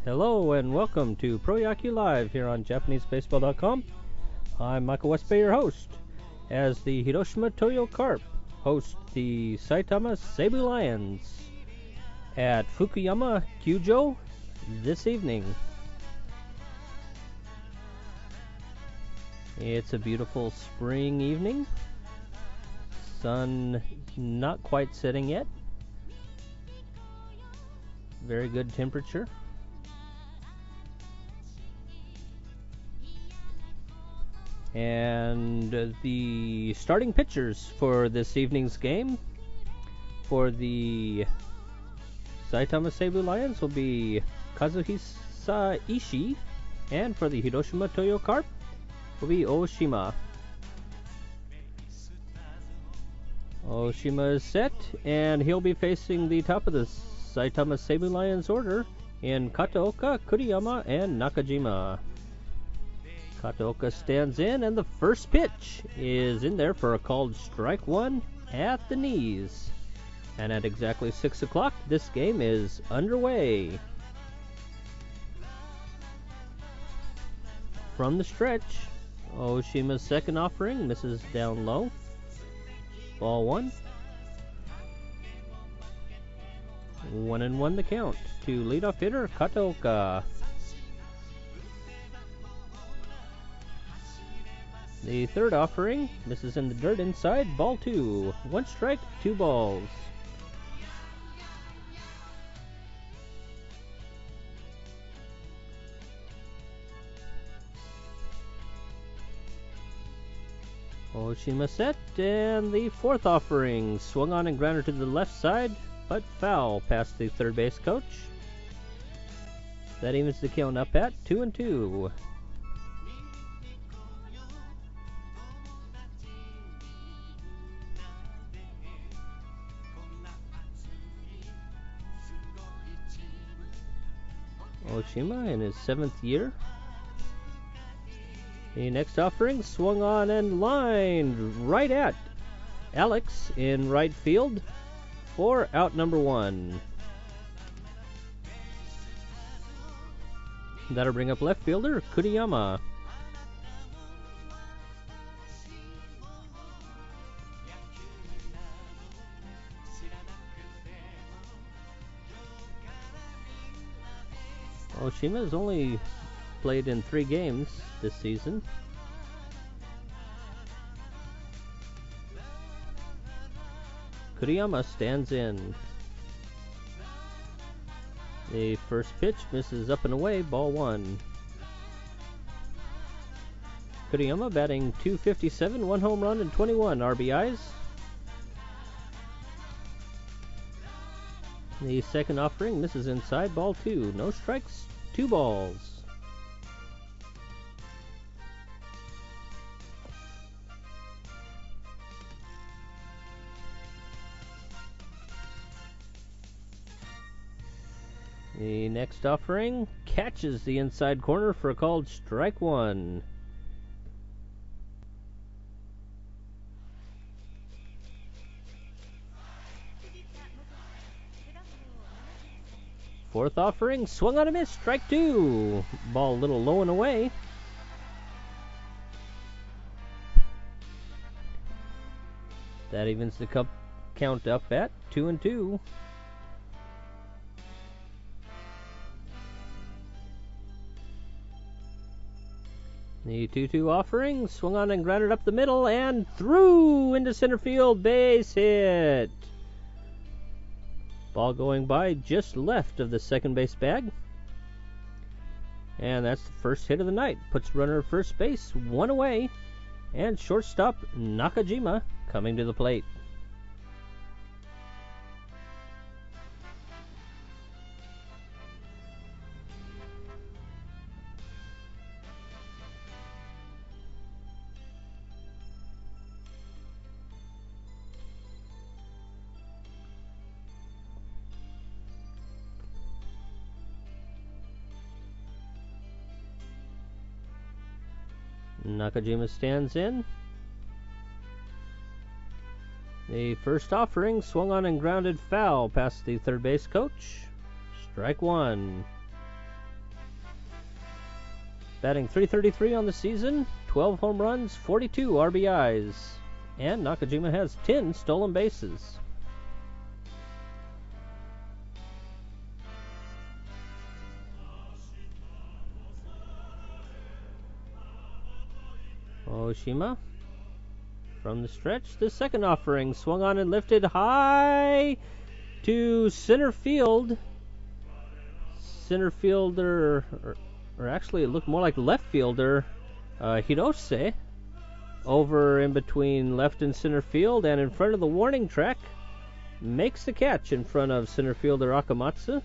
Hello and welcome to Pro Yaku Live here on JapaneseBaseball.com. I'm Michael Westbay, your host, as the Hiroshima Toyo Carp host the Saitama Seibu Lions at Fukuyama Kyujo this evening. It's a beautiful spring evening. Sun not quite setting yet. Very good temperature. And the starting pitchers for this evening's game for the Saitama Seibu Lions will be Kazuhisa Ishii, and for the Hiroshima Toyo Carp will be Oshima. Oshima is set, and he'll be facing the top of the Saitama Seibu Lions order in Kataoka, Kuriyama, and Nakajima. Kataoka stands in, and the first pitch is in there for a called strike one at the knees. And at exactly 6 o'clock, this game is underway. From the stretch, Oshima's second offering misses down low. Ball one. 1-1 the count to leadoff hitter Kataoka. The third offering misses in the dirt inside, ball two. 1 strike, 2 balls. Oshima set, and the fourth offering swung on and grounded to the left side, but foul past the third base coach. That evens the count up at 2-2. Oshima in his 7th year. The next offering swung on and lined right at Alex in right field for out number 1. That'll bring up left fielder Kuriyama. Oshima has only played in 3 games this season. Kuriyama stands in. The first pitch misses up and away, ball 1. Kuriyama batting .257, 1 home run and 21 RBIs. The second offering misses inside, ball 2. No strikes, 2 balls. The next offering catches the inside corner for a called strike 1. Fourth offering swung on a miss, strike 2. Ball a little low and away. That evens the count up at 2-2. The 2-2 offering swung on and grounded up the middle and through into center field, base hit. Ball going by just left of the second base bag. And that's the first hit of the night. Puts runner at first base, 1 away. And shortstop Nakajima coming to the plate. Nakajima stands in. The first offering swung on and grounded foul past the third base coach. Strike 1. batting .333 on the season, 12 home runs, 42 RBIs. And Nakajima has 10 stolen bases. Oshima from the stretch. The second offering swung on and lifted high to center field. Center fielder, or actually it looked more like left fielder, Hirose, over in between left and center field and in front of the warning track, makes the catch in front of center fielder Akamatsu.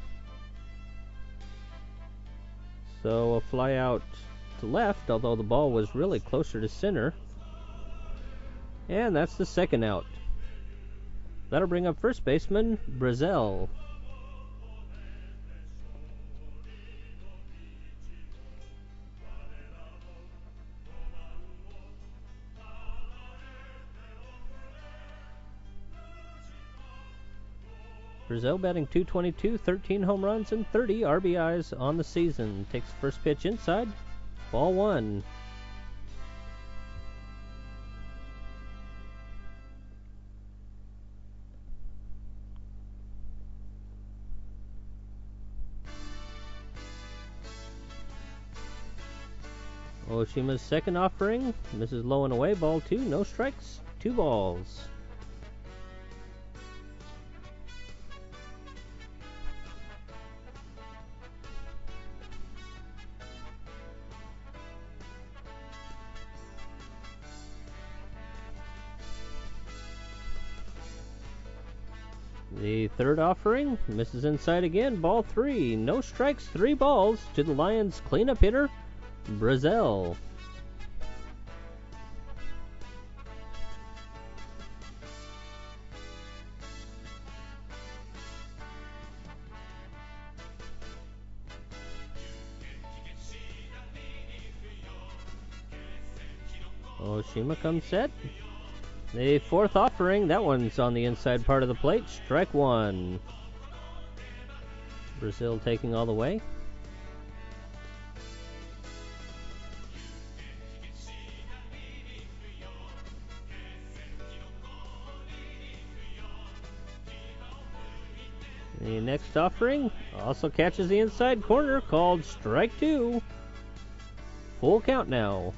So a fly out to left, although the ball was really closer to center. And that's the second out. That'll bring up first baseman Brazel. Brazel batting .222, 13 home runs, and 30 RBIs on the season. Takes first pitch inside. Ball one. Oshima's second offering misses low and away. Ball two. No strikes. 2 balls. The third offering misses inside again. Ball 3. No strikes. 3 balls to the Lions' cleanup hitter, Brazel. Oshima comes set. The fourth offering, that one's on the inside part of the plate. Strike one. Brazel taking all the way. The next offering also catches the inside corner, called strike two. Full count now.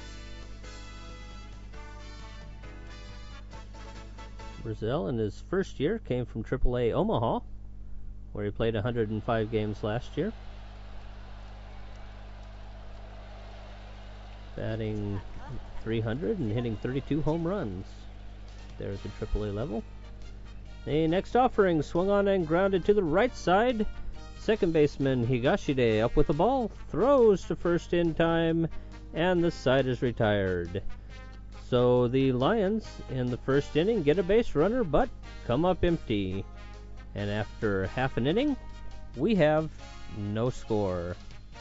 Brazel in his first year came from AAA Omaha, where he played 105 games last year. Batting .300 and hitting 32 home runs there at the AAA level. The next offering swung on and grounded to the right side. Second baseman Higashide up with the ball, throws to first in time, and the side is retired. So the Lions in the first inning get a base runner, but come up empty. And after half an inning, we have no score.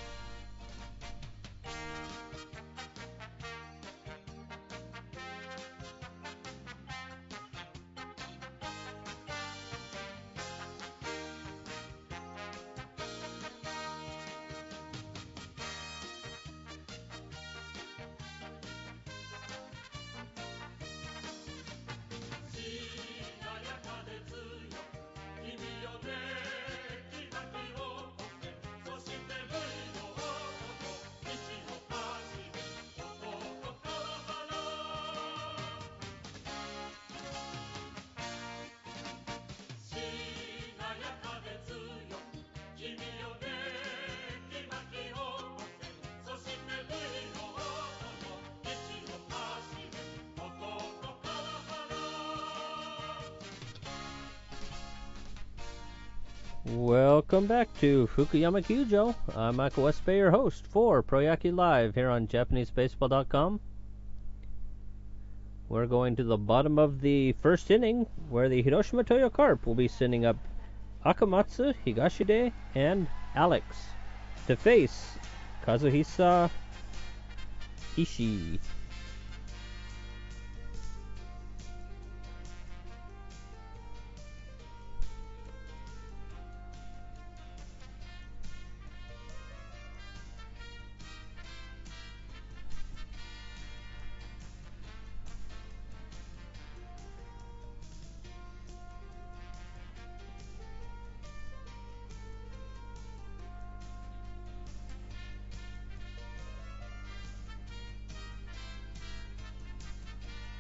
Welcome back to Fukuyama Kyujo. I'm Michael Westbay, your host for Proyaki Live here on JapaneseBaseball.com. We're going to the bottom of the first inning, where the Hiroshima Toyo Carp will be sending up Akamatsu, Higashide, and Alex to face Kazuhisa Ishii.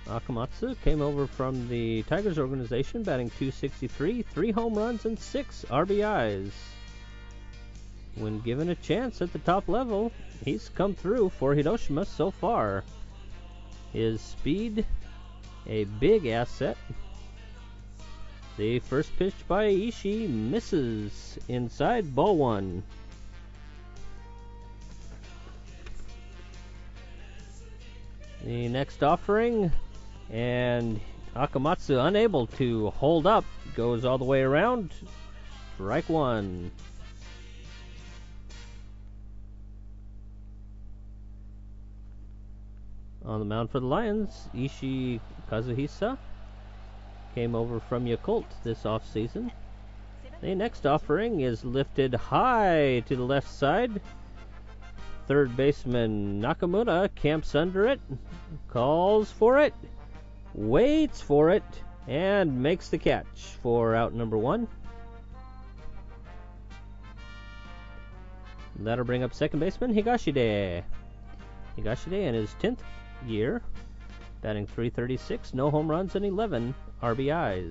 Akamatsu came over from the Tigers organization, batting .263, 3 home runs and 6 RBIs. When given a chance at the top level, he's come through for Hiroshima so far. His speed, a big asset. The first pitch by Ishii misses inside, ball 1. The next offering, and Akamatsu unable to hold up, goes all the way around, strike 1. On the mound for the Lions, Ishii Kazuhisa came over from Yakult this offseason. The next offering is lifted high to the left side. Third baseman Nakamura camps under it, calls for it, waits for it, and makes the catch for out number 1. That'll bring up second baseman Higashide. Higashide in his 10th year, batting .336, no home runs and 11 RBIs.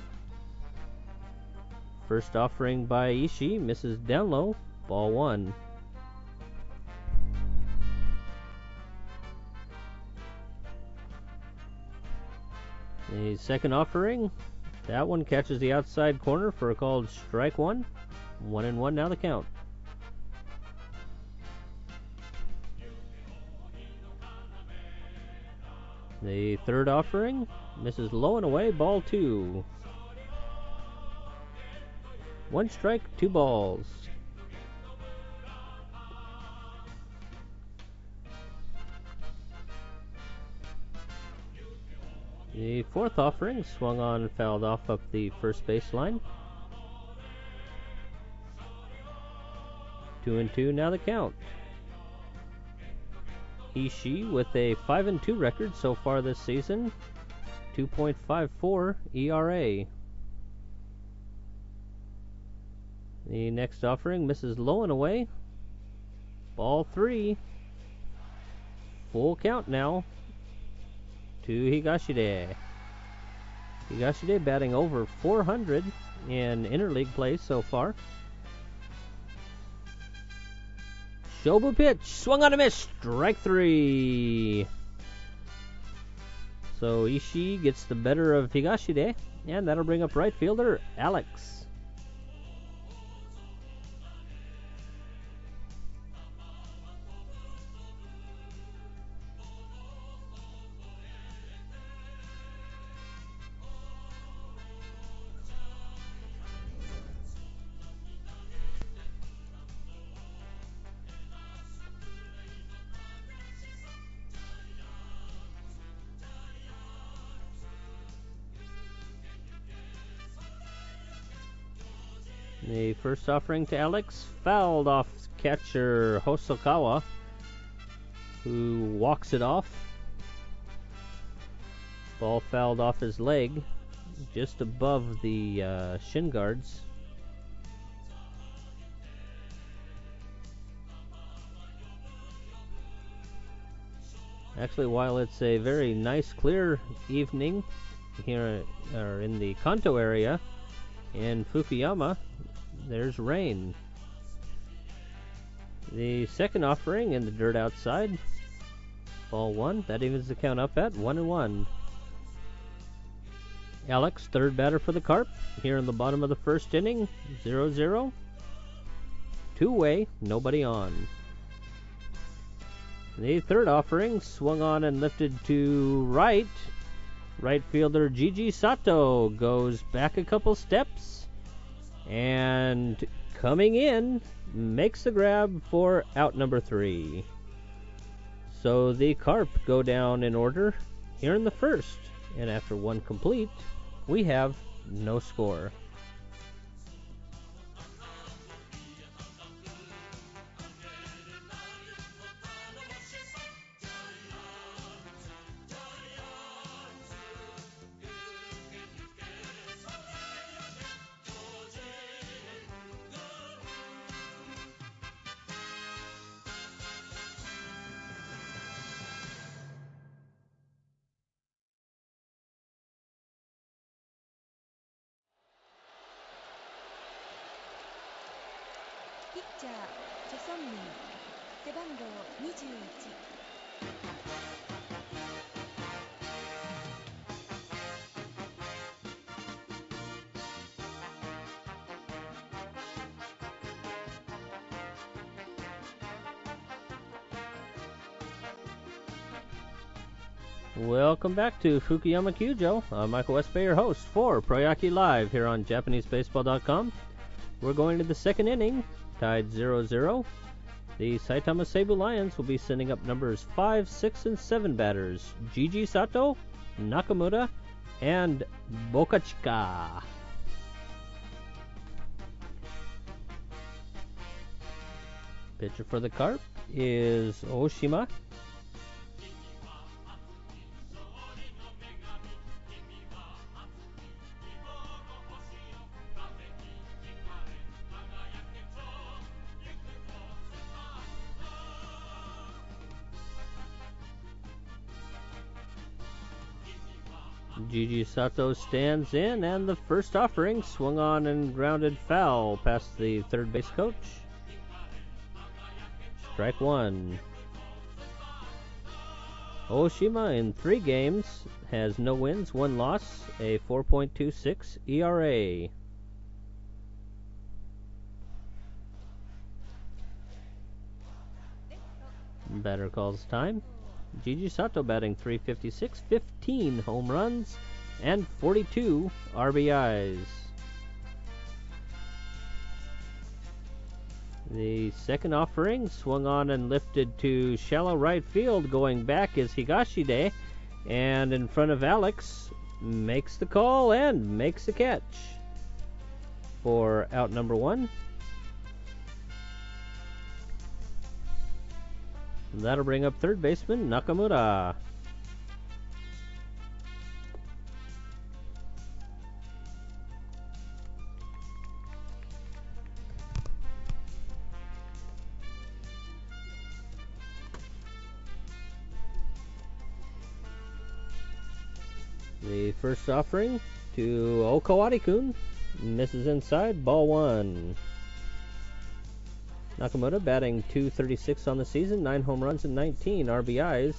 First offering by Ishii misses down low, ball 1. The second offering, that one catches the outside corner for a called strike 1. 1-1 now the count. The third offering misses low and away, ball 2. 1 strike, 2 balls. The fourth offering swung on and fouled off up the first baseline. 2-2 now the count. Ishii with a 5-2 record so far this season, 2.54 ERA. The next offering misses low and away, ball 3. Full count now to Higashide. Higashide batting over .400 in interleague play so far. Shobu pitch, swung on a miss, strike 3. So Ishii gets the better of Higashide, and that'll bring up right fielder Alex. The first offering to Alex fouled off catcher Hosokawa, who walks it off. Ball fouled off his leg, just above the shin guards. Actually, while it's a very nice, clear evening here in the Kanto area in Fukuyama, there's rain. The second offering in the dirt outside, ball 1. That evens the count up at 1-1. Alex, third batter for the Carp, here in the bottom of the first inning, 0-0. Two-way, nobody on. The third offering swung on and lifted to right. Right fielder Gigi Sato goes back a couple steps and coming in makes the grab for out number 3. So the Carp go down in order here in the first, and after 1 complete, we have no score. チャーチョソンミン背番号21 Welcome back to Fukuyama Kyujo. I'm Michael Westbay, your host for Proyaki Live here on JapaneseBaseball.com. We're going to the second inning, tied 0-0. The Saitama Seibu Lions will be sending up numbers 5, 6, and 7 batters: Jiji Sato, Nakamura, and Bokachika. Pitcher for the Carp is Oshima. Jiji Sato stands in, and the first offering swung on and grounded foul past the third base coach. Strike one. Oshima in 3 games has no wins, 1 loss, a 4.26 ERA. Batter calls time. Jiji Sato batting .356, 15 home runs, and 42 RBIs. The second offering swung on and lifted to shallow right field. Going back is Higashide, and in front of Alex, makes the call and makes the catch for out number 1. That'll bring up third baseman Nakamura. The first offering to Okawari-kun misses inside, ball 1. Nakamura batting .236 on the season, 9 home runs and 19 RBIs.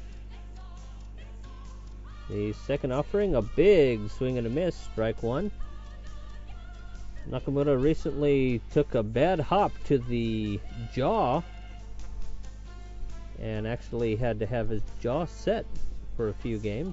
The second offering, a big swing and a miss, strike 1. Nakamura recently took a bad hop to the jaw and actually had to have his jaw set for a few games.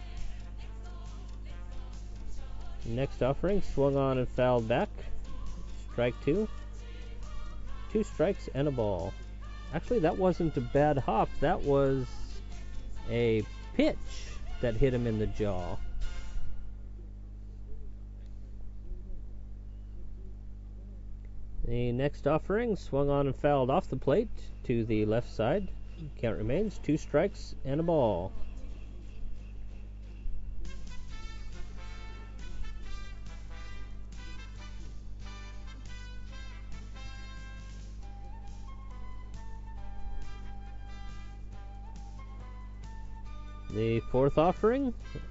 Next offering, swung on and fouled back, strike 2. 2 strikes and a ball. Actually, that wasn't a bad hop. That was a pitch that hit him in the jaw. The next offering swung on and fouled off the plate to the left side. Count remains 2 strikes and a ball. The fifth offering,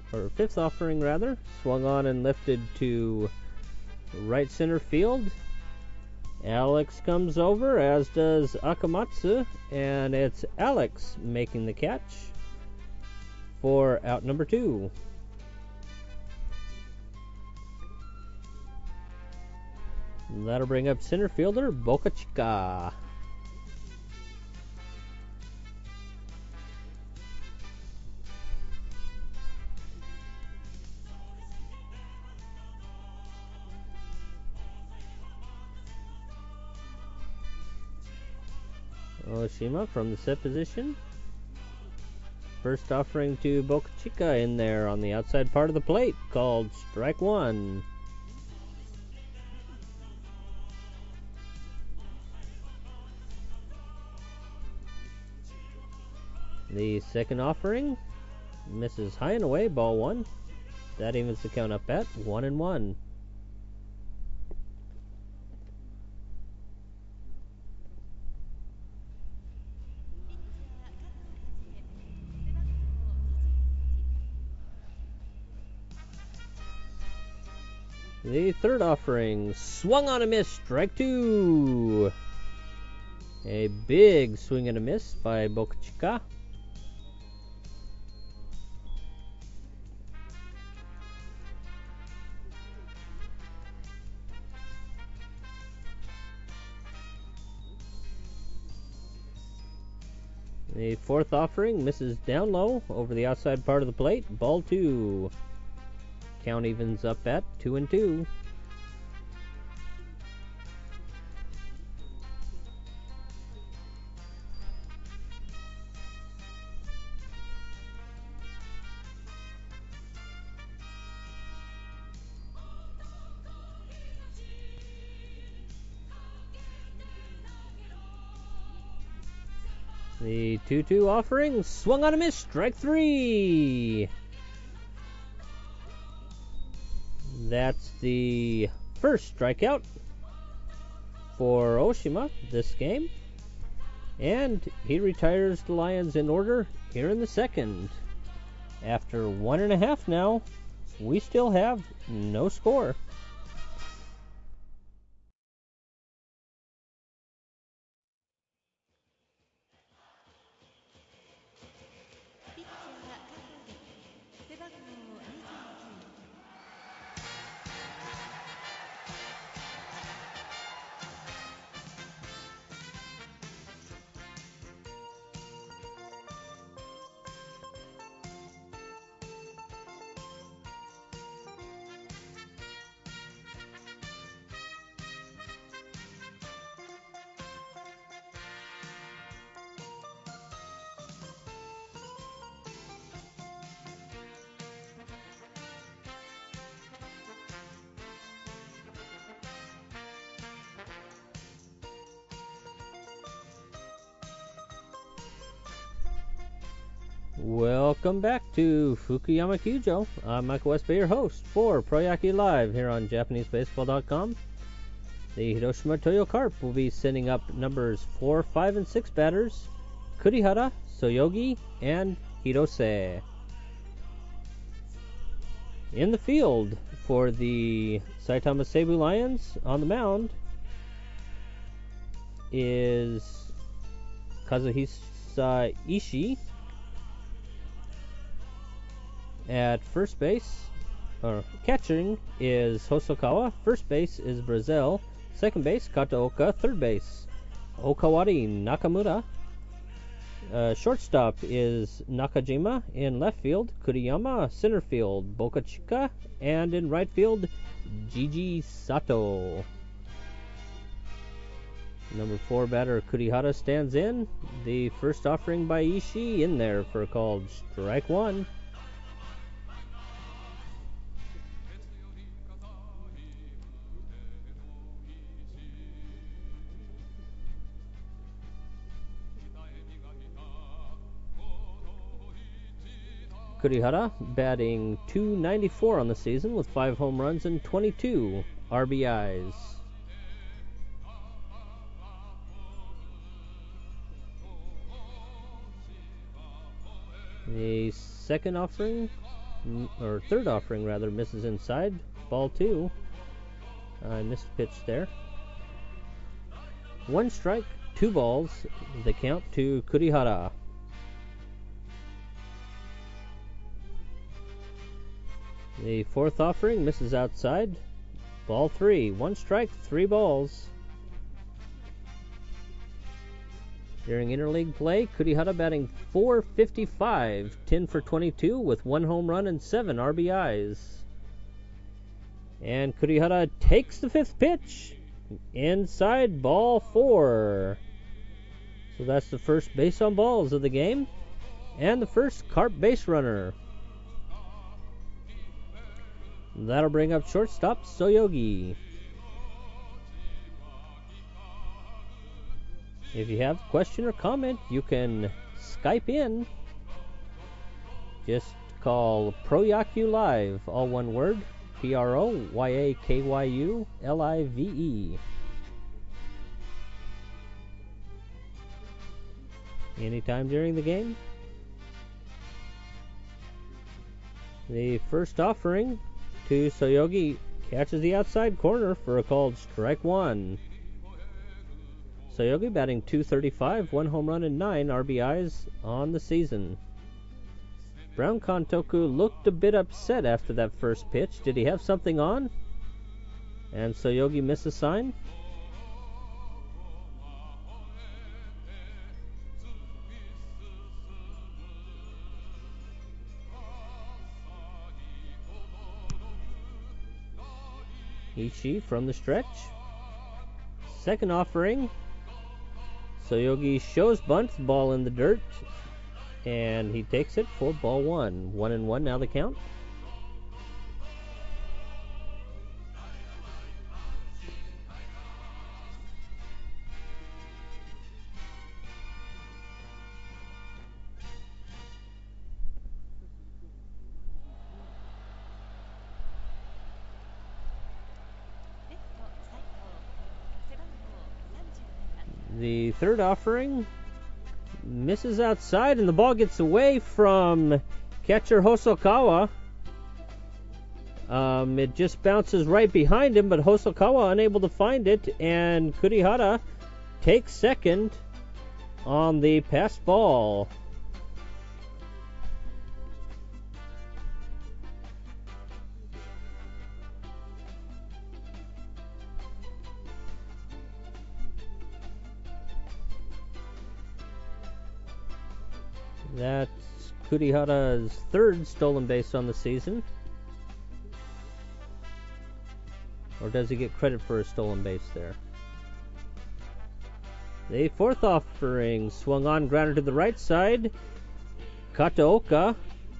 swung on and lifted to right center field. Alex comes over, as does Akamatsu, and it's Alex making the catch for out number 2. That'll bring up center fielder Bokachika. Oshima from the set position. First offering to Bokachika in there on the outside part of the plate, called strike 1. The second offering misses high and away, ball 1. That evens the count up at 1-1. The third offering swung on a miss, strike 2. A big swing and a miss by Boca Chica. The fourth offering misses down low over the outside part of the plate. Ball 2. Count evens up at 2-2. The 2-2 offering swung on a miss. Strike 3. That's the first strikeout for Oshima this game. And he retires the Lions in order here in the second. After 1.5 now, we still have no score. Welcome back to Fukuyama Kyujo. I'm Michael Westby, your host for Proyaki Live here on JapaneseBaseball.com. The Hiroshima Toyo Carp will be sending up numbers 4, 5, and 6 batters: Kurihara, Soyogi, and Hirose. In the field for the Saitama Seibu Lions on the mound is Kazuhisa Ishii. At first base, catching is Hosokawa. First base is Brazil. Second base, Kataoka. Third base, Okawari Nakamura. Shortstop is Nakajima. In left field, Kuriyama. Center field, Boca Chica. And in right field, Gigi Sato. Number 4 batter Kurihara stands in. The first offering by Ishii in there for a called strike 1. Kurihara batting .294 on the season with 5 home runs and 22 RBIs. The second offering, or third offering rather, misses inside. Ball 2. I missed pitch there. 1 strike, 2 balls. The count to Kurihara. The fourth offering misses outside. Ball 3. 1 strike, 3 balls. During interleague play, Kurihara batting .455, 10 for 22 with 1 home run and 7 RBIs. And Kurihara takes the 5th pitch. Inside, ball 4. So that's the first base on balls of the game. And the first Carp base runner. That'll bring up shortstop Soyogi. If you have a question or comment, you can Skype in. Just call Proyaku Live, all one word, PROYAKYU anytime during the game. The first offering to Soyogi catches the outside corner for a called strike 1. Soyogi batting .235, 1 home run and 9 RBIs on the season. Brown Kantoku looked a bit upset after that first pitch. Did he have something on? And Soyogi missed a sign? Ishii from the stretch. Second offering. Soyogi shows bunt, ball in the dirt, and he takes it for ball one. 1-1 now the count. The third offering misses outside, and the ball gets away from catcher Hosokawa. It just bounces right behind him, but Hosokawa unable to find it, and Kurihara takes second on the pass ball. That's Kurihara's third stolen base on the season. Or does he get credit for a stolen base there? The fourth offering swung on, grounded to the right side. Kataoka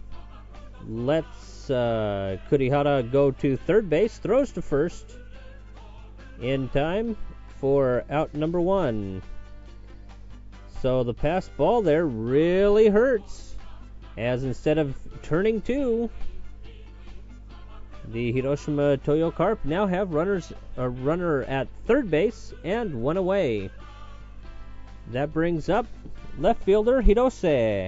lets Kurihara go to third base, throws to first in time for out number one. So the pass ball there really hurts, as instead of turning two, the Hiroshima Toyo Carp now have a runner at third base and one away. That brings up left fielder Hirose.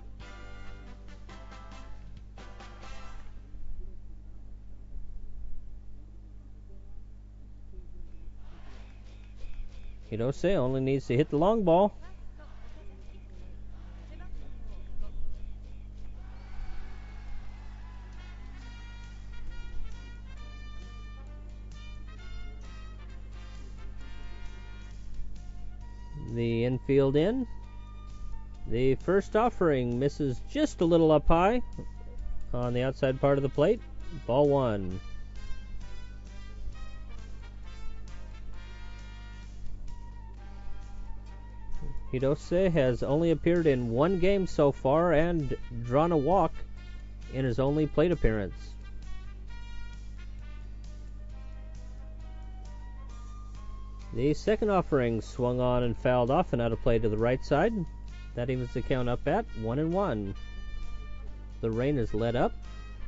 Hirose only needs to hit the long ball. The infield in. The first offering misses just a little up high on the outside part of the plate. Ball one. Hirose has only appeared in one game so far and drawn a walk in his only plate appearance. The second offering swung on and fouled off and out of play to the right side. That evens the count up at 1-1. The rain is let up.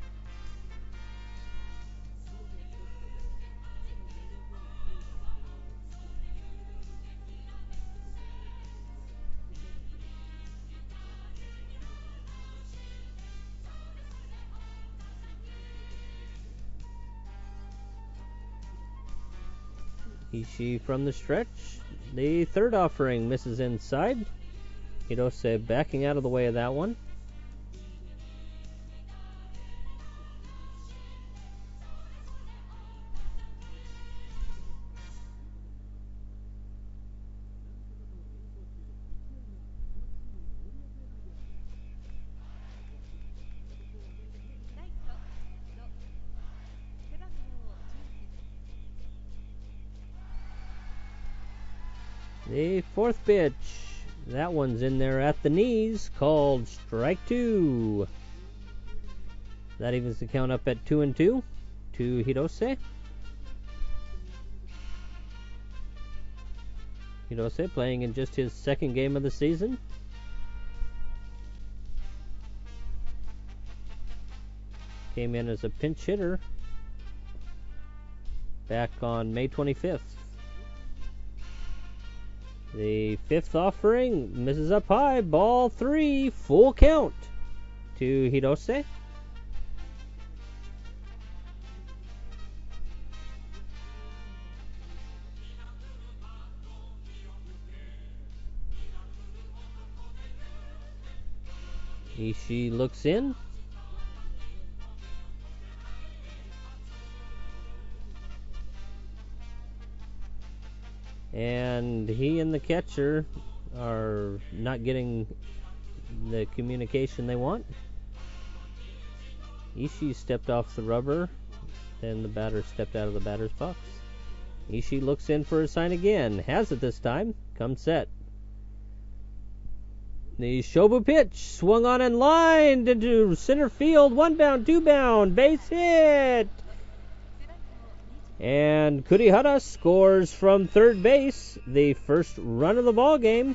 Ishii from the stretch. The third offering misses inside. Hirose backing out of the way of that one. The fourth pitch, that one's in there at the knees, called strike two. That evens the count up at 2-2 to Hirose. Hirose playing in just his second game of the season. Came in as a pinch hitter back on May 25th. The fifth offering misses up high. Ball three. Full count to Hirose. Ishii looks in. And he and the catcher are not getting the communication they want. Ishii stepped off the rubber, and the batter stepped out of the batter's box. Ishii looks in for a sign again. Has it this time. Comes set. The Shobu pitch swung on and lined into center field. One bound, two bound, base hit. And Kurihara scores from third base, the first run of the ball game.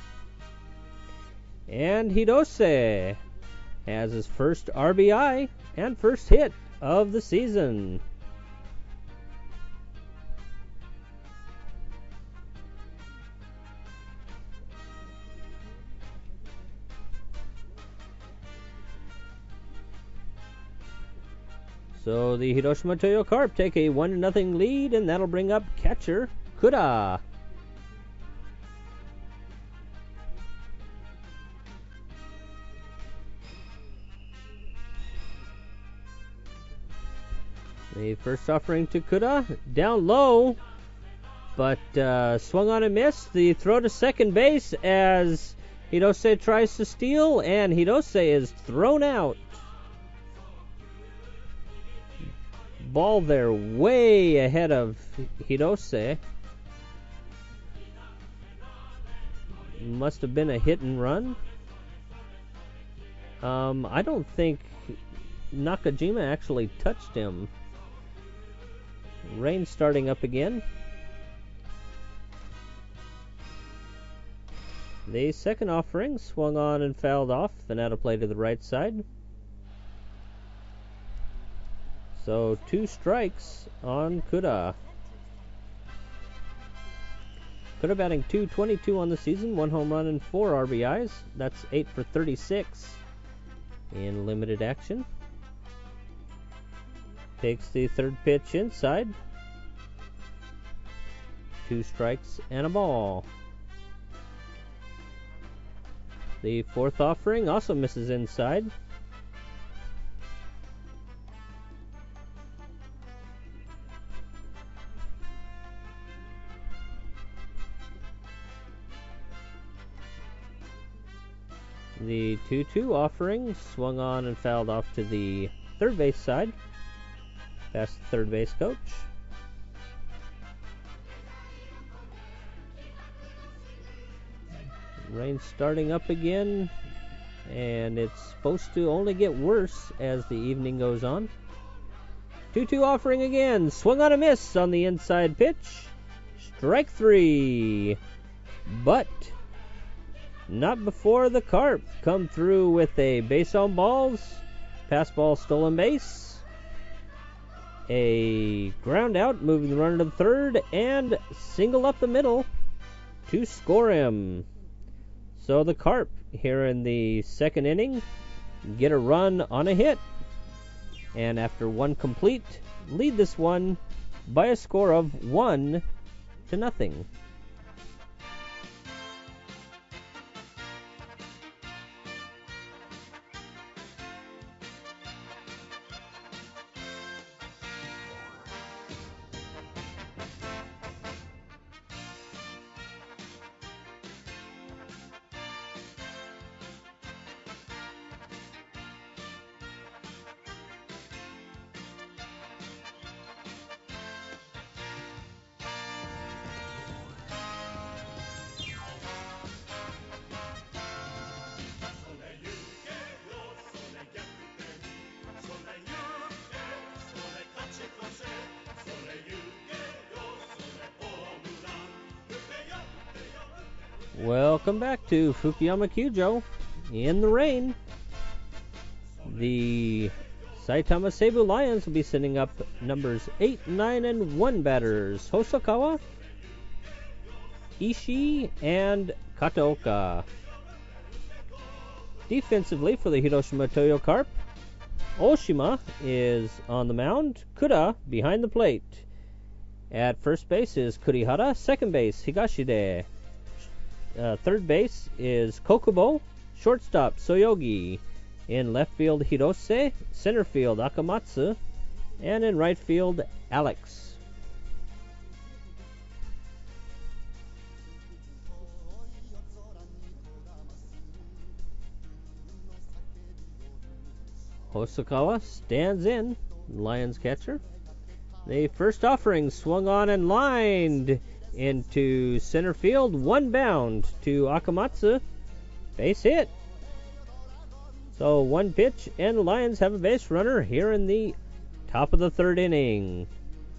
And Hirose has his first RBI and first hit of the season. So the Hiroshima Toyo Carp take a 1-0 lead, and that'll bring up catcher Kuda. The first offering to Kuda, down low, but swung on and missed. The throw to second base as Hirose tries to steal, and Hirose is thrown out. Ball there way ahead of Hirose. Must have been a hit and run. I don't think Nakajima actually touched him. Rain starting up again. The second offering swung on and fouled off, and out of play to the right side. So 2 strikes on Kuda. Kuda batting .222 on the season, 1 home run and 4 RBIs. That's 8 for 36 in limited action. Takes the third pitch inside. 2 strikes and a ball. The fourth offering also misses inside. The 2-2 offering swung on and fouled off to the third base side. Past the third base coach. Rain starting up again, and it's supposed to only get worse as the evening goes on. 2-2 offering again. Swung on a miss on the inside pitch. Strike 3. But not before the Carp come through with a base on balls, pass ball, stolen base, a ground out, moving the runner to the third, and single up the middle to score him. So the Carp here in the second inning get a run on a hit, and after one complete, lead this one by a score of 1-0. Welcome back to Fukuyama Kyujo. In the rain, the Saitama Seibu Lions will be sending up numbers 8, 9, and 1 batters. Hosokawa, Ishii, and Kataoka. Defensively for the Hiroshima Toyo Carp, Oshima is on the mound. Kuda behind the plate. At first base is Kurihara. Second base, Higashide. Third base is Kokubo. Shortstop, Soyogi. In left field, Hirose. Center field, Akamatsu. And in right field, Alex. Hosokawa stands in, Lions catcher. The first offering swung on and lined into center field, one bound to Akamatsu. Base hit. So one pitch, and the Lions have a base runner here in the top of the third inning.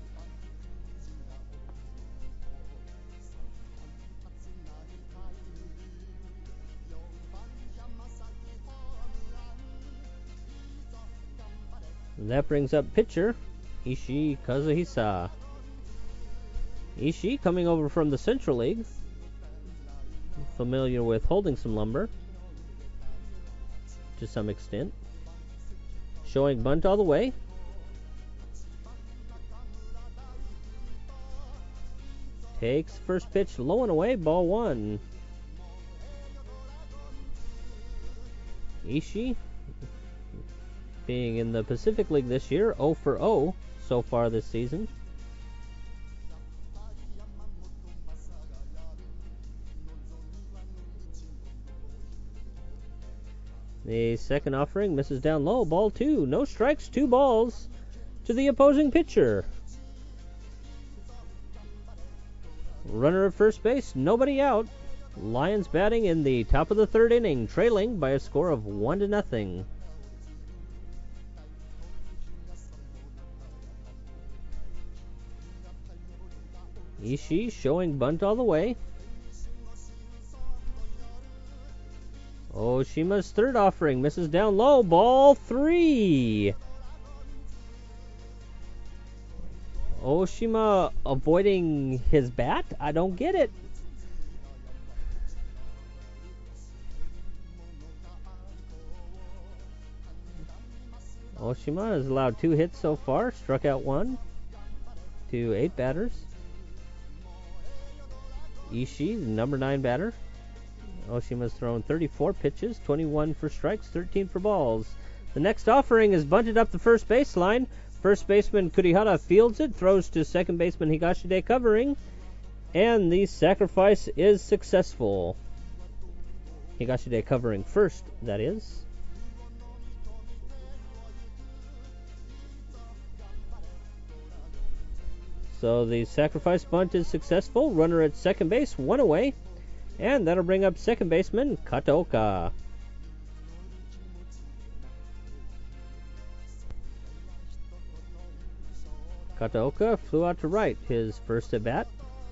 That brings up pitcher Ishii Kazuhisa. Ishii coming over from the Central League, familiar with holding some lumber to some extent. Showing bunt all the way. Takes first pitch low and away, ball one. Ishii, being in the Pacific League this year, 0 for 0 so far this season. The second offering misses down low, ball two. No strikes, 2 balls to the opposing pitcher. Runner at first base, nobody out. Lions batting in the top of the third inning, trailing by a score of 1-0. Ishii showing bunt all the way. Oshima's third offering misses down low, ball 3. Oshima avoiding his bat? I don't get it. Oshima has allowed 2 hits so far, struck out 1 to 8 batters. Ishii, the number 9 batter. Oshima's thrown 34 pitches, 21 for strikes, 13 for balls. The next offering is bunted up the first baseline. First baseman Kurihara fields it, throws to second baseman Higashide covering, and the sacrifice is successful. Higashide covering first, that is. So the sacrifice bunt is successful. Runner at second base, 1 away. And that'll bring up second baseman Kataoka. Kataoka flew out to right, his first at bat.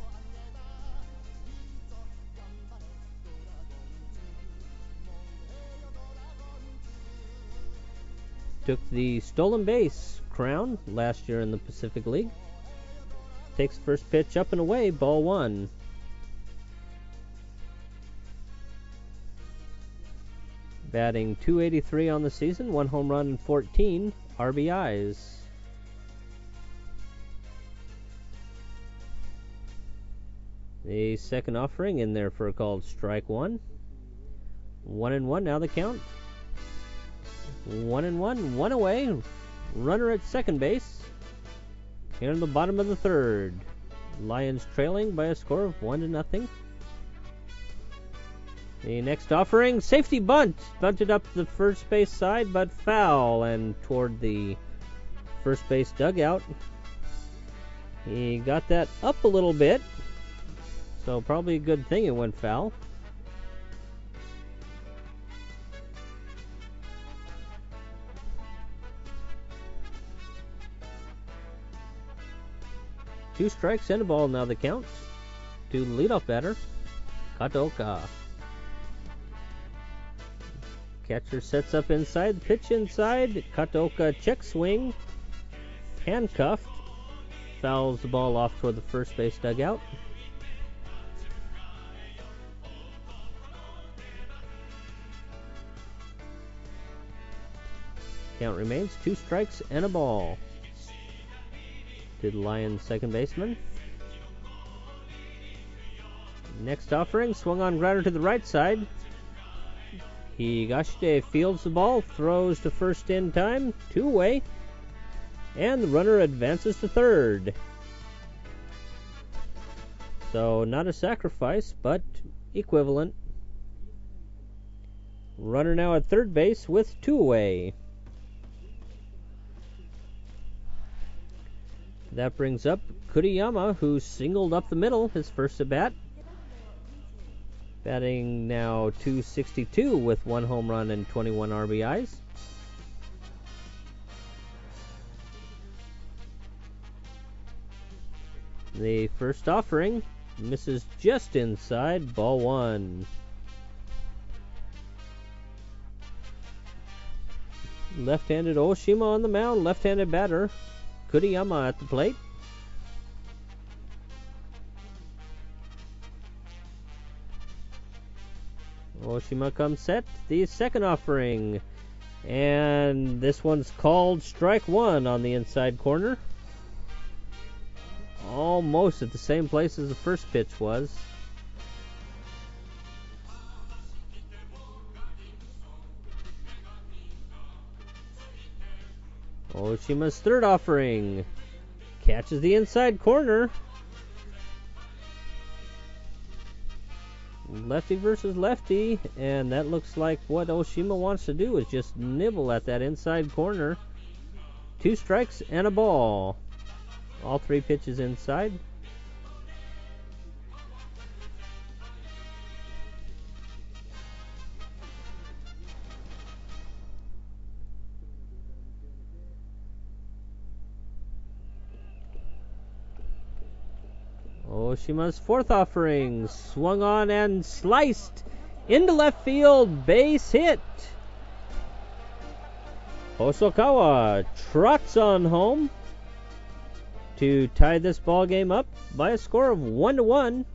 Took the stolen base crown last year in the Pacific League. Takes first pitch up and away, ball 1. Batting .283 on the season, 1 home run and 14 RBIs. The second offering in there for a called strike 1. 1-1 now the count. 1-1, 1 away. Runner at second base. Here in the bottom of the third. Lions trailing by a score of 1-0. The next offering, safety bunt. Bunted up the first base side, but foul and toward the first base dugout. He got that up a little bit, so probably a good thing it went foul. Two strikes and a ball now the count to the leadoff batter, Kataoka. Catcher sets up inside, pitch inside. Kataoka check swing, handcuffed, fouls the ball off toward the first base dugout. Count remains 2 strikes and a ball to the Lions second baseman. Next offering, swung on grounder to the right side. Higashide fields the ball, throws to first in time, 2 away, and the runner advances to third. So not a sacrifice, but equivalent. Runner now at third base with 2 away. That brings up Kuriyama, who singled up the middle his first at bat. Batting now .262 with 1 home run and 21 RBIs. The first offering misses just inside, ball 1. Left-handed Oshima on the mound, left-handed batter. Kuriyama at the plate. Oshima comes set, the second offering. And this one's called strike 1 on the inside corner. Almost at the same place as the first pitch was. Oshima's third offering catches the inside corner. Lefty versus lefty, and that looks like what Oshima wants to do is just nibble at that inside corner. 2 strikes and a ball. All 3 pitches inside. Oshima's fourth offering swung on and sliced into left field, base hit. Hosokawa trots on home to tie this ball game up by a score of 1-1.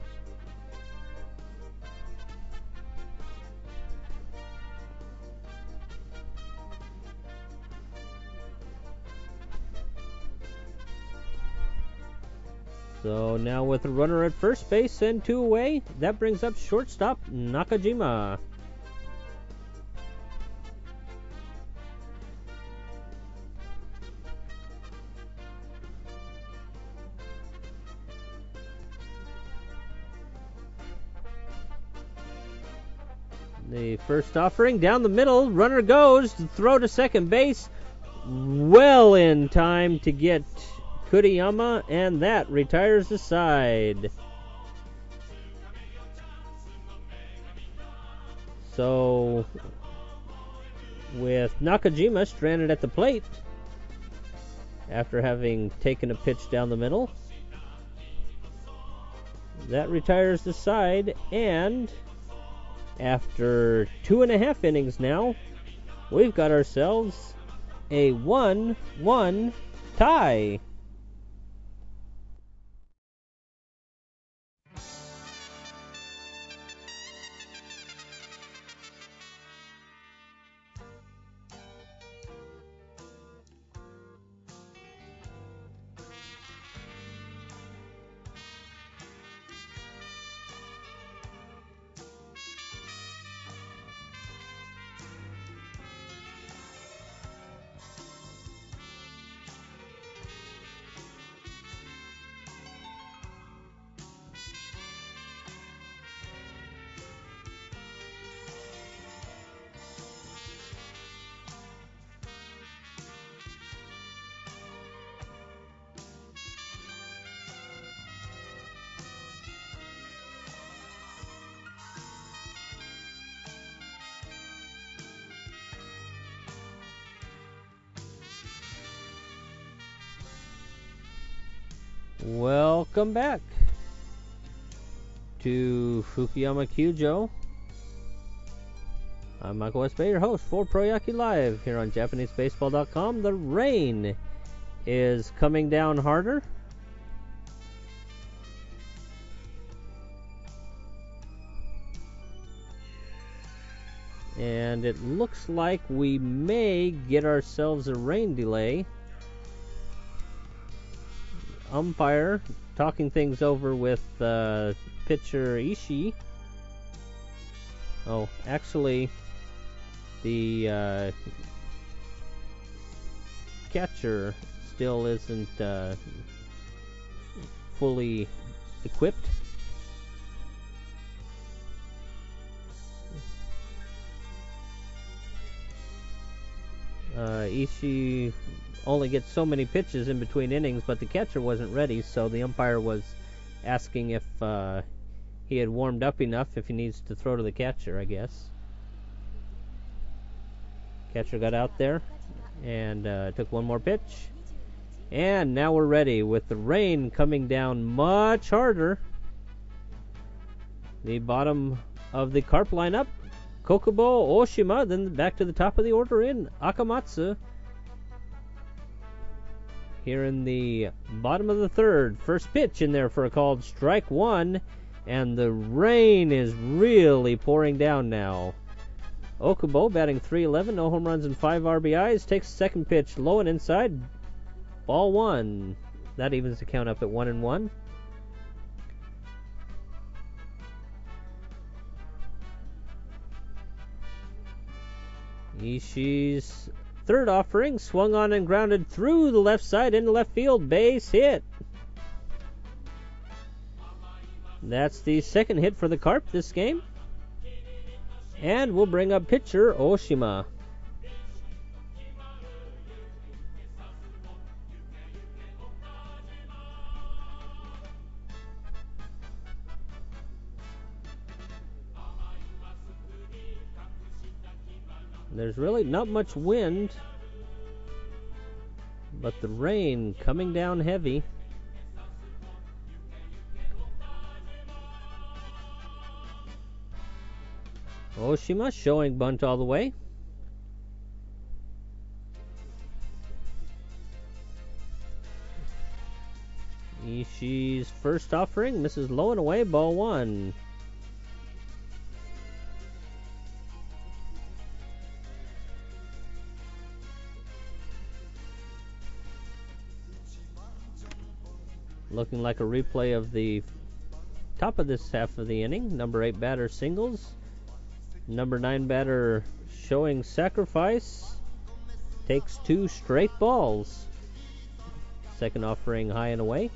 So now with a runner at first base and 2 away, that brings up shortstop Nakajima. The first offering down the middle, runner goes to throw to second base, well in time to get Kuriyama, and that retires the side. So, with Nakajima stranded at the plate after having taken a pitch down the middle, that retires the side, and after 2.5 innings now, we've got ourselves a 1-1 tie. Welcome back to Fukuyama Kyujo. I'm Michael West Bay, your host for Proyaki Live here on JapaneseBaseball.com. The rain is coming down harder. And it looks like we may get ourselves a rain delay. Umpire talking things over with pitcher Ishii. Oh, actually, the catcher still isn't fully equipped. Ishii only gets so many pitches in between innings, but the catcher wasn't ready, so the umpire was asking if he had warmed up enough, if he needs to throw to the catcher, I guess. Catcher got out there and took one more pitch. And now we're ready with the rain coming down much harder. The bottom of the Carp lineup, Kokubo, Oshima, then back to the top of the order in Akamatsu. Here in the bottom of the third, first pitch in there for a called strike one, and the rain is really pouring down now. Okubo batting .311, no home runs and 5 RBIs, takes second pitch low and inside, ball one. That evens the count up at 1-1. Ishii's third offering swung on and grounded through the left side into left field, base hit. That's the second hit for the Carp this game. And we'll bring up pitcher Oshima. There's really not much wind, but the rain coming down heavy. Oshima showing bunt all the way. Ishii's first offering misses low and away, ball one. Looking like a replay of the top of this half of the inning. Number 8 batter singles. Number 9 batter showing sacrifice. Takes 2 straight balls. Second offering high and away.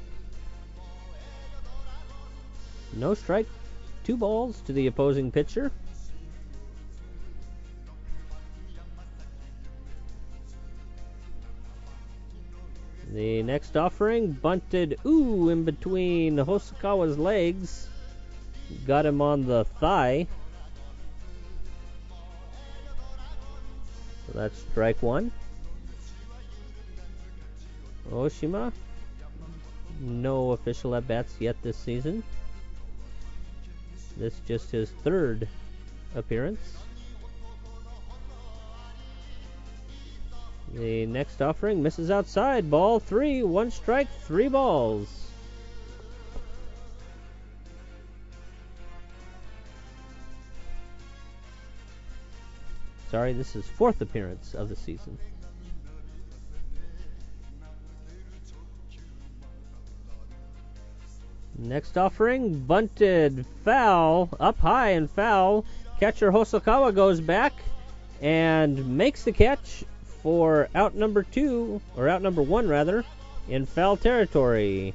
No strike. 2 balls to the opposing pitcher. The next offering bunted in between Hosokawa's legs. Got him on the thigh. So that's strike one. Oshima, no official at-bats yet this season. This is just his third appearance. The next offering misses outside. Ball 3, 1 strike, 3 balls. Sorry, this is 4th appearance of the season. Next offering, bunted, foul, up high and foul. Catcher Hosokawa goes back and makes the catch for out number 1 rather, in foul territory.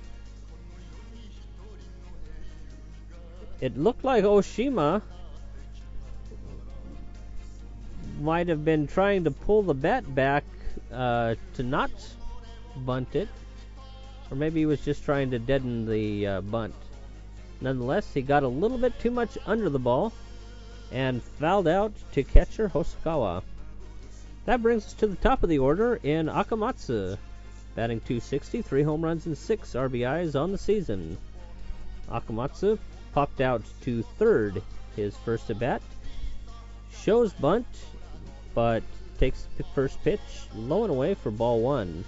It looked like Oshima might have been trying to pull the bat back to not bunt it, or maybe he was just trying to deaden the bunt. Nonetheless, he got a little bit too much under the ball and fouled out to catcher Hosokawa. That brings us to the top of the order in Akamatsu, batting .260, 3 home runs and 6 RBIs on the season. Akamatsu popped out to third his first at bat, shows bunt, but takes the first pitch low and away for ball 1.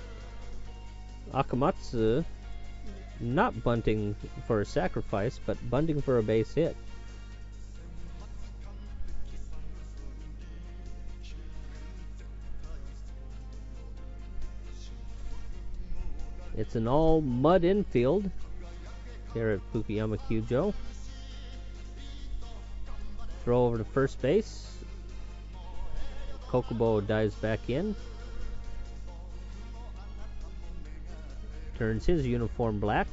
Akamatsu not bunting for a sacrifice, but bunting for a base hit. It's an all mud infield here at Fukuyama Kyujo. Throw over to first base. Kokobo dives back in. Turns his uniform black.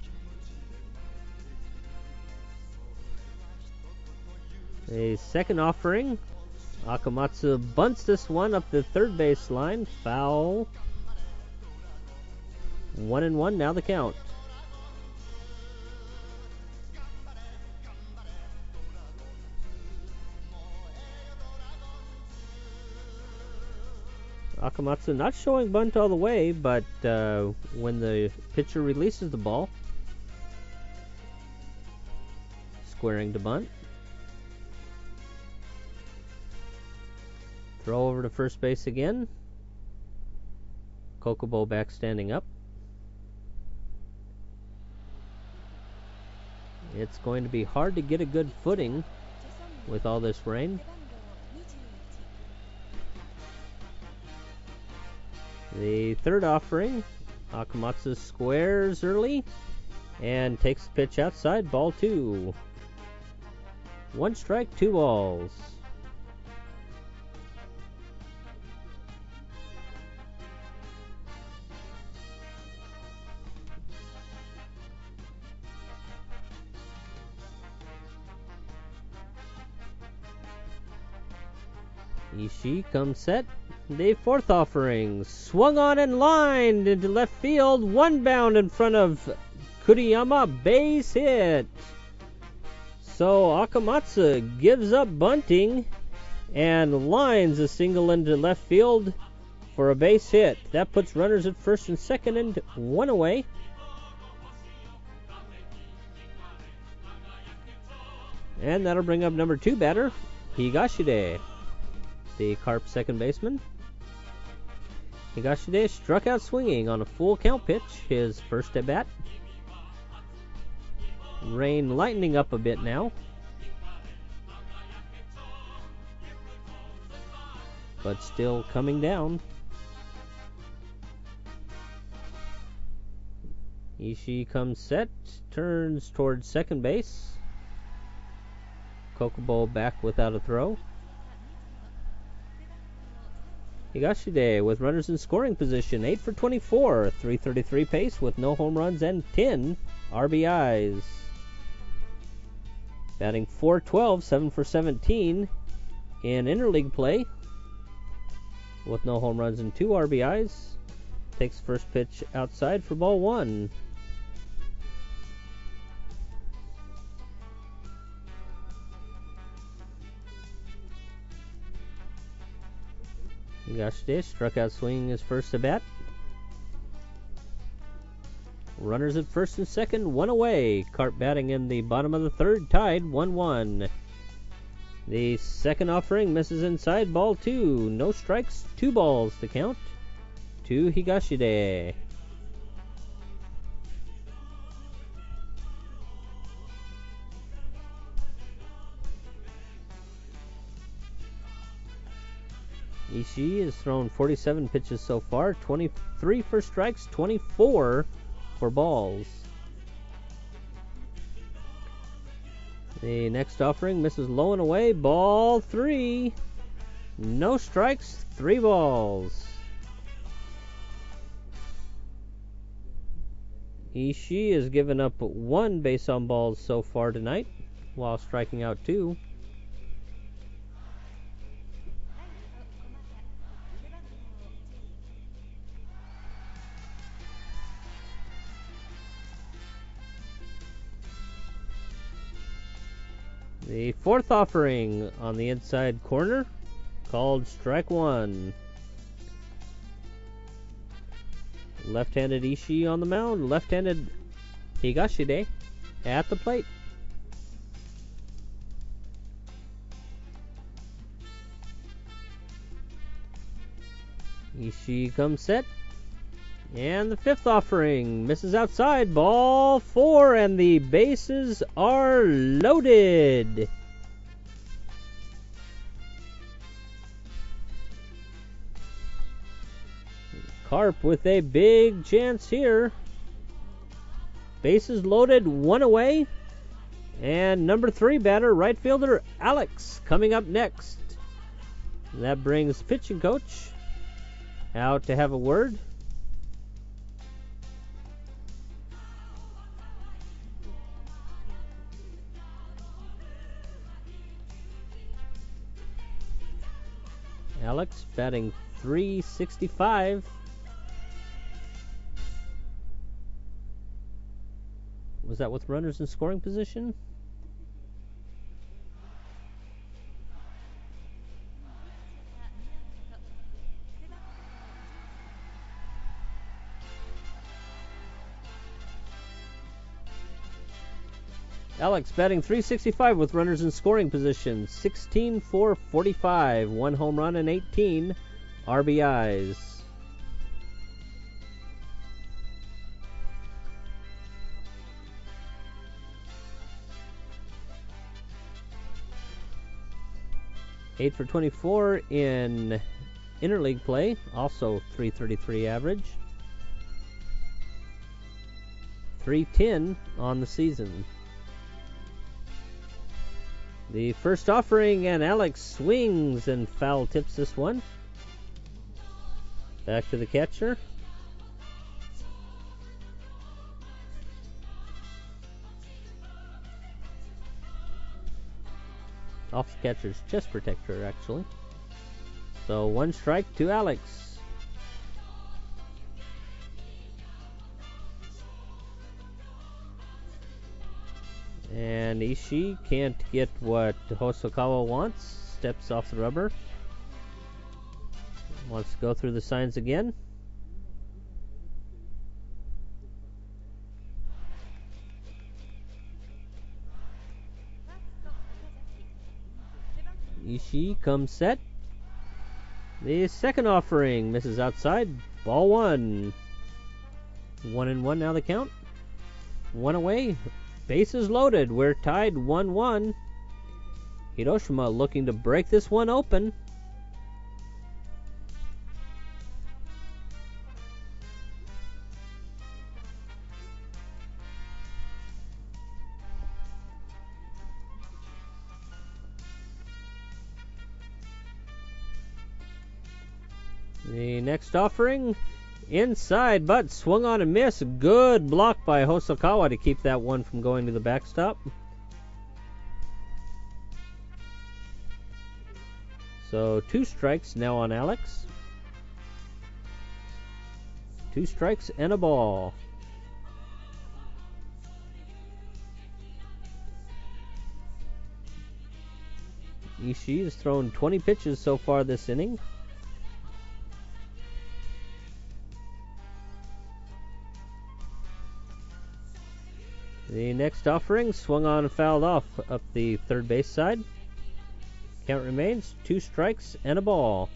A second offering. Akamatsu bunts this one up the third base line. Foul. 1-1 now the count. Akamatsu not showing bunt all the way, but when the pitcher releases the ball, squaring to bunt. Throw over to first base again. Kokobo back standing up. It's going to be hard to get a good footing with all this rain. The third offering, Akamatsu squares early and takes the pitch outside, ball 2. 1 strike, 2 balls. Ishii comes set. The fourth offering, swung on and lined into left field. 1 bound in front of Kuriyama, base hit. So Akamatsu gives up bunting and lines a single into left field for a base hit. That puts runners at first and second and 1 away. And that'll bring up number 2 batter, Higashide, the Carp second baseman. Higashide struck out swinging on a full count pitch, his first at bat. Rain lightening up a bit now, but still coming down. Ishii comes set, turns towards second base. Kokobo back without a throw. Higashide with runners in scoring position, 8 for 24, 333 pace with no home runs and 10 RBIs. Batting .412, 7 for 17 in interleague play with no home runs and 2 RBIs. Takes first pitch outside for ball 1. Higashide struck out swinging his first at bat. Runners at first and second, 1 away. Carp batting in the bottom of the third, tied 1-1. The second offering misses inside, ball 2. No strikes, 2 balls to count to Higashide. Ishii has thrown 47 pitches so far, 23 for strikes, 24 for balls. The next offering misses low and away, ball 3. No strikes, 3 balls. Ishii has given up 1 base on balls so far tonight, while striking out 2. The fourth offering on the inside corner, called strike 1. Left-handed Ishii on the mound, left-handed Higashide at the plate. Ishii comes set. And the fifth offering misses outside, ball 4, and the bases are loaded. Carp with a big chance here. Bases loaded, 1 away. And number 3 batter, right fielder Alex, coming up next. That brings pitching coach out to have a word. Alex batting .365. Was that with runners in scoring position? Alex batting .365 with runners in scoring position. 16 for 45. 1 home run and 18 RBIs. Eight for 24 in interleague play. Also .333 average. .310 on the season. The first offering, and Alex swings and foul tips this one. Back to the catcher. Off the catcher's chest protector, actually. So 1 strike to Alex. And Ishii can't get what Hosokawa wants. Steps off the rubber. Wants to go through the signs again. Ishii comes set. The second offering misses outside. Ball 1. 1-1 now the count. 1 away. Bases loaded. We're tied 1-1. Hiroshima looking to break this one open. The next offering inside, but swung on and miss. Good block by Hosokawa to keep that one from going to the backstop. So 2 strikes now on Alex. 2 strikes and a ball. Ishii has thrown 20 pitches so far this inning. The next offering swung on and fouled off up the third base side. Count remains 2 strikes and a ball.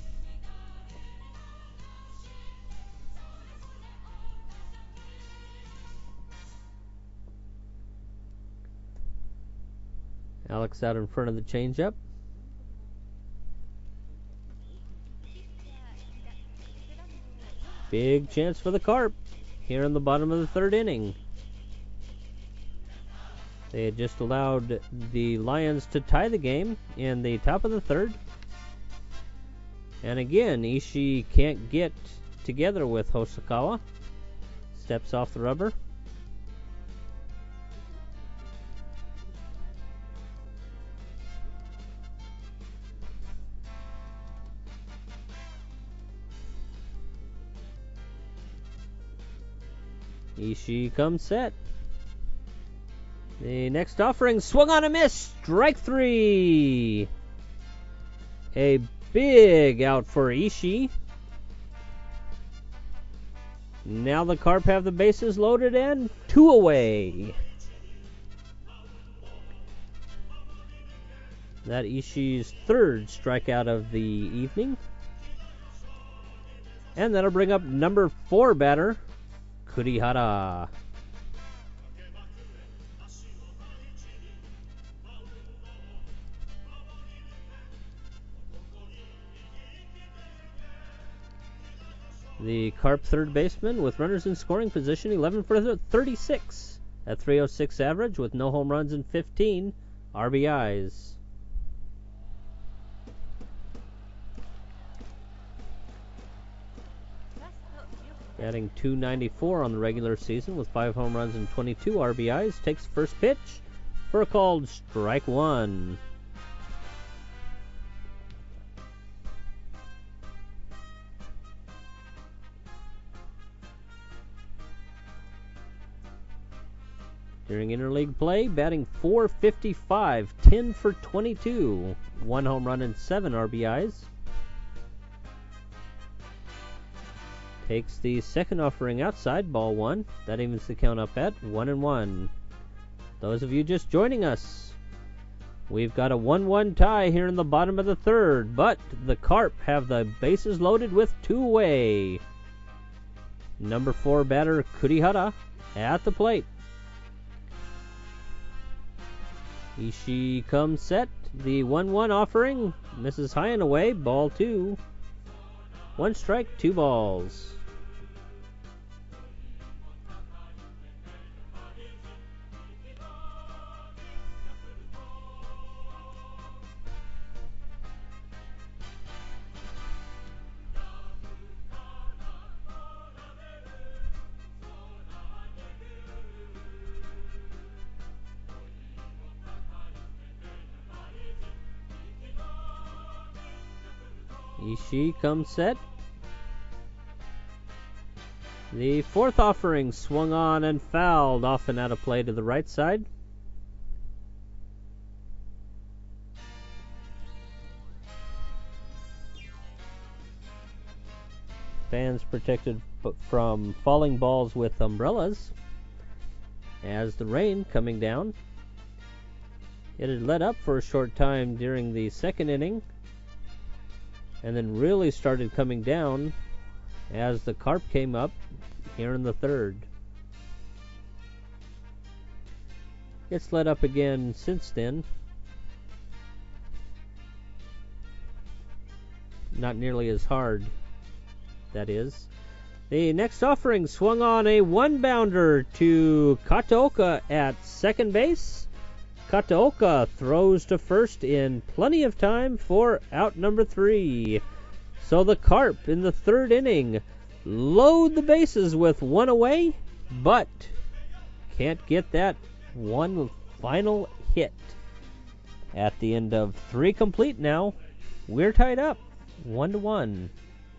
Alex out in front of the changeup. Big chance for the Carp here in the bottom of the 3rd inning. They had just allowed the Lions to tie the game in the top of the 3rd. And again, Ishii can't get together with Hosokawa. Steps off the rubber. Ishii comes set. The next offering swung on a miss. Strike 3. A big out for Ishii. Now the Carp have the bases loaded and 2 away. That Ishii's 3rd strikeout of the evening. And that'll bring up number 4 batter, Kurihara. The Carp third baseman with runners in scoring position, 11 for 36 at .306 average with no home runs and 15 RBIs. batting .294 on the regular season with 5 home runs and 22 RBIs, takes first pitch for a called strike one. During interleague play, batting .455, 10 for 22, 1 home run and 7 RBIs. Takes the second offering outside, ball one. That evens the count up at 1-1. Those of you just joining us, we've got a 1-1 tie here in the bottom of the third, but the Carp have the bases loaded with two away. Number 4 batter Kurihara at the plate. Ishii comes set. The 1-1 offering misses high and away. Ball 2. 1 strike, 2 balls. Ishii comes set. The 4th offering swung on and fouled off and out of play to the right side. Fans protected from falling balls with umbrellas as the rain coming down. It had let up for a short time during the second inning, and then really started coming down as the Carp came up here in the third. It's let up again since then. Not nearly as hard, that is. The next offering swung on a 1-bounder to Kataoka at second base. Kataoka throws to first in plenty of time for out number 3. So the Carp in the third inning load the bases with 1 away, but can't get that one final hit. At the end of 3 complete now, we're tied up 1-1.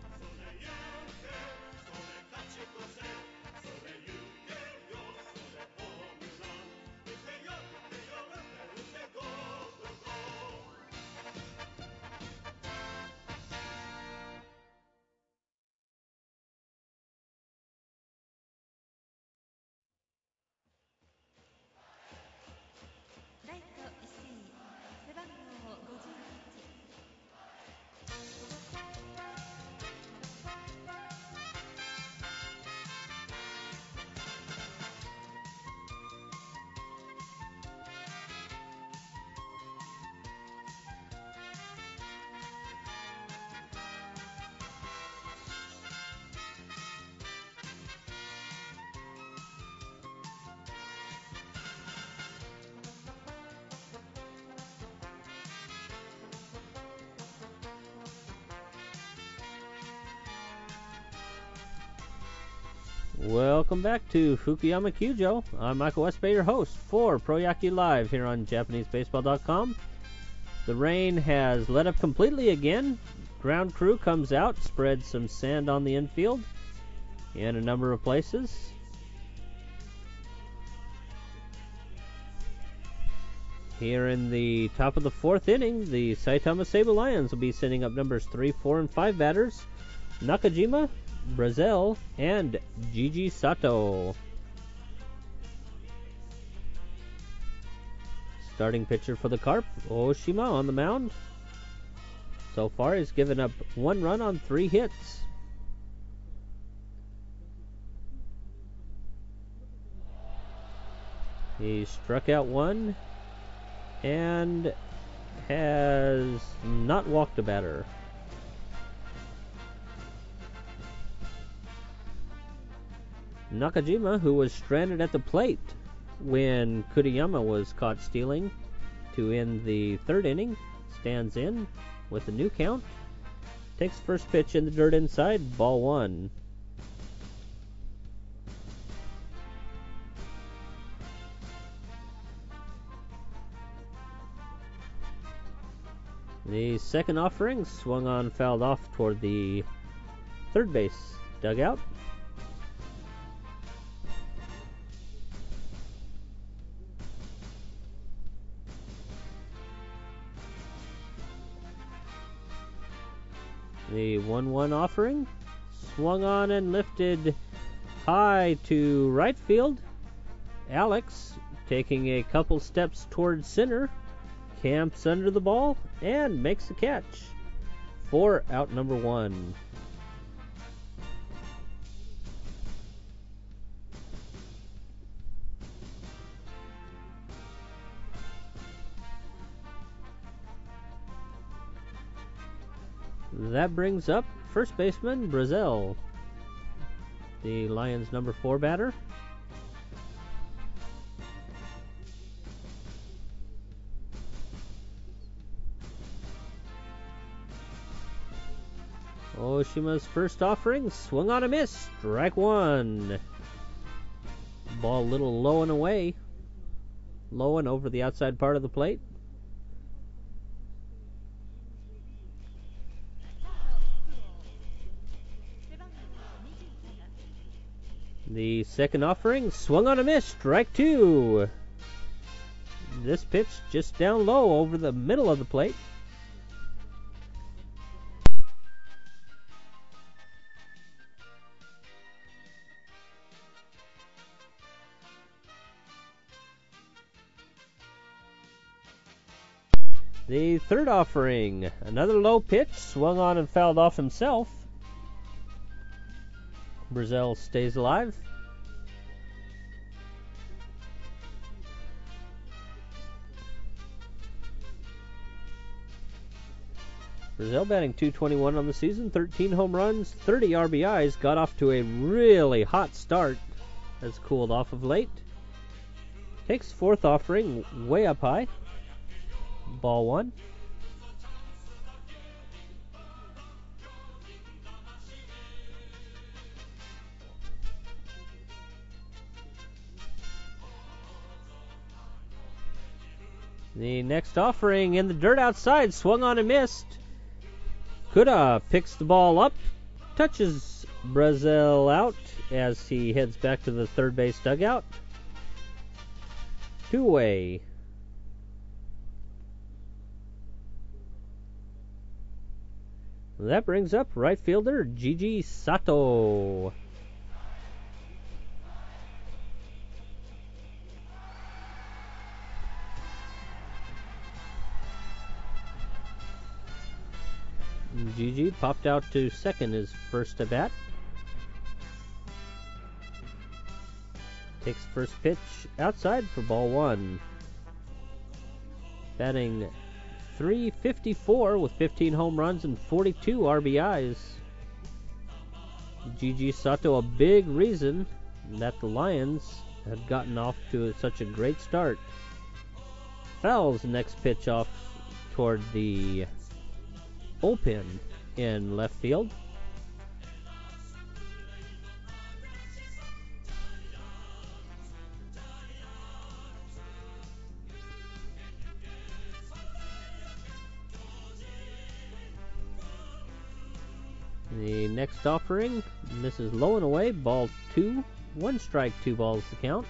Welcome back to Fukuyama Kyujo. I'm Michael Westbay, your host for Pro Yakkyu Live here on JapaneseBaseball.com. The rain has let up completely again. Ground crew comes out, spreads some sand on the infield in a number of places. Here in the top of the 4th inning, the Saitama Seibu Lions will be sending up numbers 3, 4, and 5 batters. Nakajima, Brazil, and Gigi Sato. Starting pitcher for the Carp, Oshima on the mound. So far, he's given up 1 run on 3 hits. He struck out 1 and has not walked a batter. Nakajima, who was stranded at the plate when Kuriyama was caught stealing to end the 3rd inning, stands in with a new count. Takes first pitch in the dirt inside, ball 1. The second offering swung on, fouled off toward the third base dugout. The 1-1 offering swung on and lifted high to right field. Alex, taking a couple steps towards center, camps under the ball and makes the catch for out number 1. That brings up first baseman Brazil, the Lions' number 4 batter. Oshima's first offering swung on a miss. Strike 1. Ball a little low and away. Low and over the outside part of the plate. The second offering swung on a miss. Strike 2. This pitch just down low over the middle of the plate. The third offering, another low pitch, swung on and fouled off himself. Brazil stays alive. Brazil batting .221 on the season, 13 home runs, 30 RBIs, got off to a really hot start, has cooled off of late. Takes fourth offering way up high. Ball 1. The next offering in the dirt outside, swung on and missed. Kuda picks the ball up, touches Brazil out as he heads back to the third base dugout. 2-away. That brings up right fielder Gigi Sato. Gigi popped out to second his first at bat. Takes first pitch outside for ball 1. Batting .354 with 15 home runs and 42 RBIs. Gigi Sato, a big reason that the Lions have gotten off to such a great start. Fouls the next pitch off toward the bullpen in left field. The next offering misses low and away. Ball 2. 1 strike, 2 balls to count.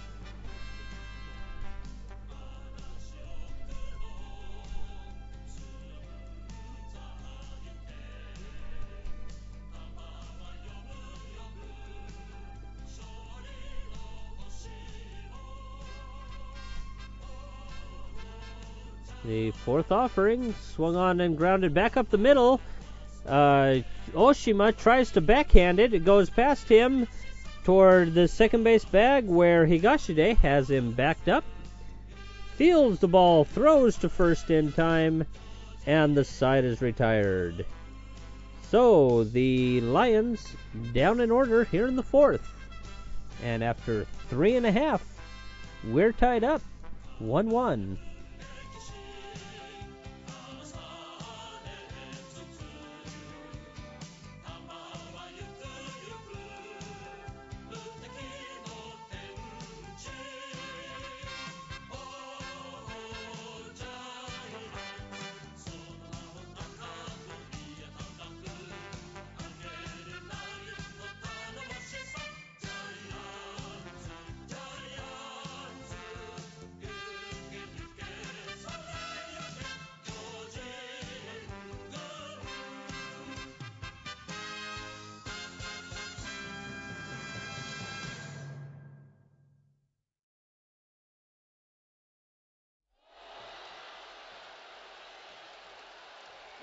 The fourth offering swung on and grounded back up the middle. Oshima tries to backhand it. It goes past him toward the second base bag where Higashide has him backed up. Fields the ball, throws to first in time, and the side is retired. So the Lions down in order here in the fourth. And after 3.5, we're tied up 1-1.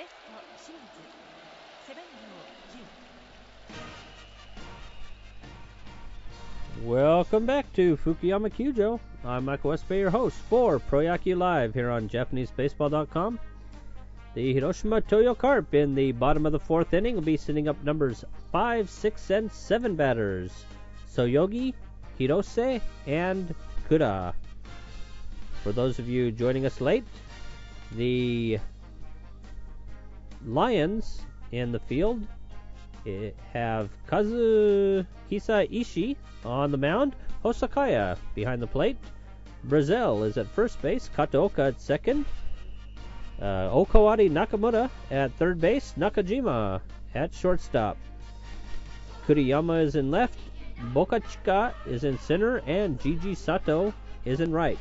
ト清水背番号10。 Welcome back to Fukuyama Kyujo. I'm Michael Westbay, your host for Proyaki Live here on JapaneseBaseball.com. The Hiroshima Toyo Carp in the bottom of the fourth inning will be sending up numbers 5, 6, and 7 batters. Soyogi, Hirose, and Kura. For those of you joining us late, the Lions in the field have Kazuhisa Ishii on the mound, Hosakaya behind the plate, Brazil is at first base, Kataoka at second, Okawari Nakamura at third base, Nakajima at shortstop. Kuriyama is in left, Bokachika is in center, and Jiji Sato is in right.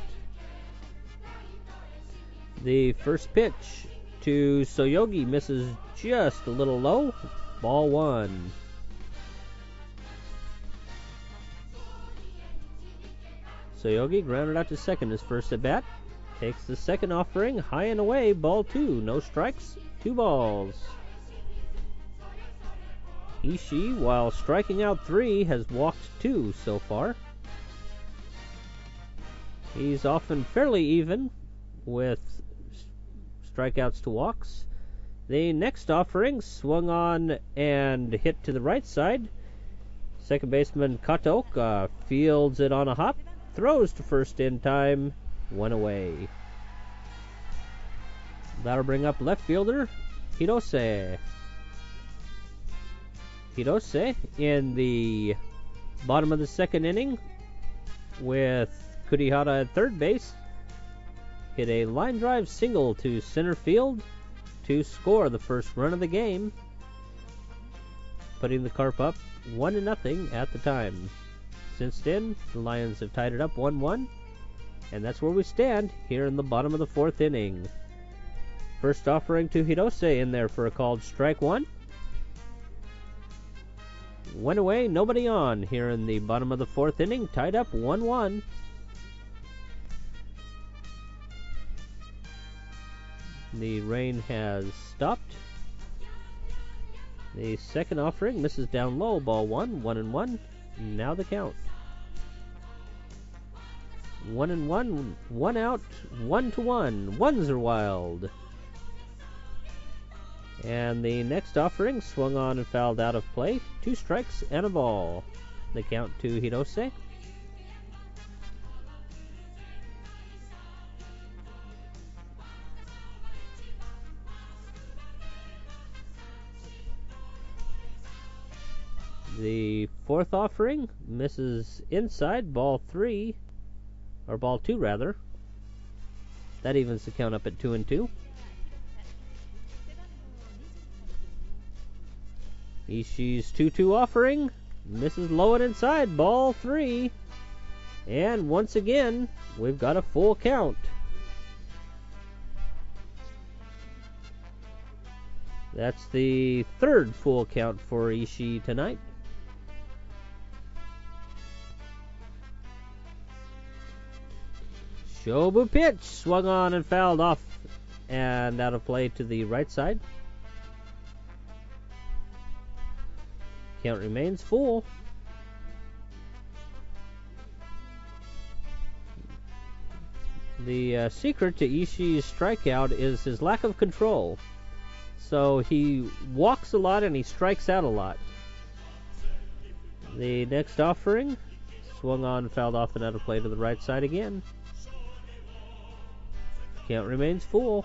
The first pitch to Soyogi misses just a little low. Ball one. Soyogi grounded out to second his first at bat. Takes the second offering, high and away, ball two. No strikes, 2 balls. Ishii, while striking out 3, has walked 2 so far. He's often fairly even with strikeouts to walks. The next offering swung on and hit to the right side. Second baseman Kataoka fields it on a hop, throws to first in time, 1 away. That'll bring up left fielder Hirose. Hirose in the bottom of the second inning with Kurihara at third base hit a line drive single to center field to score the first run of the game, putting the Carp up 1-0 at the time. Since then, the Lions have tied it up 1-1, and that's where we stand here in the bottom of the fourth inning. First offering to Hirose in there for a called strike 1. Went away, nobody on here in the bottom of the fourth inning, tied up 1-1. The rain has stopped. The second offering misses down low, ball 1, 1-1. Now the count. 1-1, 1 out, 1-1. Ones are wild. And the next offering swung on and fouled out of play. 2 strikes and a ball. The count to Hirose. The fourth offering misses inside, ball 3, or ball 2 rather. That evens the count up at 2-2. Ishii's 2-2 offering misses low and inside, ball 3. And once again, we've got a full count. That's the third full count for Ishii tonight. Shobu pitch swung on and fouled off and out of play to the right side. Count remains full. The secret to Ishii's strikeout is his lack of control. So he walks a lot and he strikes out a lot. The next offering swung on and fouled off and out of play to the right side again. Count remains full.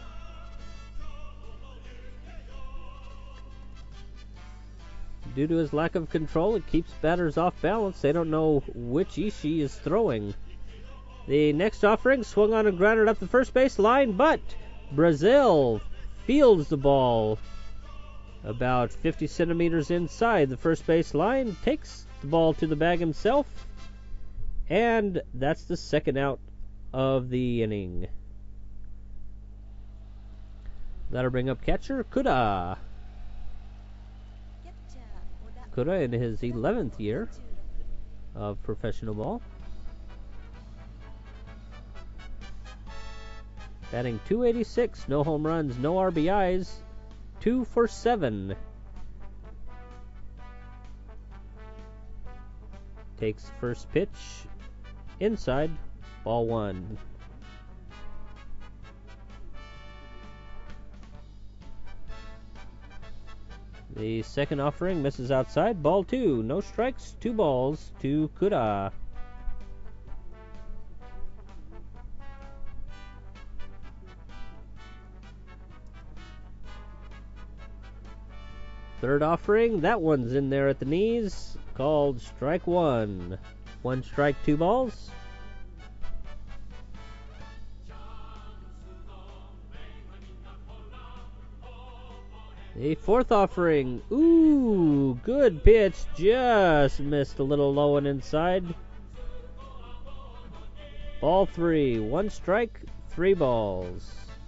Due to his lack of control, it keeps batters off balance. They don't know which Ishii is throwing. The next offering swung on and grounded up the first base line, but Brazil fields the ball about 50 centimeters inside the first base line, takes the ball to the bag himself, and that's the second out of the inning. That'll bring up catcher Kura. Kura in his 11th year of professional ball. Batting .286, no home runs, no RBIs, 2 for 7. Takes first pitch. Inside. Ball 1. The second offering misses outside. Ball 2. No strikes. 2 balls to Kuda. Third offering. That one's in there at the knees. Called strike 1. 1 strike, 2 balls. The fourth offering. Ooh, good pitch. Just missed a little low and inside. Ball 3. 1 strike, 3 balls.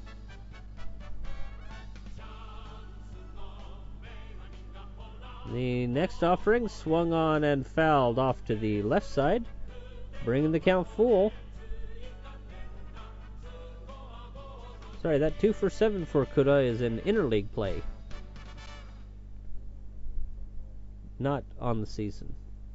The next offering swung on and fouled off to the left side, bringing the count full. Sorry, that 2 for 7 for Kuda is in interleague play, not on the season.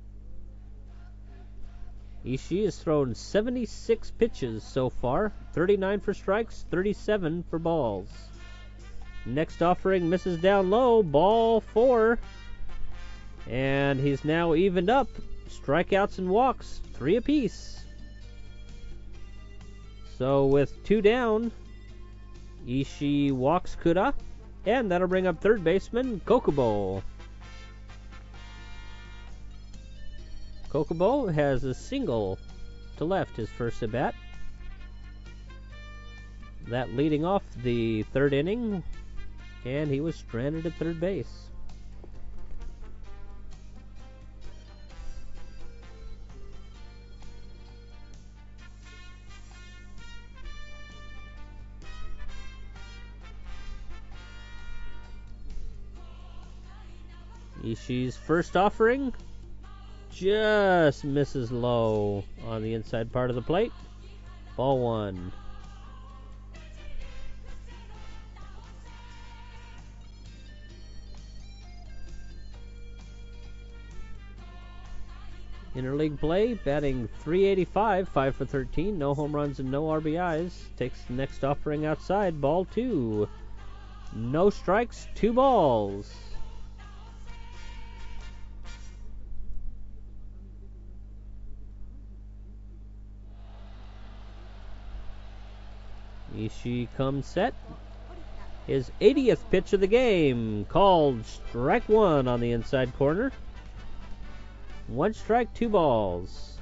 Ishii has thrown 76 pitches so far, 39 for strikes, 37 for balls. Next offering misses down low, ball 4. And he's now evened up. Strikeouts and walks, 3 apiece. So with 2 down, Ishii walks Kuda, and that'll bring up third baseman Kokubo. Kokubo has a single to left his first at bat. That leading off the third inning, and he was stranded at third base. Ishii's first offering just misses low on the inside part of the plate. Ball 1. Interleague play, batting .385, 5 for 13, no home runs and no RBIs. Takes the next offering outside, ball 2. No strikes, 2 balls. Ishii comes set. His 80th pitch of the game, called strike 1 on the inside corner. 1 strike, 2 balls.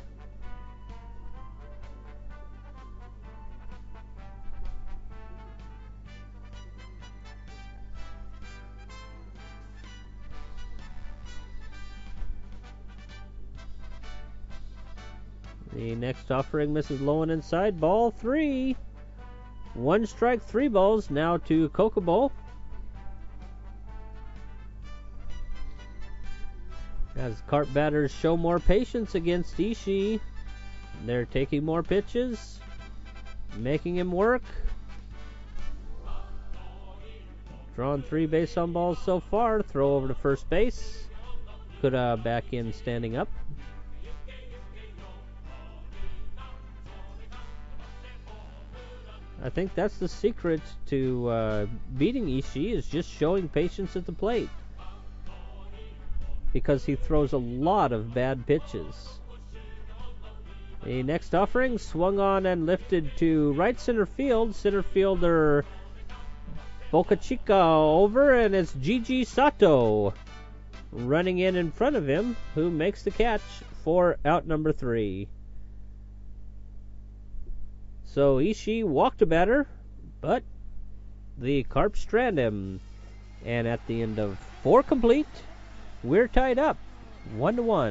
The next offering misses low and inside, ball 3. 1 strike, 3 balls now to Kokubo. As Carp batters show more patience against Ishii, they're taking more pitches, making him work. Drawn 3 base on balls so far. Throw over to first base. Kuda back in standing up. I think that's the secret to beating Ishii, is just showing patience at the plate, because he throws a lot of bad pitches. The next offering swung on and lifted to right center field. Center fielder Bocachica over, and it's Gigi Sato running in front of him, who makes the catch for out number 3. So Ishii walked a batter, but the Carp strand him. And at the end of 4 complete, we're tied up 1-1.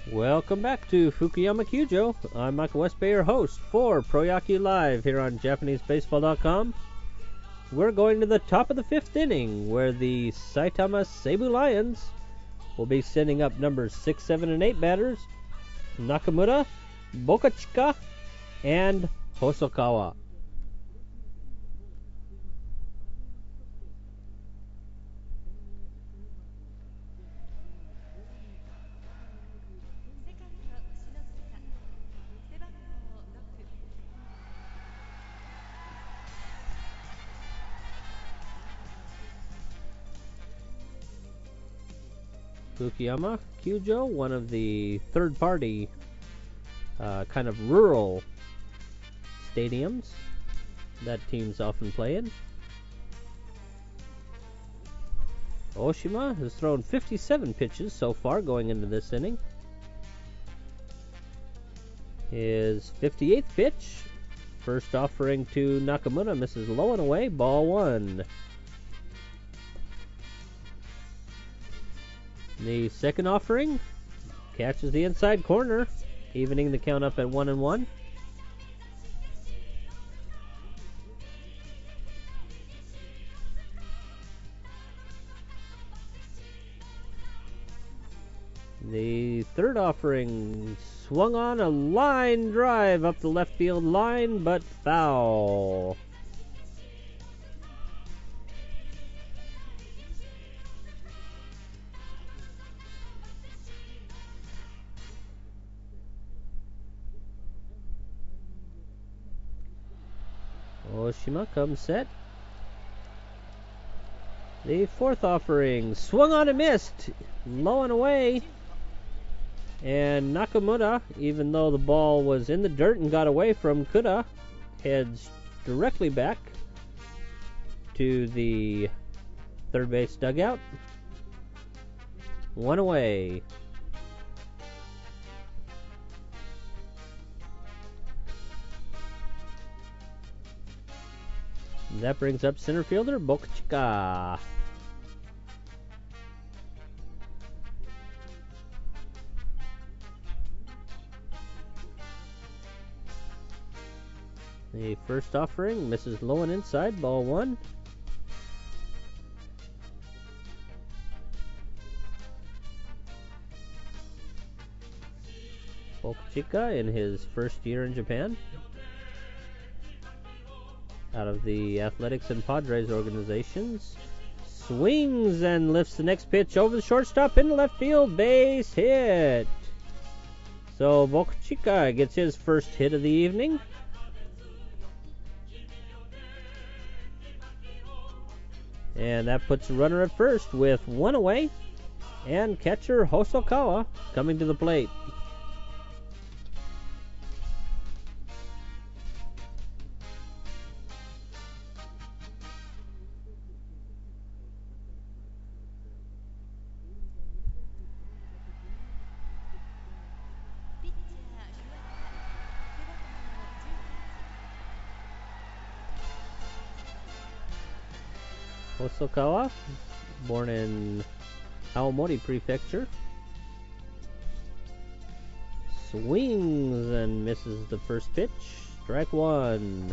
Welcome back to Fukuyama Kyujo. I'm Michael Westbay, your host for Proyaki Live here on JapaneseBaseball.com. We're going to the top of the 5th inning, where the Saitama Seibu Lions will be sending up numbers 6, 7, and 8 batters, Nakamura, Bokuchika, and Hosokawa. Fukuyama Kyujo, one of the third-party kind of rural stadiums that teams often play in. Oshima has thrown 57 pitches so far going into this inning. His 58th pitch, first offering to Nakamura, misses low and away, ball 1. The second offering catches the inside corner, evening the count up at 1-1. The third offering swung on a line drive up the left field line, but foul. Oshima comes set. The fourth offering swung on and missed, low and away. And Nakamura, even though the ball was in the dirt and got away from Kuda, heads directly back to the third base dugout. 1 away. That brings up center fielder Bokuchika. The first offering misses low and inside, ball 1. Bokuchika in his first year in Japan, out of the Athletics and Padres organizations, swings and lifts the next pitch over the shortstop into left field, base hit. So Bokuchika gets his first hit of the evening. And that puts the runner at first with 1 away, and catcher Hosokawa coming to the plate. Hosokawa, born in Aomori Prefecture, swings and misses the first pitch. Strike 1.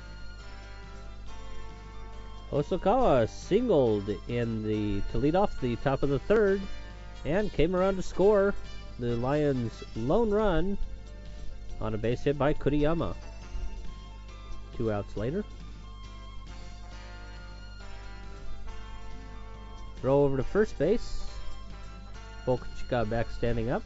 Hosokawa singled to lead off the top of the third and came around to score the Lions' lone run on a base hit by Kuriyama. 2 outs later. Throw over to first base. Bokuchika back standing up.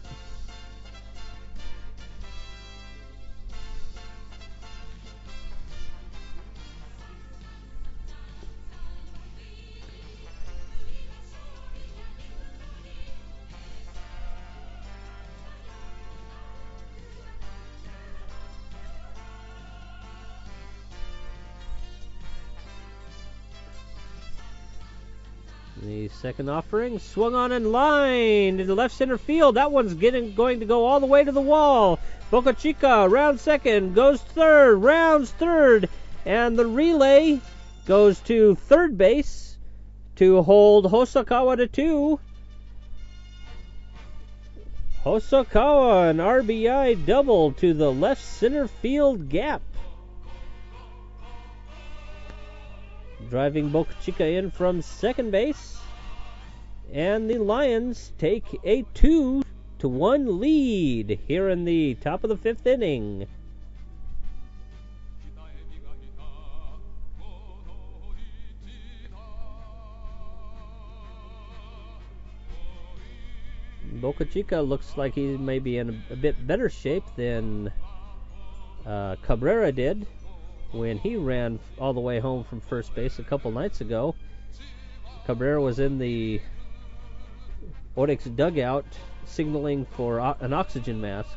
The second offering swung on and lined into left center field. That one's going to go all the way to the wall. Bokuchika round second, goes third, rounds third, and the relay goes to third base to hold Hosokawa to 2. Hosokawa, an RBI double to the left center field gap. Driving Boca Chica in from second base. And the Lions take a 2-1 lead here in the top of the fifth inning. Boca Chica looks like he may be in a bit better shape than Cabrera did when he ran all the way home from first base a couple nights ago. Cabrera was in the Orix dugout signaling for an oxygen mask.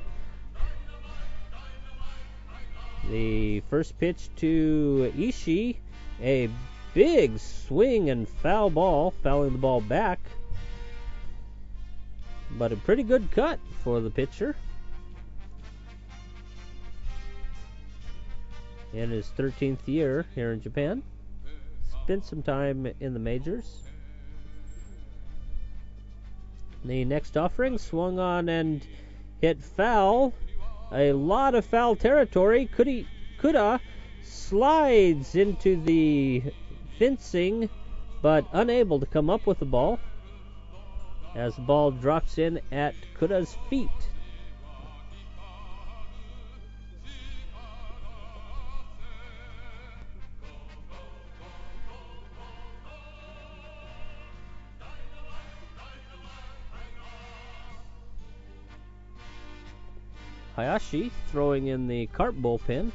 The first pitch to Ishii, a big swing and foul ball, fouling the ball back. But a pretty good cut for the pitcher. In his 13th year here in Japan. Spent some time in the majors. The next offering swung on and hit foul. A lot of foul territory. Kuda slides into the fencing, but unable to come up with the ball as the ball drops in at Kuda's feet. Hayashi throwing in the Carp bullpen.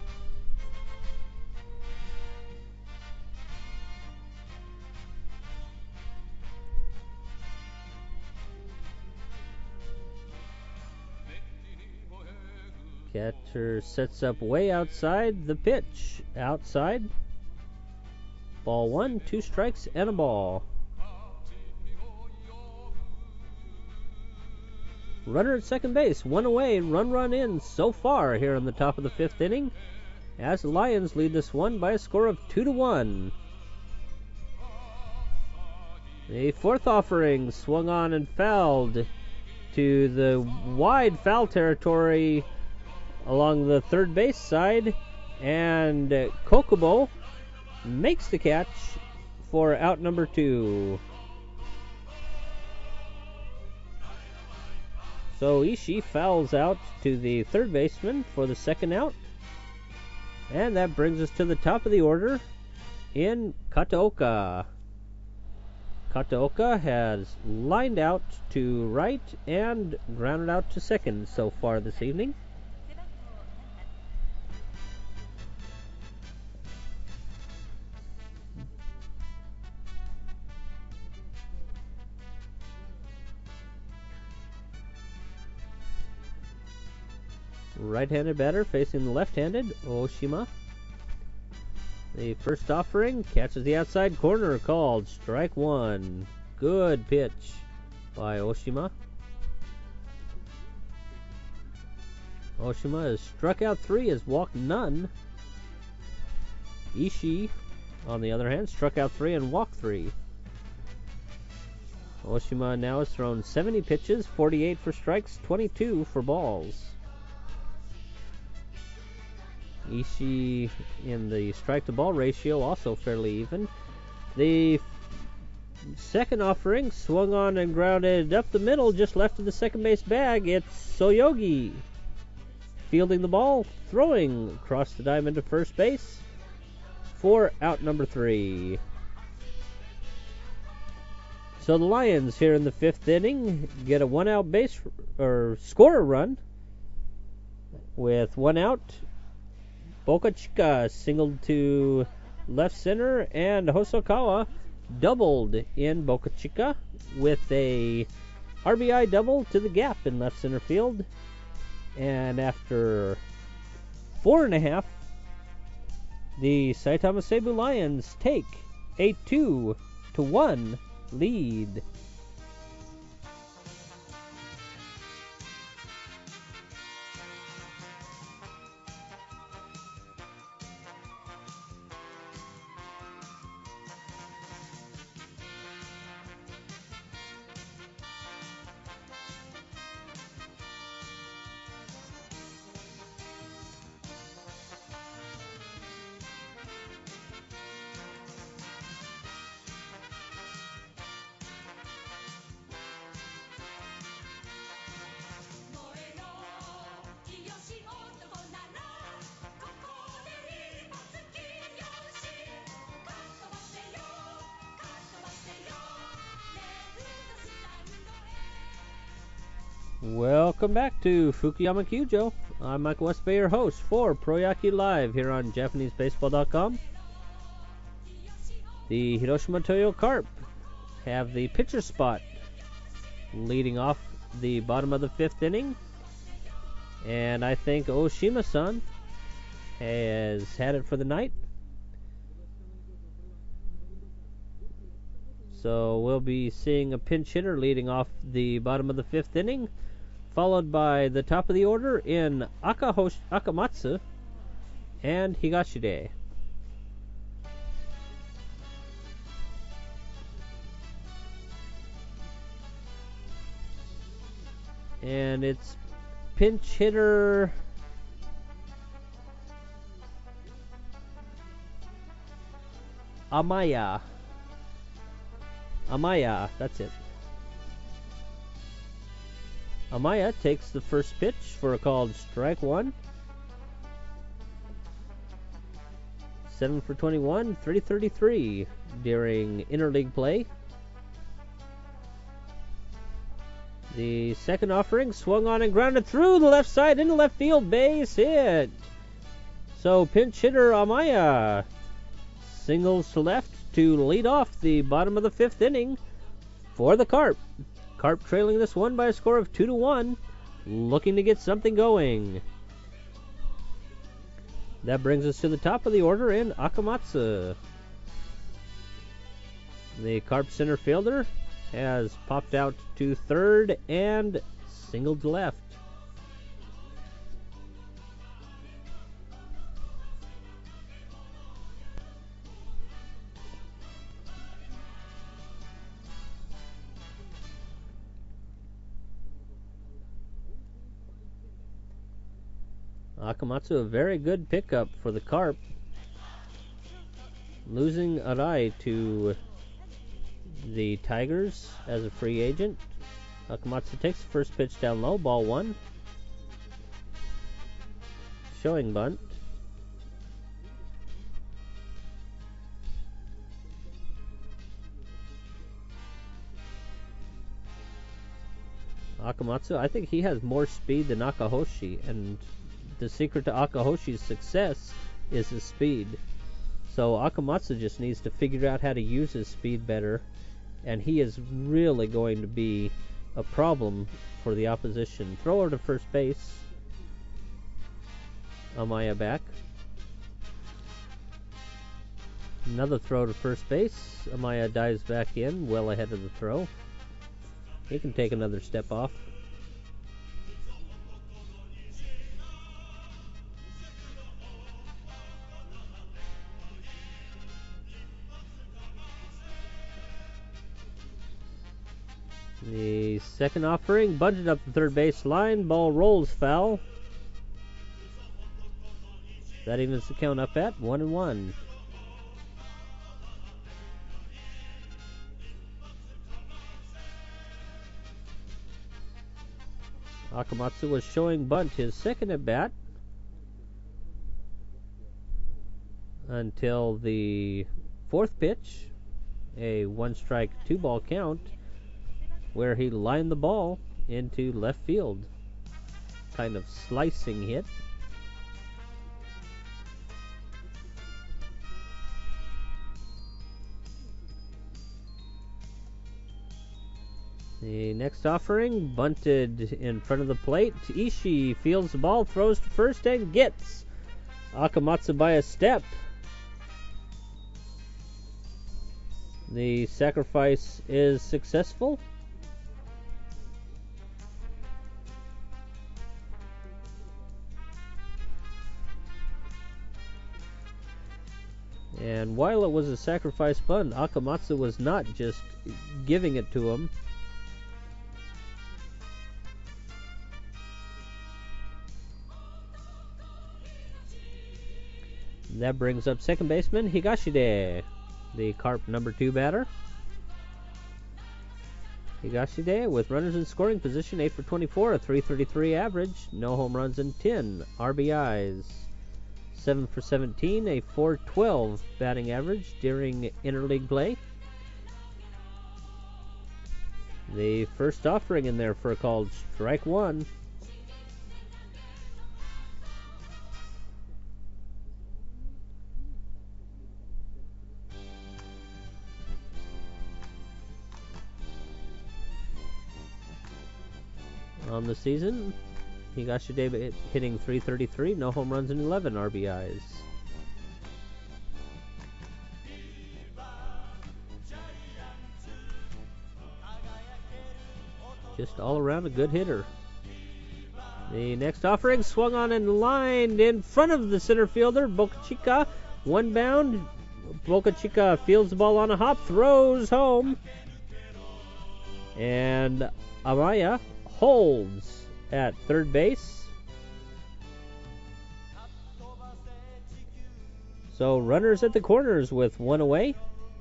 Catcher sets up way outside. The pitch outside. Ball one, 2 strikes and a ball. Runner at second base, 1 away, run in so far here in the top of the fifth inning, as the Lions lead this one by a score of 2-1. The fourth offering swung on and fouled to the wide foul territory along the third base side, and Kokobo makes the catch for out number 2. So Ishii fouls out to the third baseman for the second out. And that brings us to the top of the order in Kataoka. Kataoka has lined out to right and grounded out to second so far this evening. Right-handed batter facing the left-handed Oshima. The first offering catches the outside corner, called strike 1. Good pitch by Oshima. Oshima has struck out 3, has walked none. Ishii, on the other hand, struck out 3 and walked 3. Oshima now has thrown 70 pitches, 48 for strikes, 22 for balls. Ishii in the strike-to-ball ratio also fairly even. The second offering swung on and grounded up the middle, just left of the second base bag. It's Soyogi fielding the ball, throwing across the diamond to first base for out number 3. So the Lions here in the fifth inning get a 1-out base or score a run with 1 out. Boca Chica singled to left center, and Hosokawa doubled in Boca Chica with a RBI double to the gap in left center field. And after 4.5, the Saitama Seibu Lions take a 2-1 lead. Welcome back to Fukuyama Kyujo. I'm Michael Westbay, your host for Proyaki Live here on JapaneseBaseball.com. The Hiroshima Toyo Carp have the pitcher spot leading off the bottom of the fifth inning. And I think Oshima-san has had it for the night. So we'll be seeing a pinch hitter leading off the bottom of the fifth inning, followed by the top of the order in Akamatsu and Higashide. And it's pinch hitter Amaya, that's it. Amaya takes the first pitch for a called strike one. 7 for 21, 333 during interleague play. The second offering swung on and grounded through the left side into left field, base hit. So pinch hitter Amaya singles to left to lead off the bottom of the fifth inning for the Carp. Carp trailing this one by a score of 2-1, looking to get something going. That brings us to the top of the order in Akamatsu. The Carp center fielder has popped out to third and singled to left. Akamatsu, a very good pickup for the Carp. Losing Arai to the Tigers as a free agent. Akamatsu takes the first pitch down low, ball one. Showing bunt. Akamatsu, I think he has more speed than Akahoshi, and the secret to Akahoshi's success is his speed. So Akamatsu just needs to figure out how to use his speed better, and he is really going to be a problem for the opposition. Thrower to first base. Amaya back. Another throw to first base. Amaya dives back in, well ahead of the throw. He can take another step off. The second offering bunted up the third base line. Ball rolls foul. That evens the count up at 1-1. Akamatsu was showing bunt his second at bat until the fourth pitch, a 1-strike 2-ball count, where he lined the ball into left field. Kind of slicing hit. The next offering bunted in front of the plate. Ishii fields the ball, throws to first, and gets Akamatsu by a step. The sacrifice is successful. And while it was a sacrifice bunt, Akamatsu was not just giving it to him. That brings up second baseman Higashide, the Carp number 2 batter. Higashide with runners in scoring position, 8 for 24, a 333 average, no home runs and 10 RBIs. 7 for 17, a 412 batting average during interleague play. The first offering in there for called strike one. On the season, Higashidebe hitting .333, no home runs and 11 RBIs. Just all around a good hitter. The next offering swung on and lined in front of the center fielder, Boca Chica. One bound. Boca Chica fields the ball on a hop, throws home. And Amaya holds at third base. So runners at the corners with one away.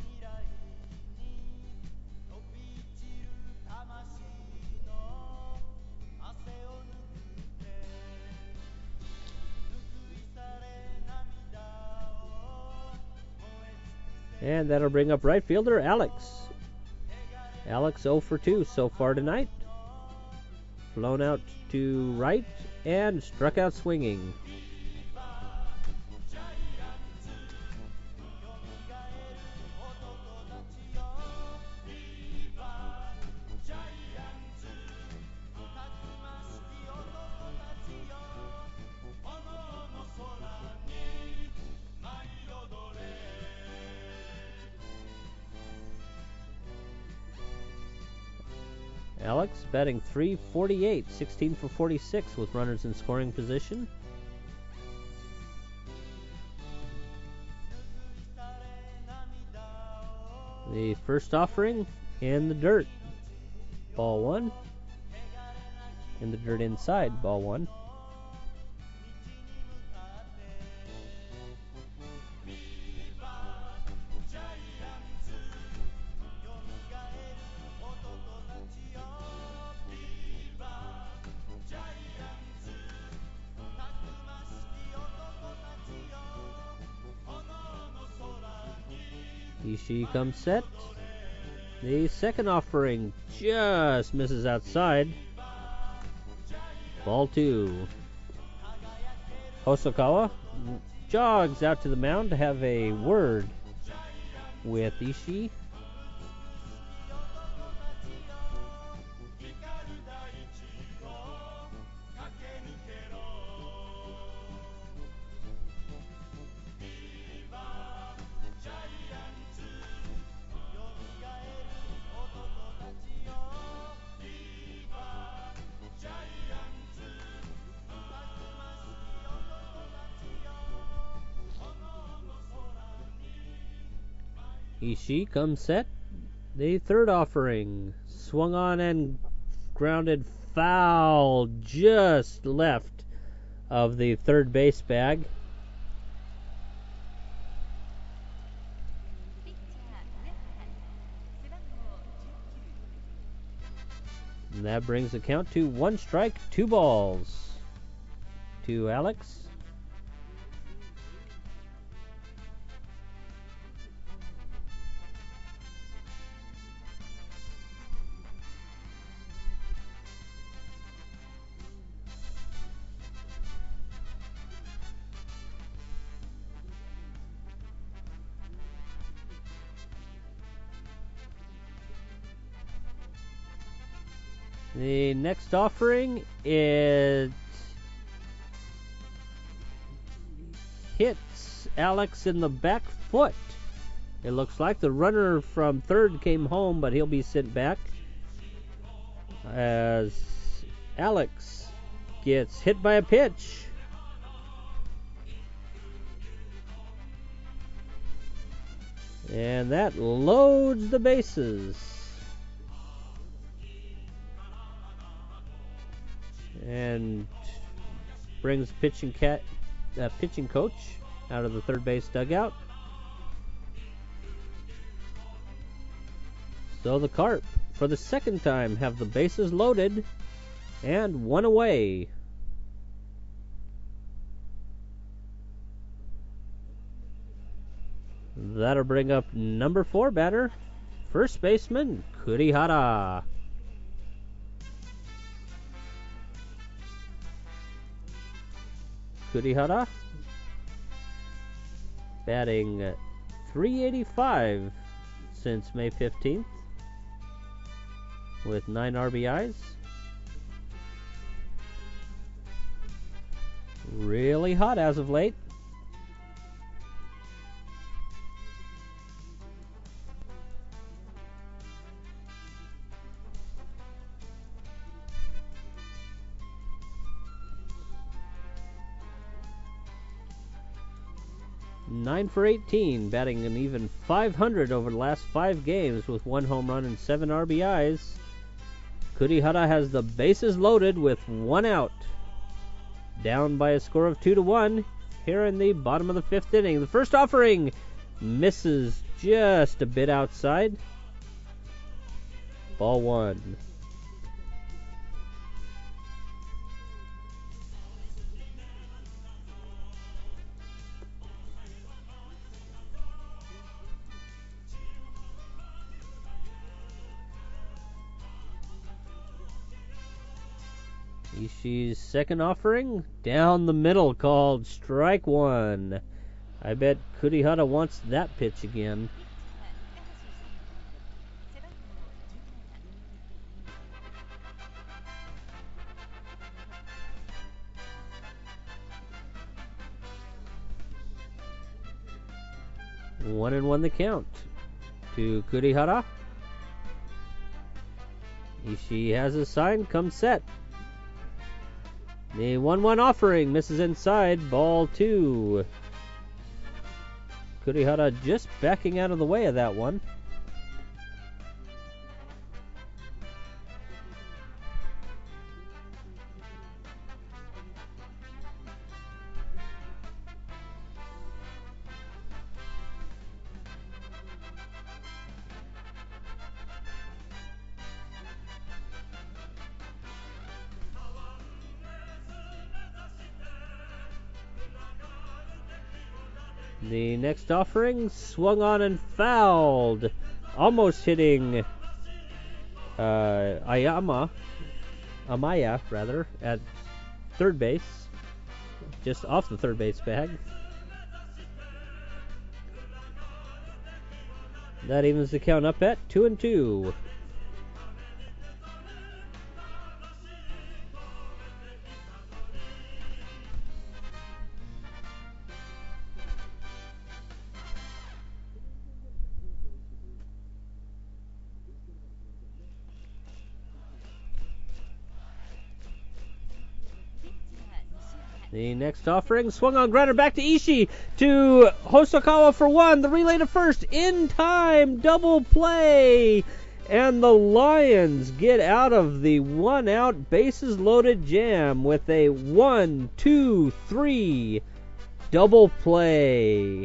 And that'll bring up right fielder Alex. Alex 0 for 2 so far tonight. Flown out to right and struck out swinging. Alex batting .348, 16 for 46 with runners in scoring position. The first offering in the dirt. Ball one. In the dirt inside, ball one. Ishii comes set. The second offering just misses outside. Ball two. Hosokawa jogs out to the mound to have a word with Ishii. Ishii comes set. The third offering swung on and grounded foul just left of the third base bag. And that brings the count to 1 strike, 2 balls to Alex. The next offering, it hits Alex in the back foot. It looks like the runner from third came home, but he'll be sent back as Alex gets hit by a pitch. And that loads the bases. And brings pitching coach out of the third base dugout. So the Carp, for the second time, have the bases loaded and 1 away. That'll bring up number 4 batter, first baseman Kurihara. Kurihara, batting .385 since May 15th, with 9 RBIs. Really hot as of late. Nine for 18, batting an even .500 over the last 5 games with 1 home run and 7 RBIs. Kurihara has the bases loaded with 1 out. Down by a score of 2-1 here in the bottom of the 5th inning. The first offering misses just a bit outside. Ball 1. Ishii's second offering, down the middle, called strike 1. I bet Kurihara wants that pitch again. One and 1 the count to Kurihara. Ishii has a sign, come set. The 1-1 offering misses inside, ball 2. Kurihara just backing out of the way of that one. The next offering swung on and fouled, almost hitting Amaya at third base, just off the third base bag. That evens the count up at 2-2. The next offering swung on, grounder back to Ishii, to Hosokawa for 1. The relay to first, in time, double play. And the Lions get out of the 1-out bases loaded jam with a 1-2-3 double play.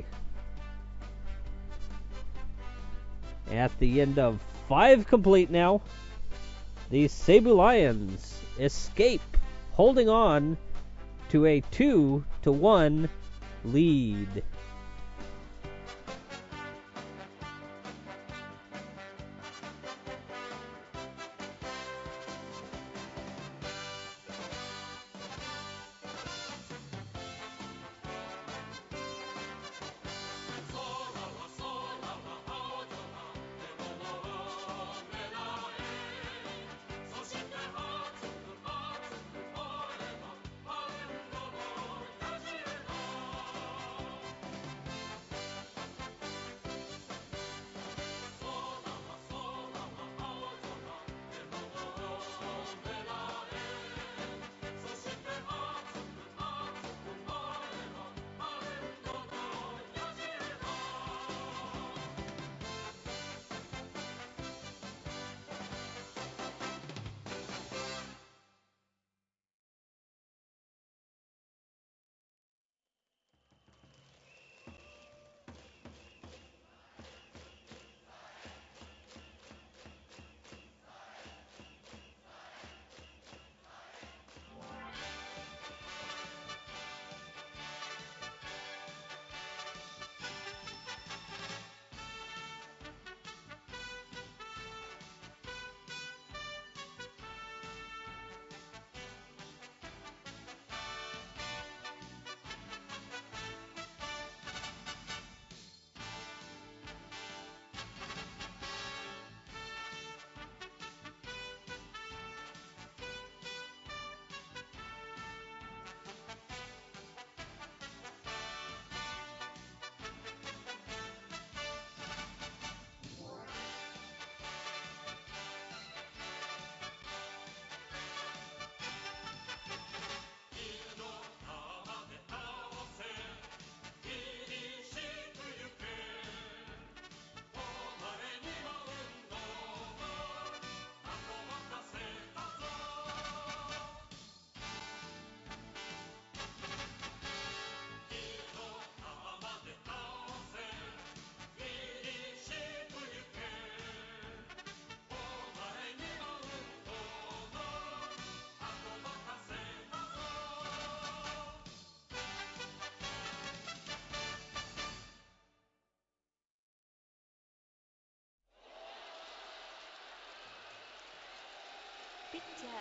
At the end of 5 complete now, the Seibu Lions escape, holding on to a 2-1 lead.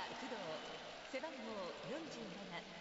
工藤、背番号47。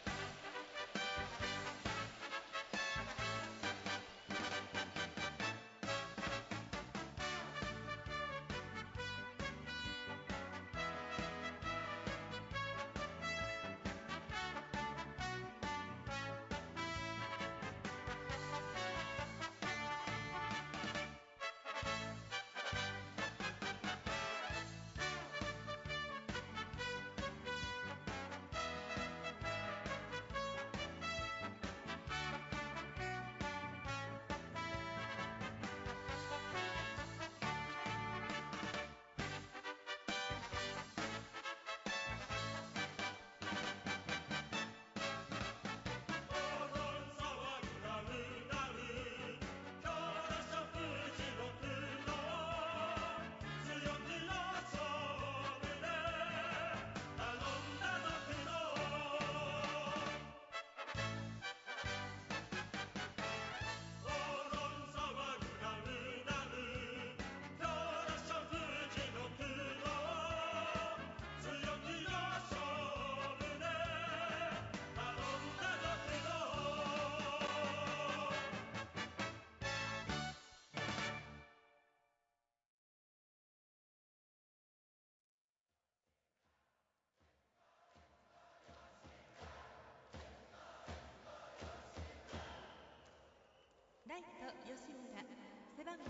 ライト吉村、背番号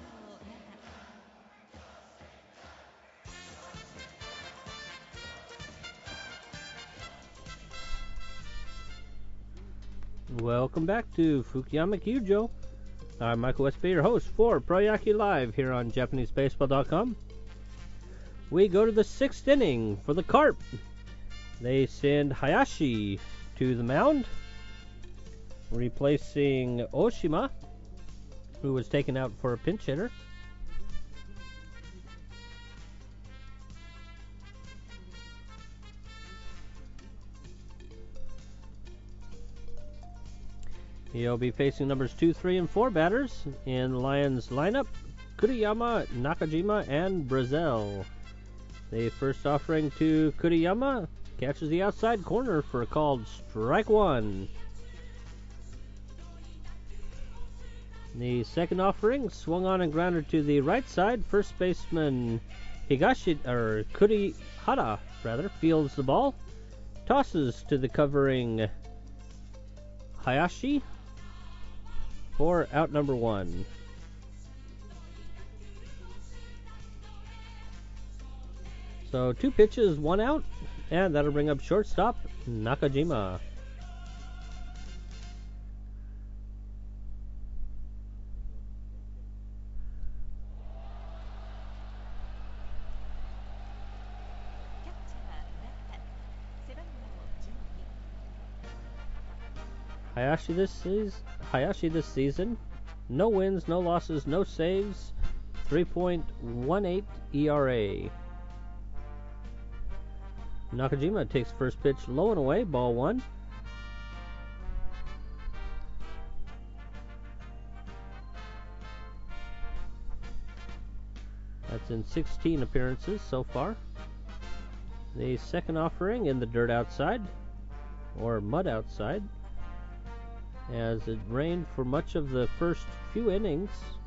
7。 Welcome back to Fukuyama Kyujo. I'm Michael Westby, your host for Proyaki Live here on JapaneseBaseball.com. We go to the 6th inning for the Carp. They send Hayashi to the mound, replacing Oshima, who was taken out for a pinch hitter. He'll be facing numbers 2, 3, and 4 batters in the Lions lineup: Kuriyama, Nakajima, and Brazil. The first offering to Kuriyama catches the outside corner for a called strike one. The second offering swung on and grounded to the right side. First baseman Kurihara fields the ball, tosses to the covering Hayashi for out number 1. So 2 pitches, 1 out, and that'll bring up shortstop Nakajima. Hayashi this season, no wins, no losses, no saves, 3.18 ERA. Nakajima takes first pitch low and away, ball 1. That's in 16 appearances so far. The second offering in the dirt outside, or mud outside, as it rained for much of the first few innings.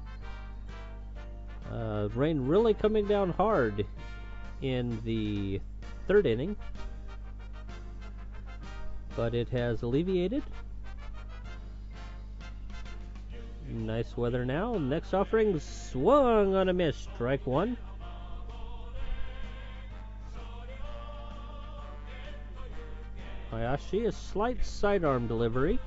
Rain really coming down hard in the 3rd inning, but it has alleviated. Nice weather now. Next offering swung on a miss, strike 1. Hayashi, a slight sidearm delivery.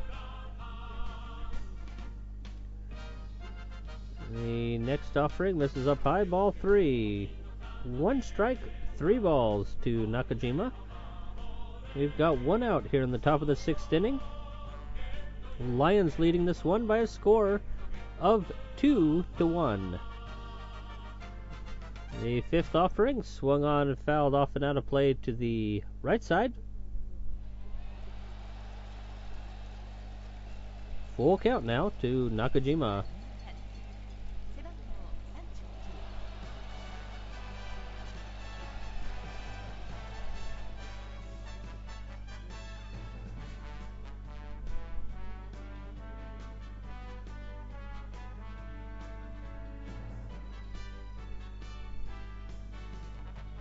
The next offering misses up high, ball 3. 1 strike, 3 balls to Nakajima. We've got 1 out here in the top of the 6th inning. Lions leading this one by a score of 2-1. The 5th offering swung on and fouled off and out of play to the right side. Full count now to Nakajima.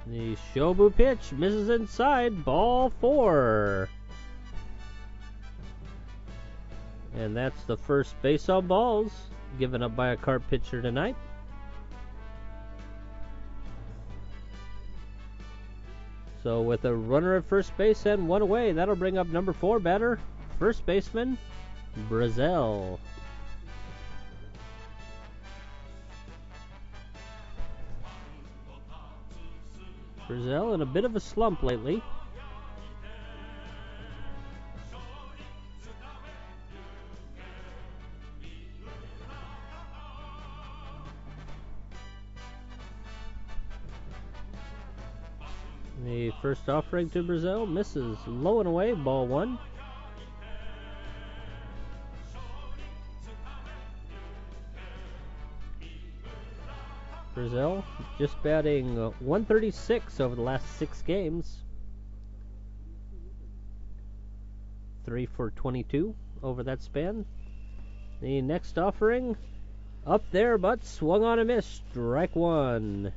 The Shobu pitch misses inside, ball 4. And that's the first base on balls given up by a Carp pitcher tonight. So with a runner at first base and 1 away, that'll bring up number 4 batter, first baseman, Brazil. Brazil in a bit of a slump lately. The first offering to Brazil misses, low and away, ball 1. Brazil just batting 136 over the last 6 games. 3 for 22 over that span. The next offering up there, but swung on a miss. Strike 1.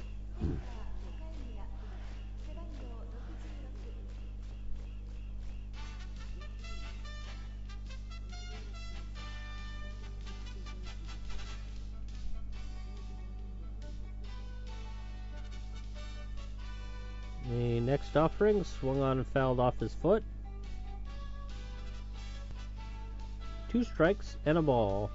The next offering swung on and fouled off his foot. 2 strikes and a ball.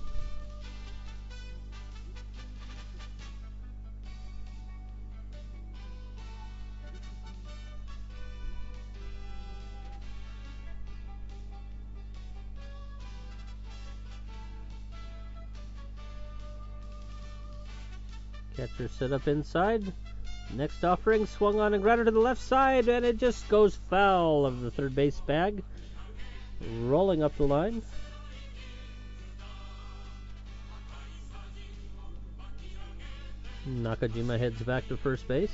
Catcher set up inside. Next offering swung on and grounded to the left side, and it just goes foul of the third base bag. Rolling up the line. Nakajima heads back to first base.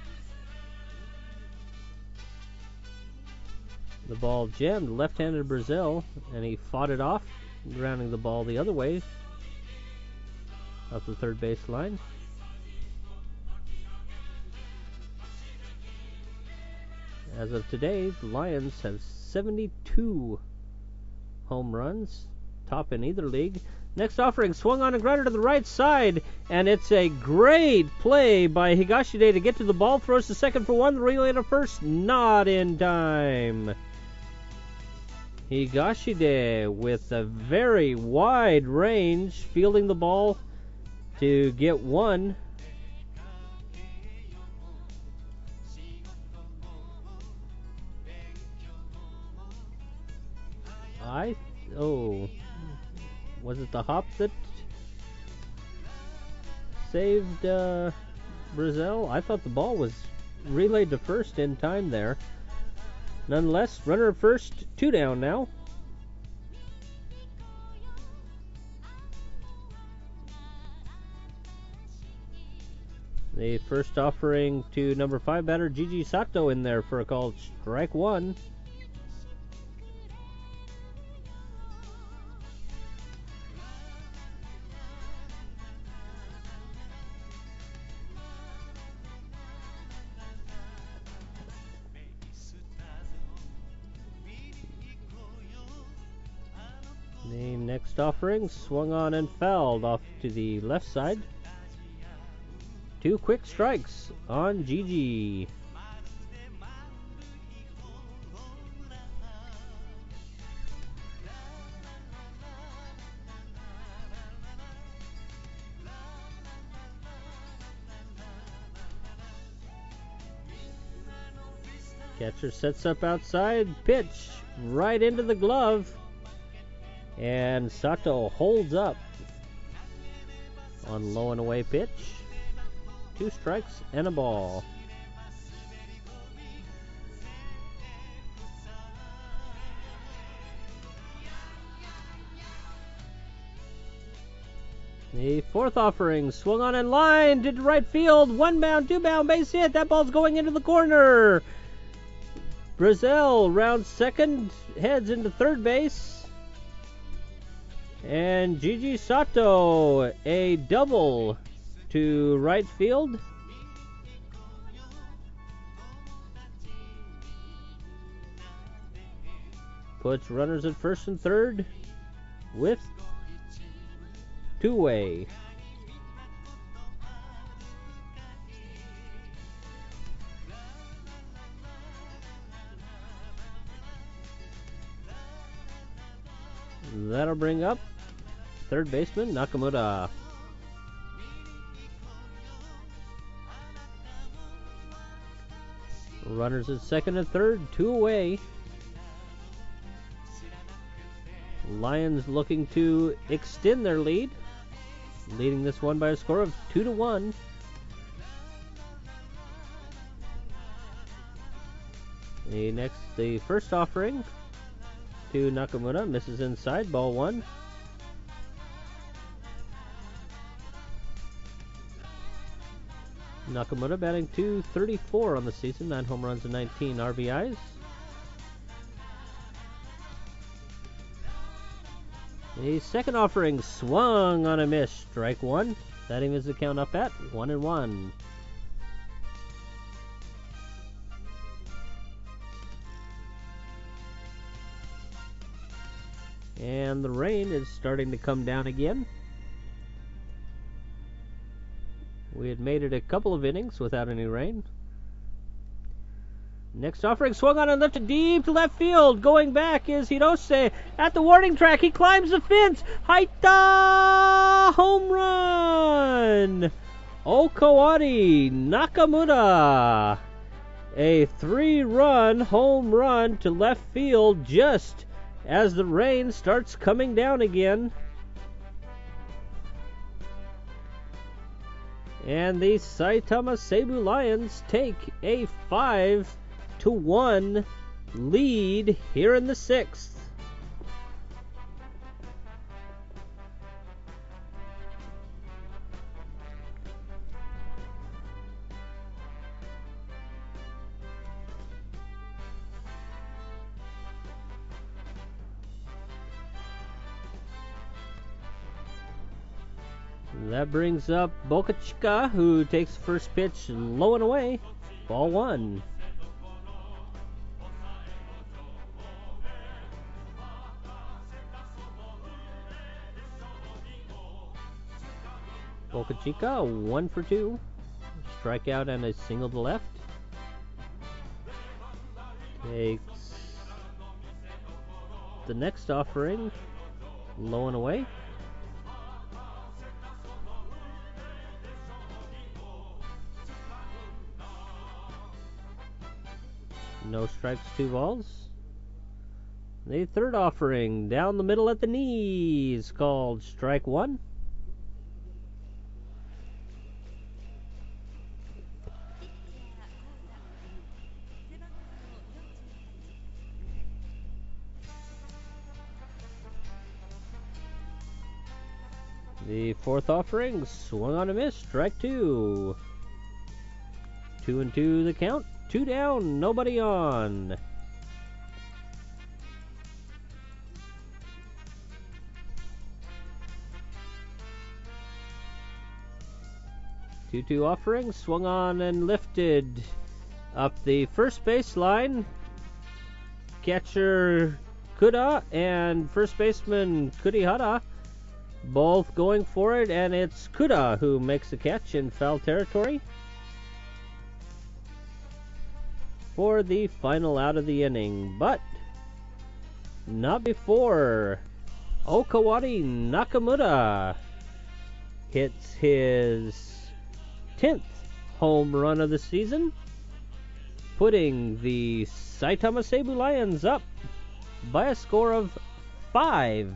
The ball jammed left-handed Brazil, and he fought it off, grounding the ball the other way up the third base line. As of today, the Lions have 72 home runs, top in either league. Next offering swung on and grounded to the right side, and it's a great play by Higashide to get to the ball. Throws to second for 1, the relay to first, not in time. Higashide with a very wide range, fielding the ball to get 1. Was it the hop that saved Brazil? I thought the ball was relayed to first in time there. Nonetheless, runner at first, 2 down now. The first offering to number 5 batter Gigi Sato in there for a called strike 1. The next offering swung on and fouled off to the left side. 2 quick strikes on Gigi. Catcher sets up outside, pitch right into the glove. And Sato holds up on low and away pitch. 2 strikes and a ball. The fourth offering swung on and lined to right field. 1 bound, 2 bound, base hit. That ball's going into the corner. Brazil rounds second, heads into third base. And Gigi Sato, a double to right field. puts runners at first and third with two-way. That'll bring up third baseman Nakamura. Runners at second and third, two away. Lions looking to extend their lead, leading this one by a score of 2-1. The first offering to Nakamura misses inside, ball one. Nakamura batting .234 on the season, 9 home runs and 19 RBIs. The second offering swung on a miss, strike one. That evens the count up at 1-1. And the rain is starting to come down again. We had made it a couple of innings without any rain. Next offering swung on and lifted deep to left field. Going back is Hirose at the warning track. He climbs the fence. Haita! Home run! Okawari Nakamura. A 3-run home run to left field just as the rain starts coming down again. And the Saitama Seibu Lions take a 5-1 lead here in the sixth. That brings up Boca Chica, who takes first pitch low and away. Ball one. Boca Chica, 1 for 2. Strikeout and a single to left. Takes the next offering low and away. No strikes, 2 balls. The third offering down the middle at the knees, called strike one. The fourth offering swung on a miss, strike two. 2-2 the count. 2 down, nobody on. Two offering swung on and lifted up the first baseline. Catcher Kuda and first baseman Kurihara both going for it, and it's Kuda who makes the catch in foul territory for the final out of the inning, but not before Okawari Nakamura hits his 10th home run of the season, putting the Saitama Seibu Lions up by a score of 5-1.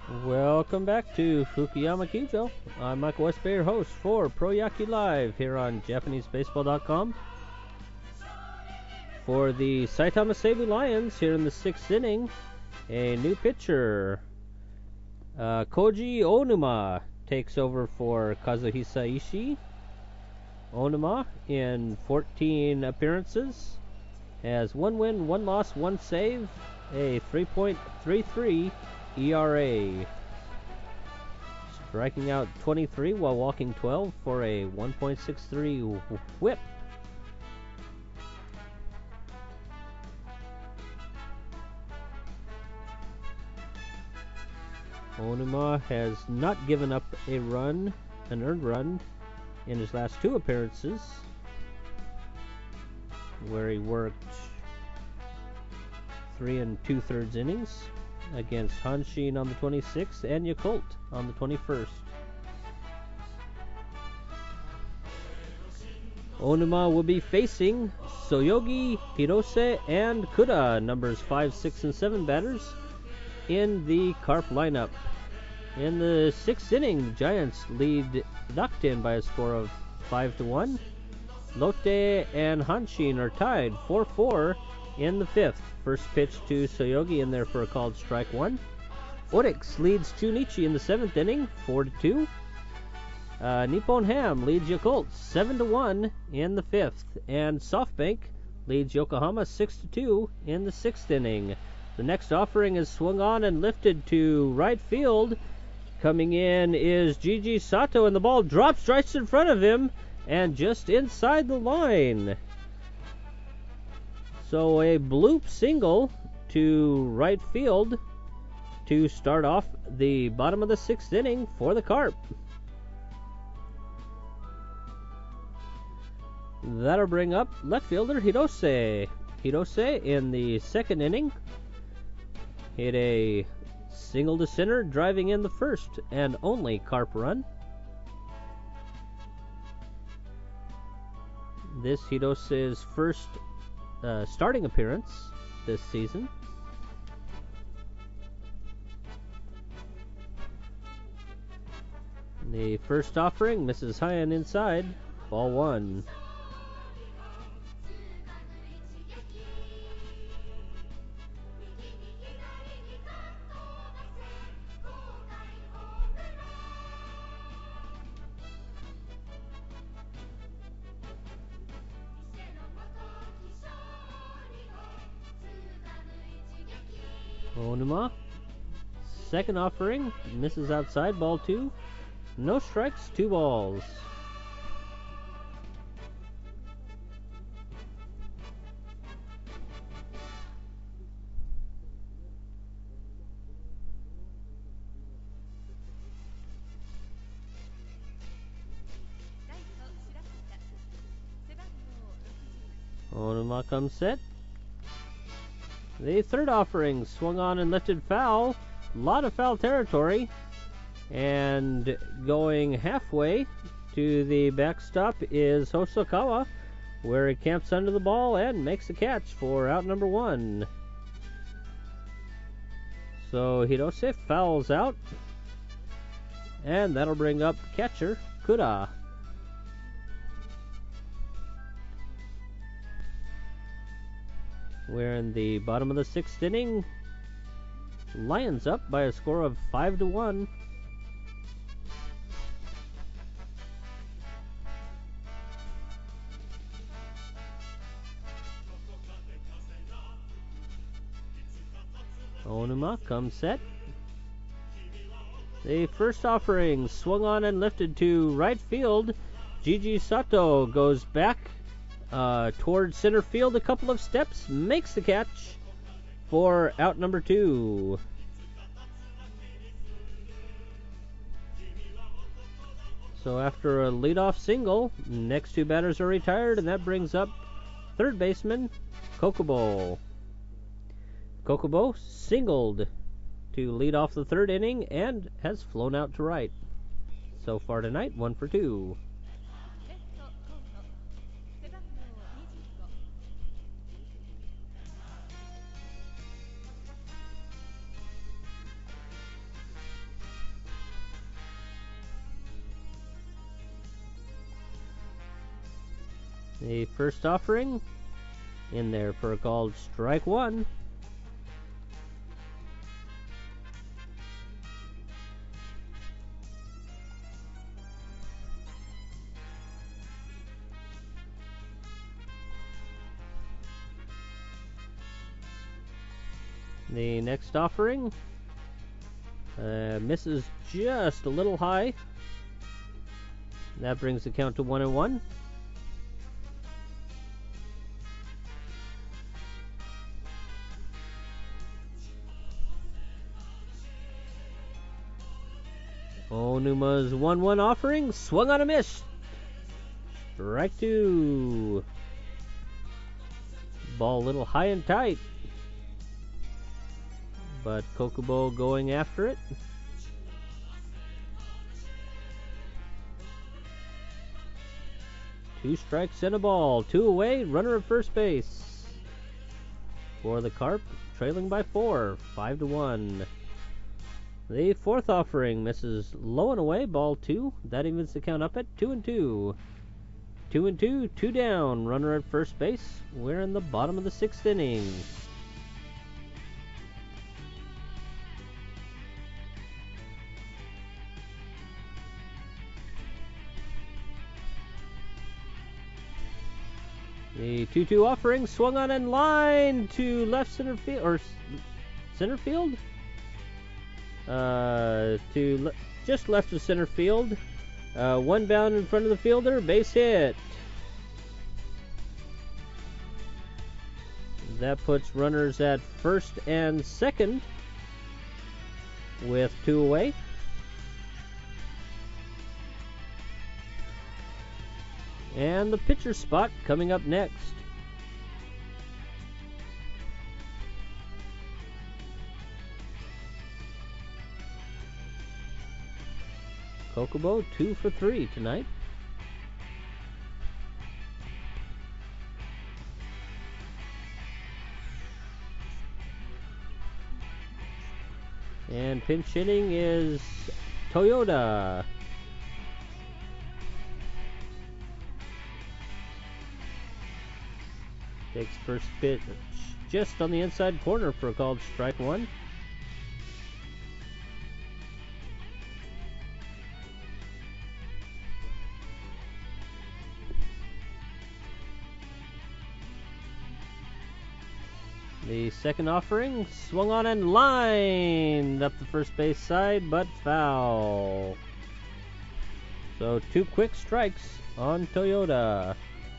Welcome back to Fukuyama Kyujo. I'm Michael Westby, your host for Pro Yaki Live here on JapaneseBaseball.com. For the Saitama Seibu Lions here in the 6th inning, a new pitcher, Koji Onuma, takes over for Kazuhisa Ishii. Onuma, in 14 appearances, has 1 win, 1 loss, 1 save, a 3.33 ERA. Striking out 23 while walking 12 for a 1.63 whip. Onuma has not given up an earned run, in his last 2 appearances, where he worked 3 2/3 innings against Hanshin on the 26th and Yakult on the 21st. Onuma will be facing Soyogi, Hirose, and Kuda, numbers 5, 6, and 7 batters, in the Carp lineup. In the 6th inning, the Giants lead Rakuten by a score of 5-1. Lotte and Hanshin are tied 4-4 in the 5th. First pitch to Soyogi in there for a called strike 1. Orix leads Chunichi in the 7th inning, 4-2. Nippon Ham leads Yakult 7-1 in the 5th. And SoftBank leads Yokohama 6-2 in the 6th inning. The next offering is swung on and lifted to right field. Coming in is Gigi Sato, and the ball drops right in front of him and just inside the line. So a bloop single to right field to start off the bottom of the 6th inning for the Carp. That'll bring up left fielder Hirose. Hirose in the 2nd inning hit a single to center, driving in the first and only Carp run. This Hirose's first starting appearance this season. The first offering misses high and inside, ball 1. Onuma, second offering, misses outside, ball 2. No strikes, 2 balls. Onuma comes set. The third offering swung on and lifted foul. A lot of foul territory. And going halfway to the backstop is Hosokawa, where he camps under the ball and makes the catch for out number 1. So Hirose fouls out. And that'll bring up catcher Kuda. We're in the bottom of the 6th inning. Lions up by a score of 5-1. Onuma comes set. The first offering swung on and lifted to right field. Gigi Sato goes back towards center field a couple of steps, makes the catch for out number 2. So after a leadoff single, next 2 batters are retired, and that brings up third baseman Kokubo. Kokubo singled to lead off the 3rd inning and has flown out to right. So far tonight, 1 for 2. The first offering in there for a called strike one. The next offering misses just a little high. That brings the count to 1-1. Onuma's 1-1 offering swung on a miss. Strike two. Ball a little high and tight, but Kokubo going after it. Two strikes and a ball. Two away. Runner at first base. For the Carp, trailing by 4. 5-1. The fourth offering misses low and away. Ball 2. That evens the count up at 2-2. 2-2. 2 down. Runner at first base. We're in the bottom of the 6th inning. The 2-2 offering swung on in line to left center field, or center field? Just left of center field. One bound in front of the fielder, base hit. That puts runners at first and second with 2 away. And the pitcher spot coming up next. Kokubo 2 for 3 tonight. And pinch hitting is Toyota. Takes first pitch just on the inside corner for a called strike one. The second offering swung on and lined up the first base side, but foul. So 2 quick strikes on Toyota.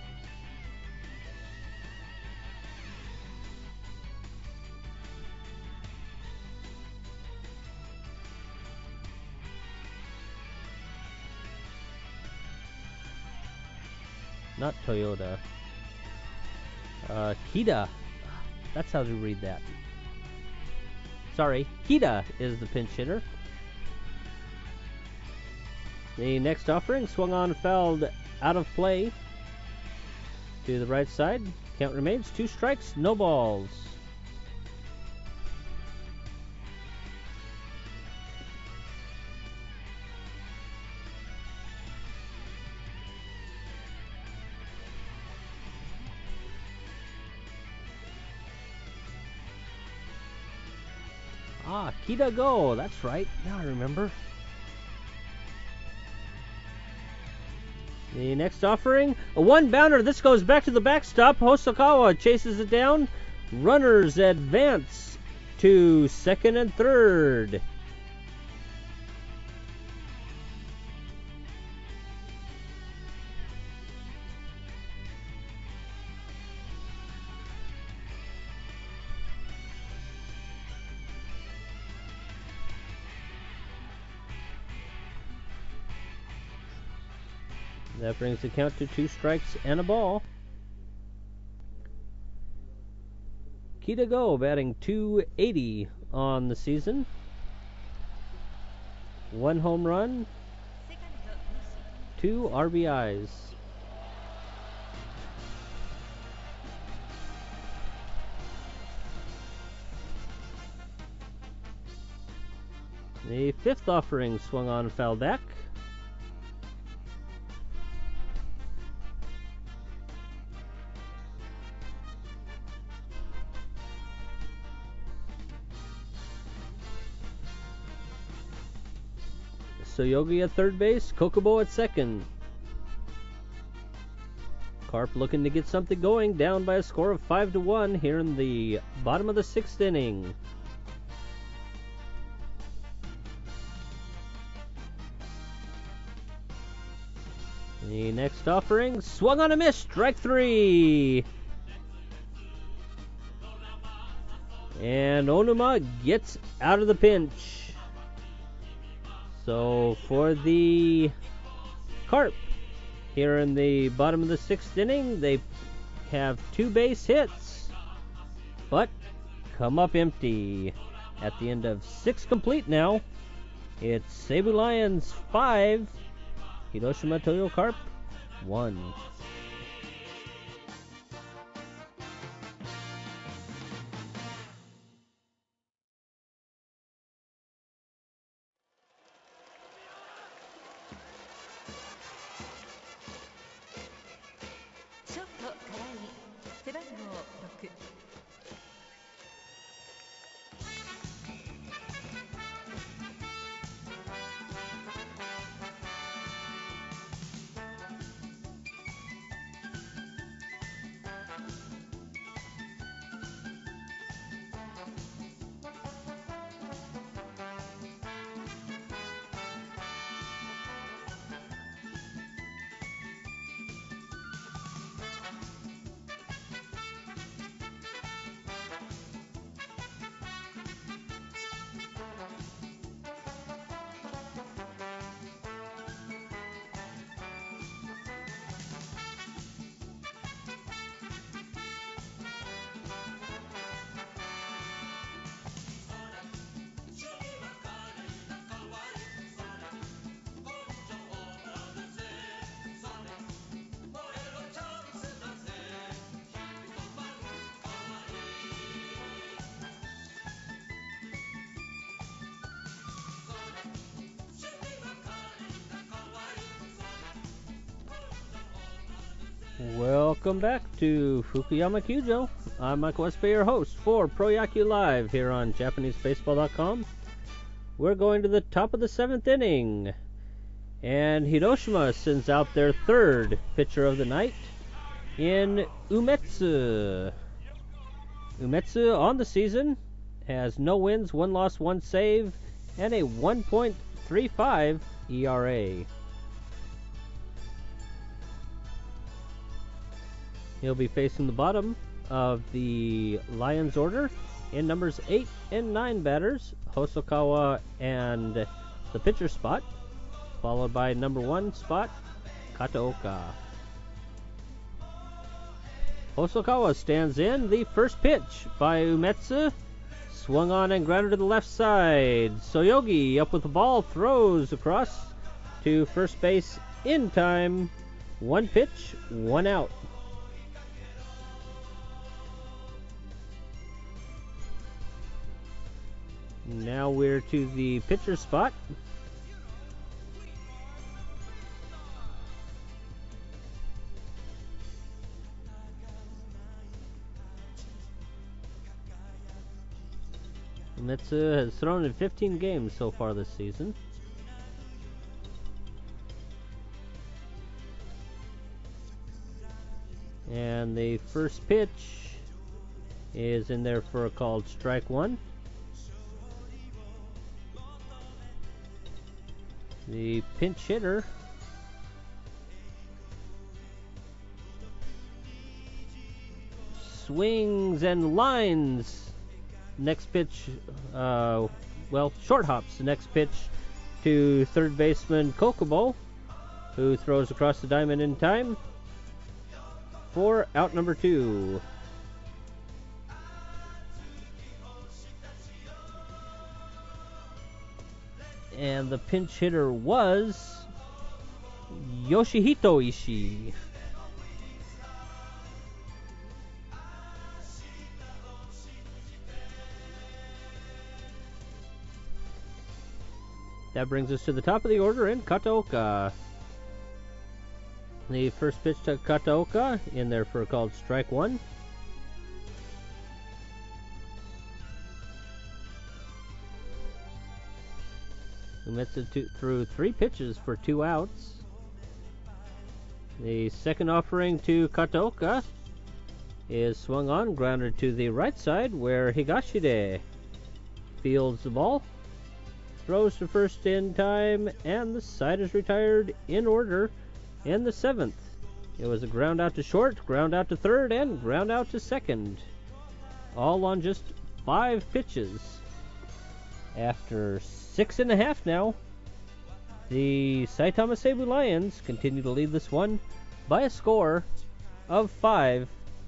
Not Toyota. Kida. That's how to read that. Sorry, Kida is the pinch hitter. The next offering swung on, fouled out of play to the right side. Count remains 2 strikes, no balls. Ah, Kida Go, that's right. Now I remember. The next offering, a 1-bounder. This goes back to the backstop. Hosokawa chases it down. Runners advance to second and third. That brings the count to 2 strikes and a ball. Kida Go batting .280 on the season. 1 home run, 2 RBIs. The fifth offering swung on, foul back. Soyogi at third base, Kokobo at second. Carp looking to get something going, down by a score of 5-1 here in the bottom of the 6th inning. The next offering, swung on a miss, strike 3. And Onuma gets out of the pinch. So for the Carp, here in the bottom of the 6th inning, they have 2 base hits, but come up empty. At the end of 6 complete now, it's Seibu Lions 5, Hiroshima Toyo Carp 1. Welcome back to Fukuyama Kyujo. I'm Michael Westby, your host for Pro Yaku Live here on JapaneseBaseball.com. We're going to the top of the 7th inning, and Hiroshima sends out their 3rd pitcher of the night in Umetsu. Umetsu on the season has no wins, 1 loss, 1 save, and a 1.35 ERA. He'll be facing the bottom of the Lions order in numbers 8 and 9 batters, Hosokawa and the pitcher spot, followed by number 1 spot, Kataoka. Hosokawa stands in. The first pitch by Umetsu, swung on and grounded to the left side. Soyogi up with the ball, throws across to first base in time. 1 pitch, 1 out. Now we're to the pitcher spot. Umetsu has thrown in 15 games so far this season. And the first pitch is in there for a called strike 1. The pinch hitter swings and lines. Next pitch, short hops. The next pitch to third baseman Kokobo, who throws across the diamond in time for out number 2. And the pinch hitter was Yoshihito Ishii. That brings us to the top of the order in Kataoka. The first pitch to Kataoka in there for a called strike 1. Uematsu threw 3 pitches for 2 outs. The second offering to Kataoka is swung on, grounded to the right side where Higashide fields the ball, throws to first in time, and the side is retired in order in the 7th. It was a ground out to short, ground out to third, and ground out to second, all on just 5 pitches. After 6.5 now, the Saitama Seibu Lions continue to lead this one by a score of 5-1.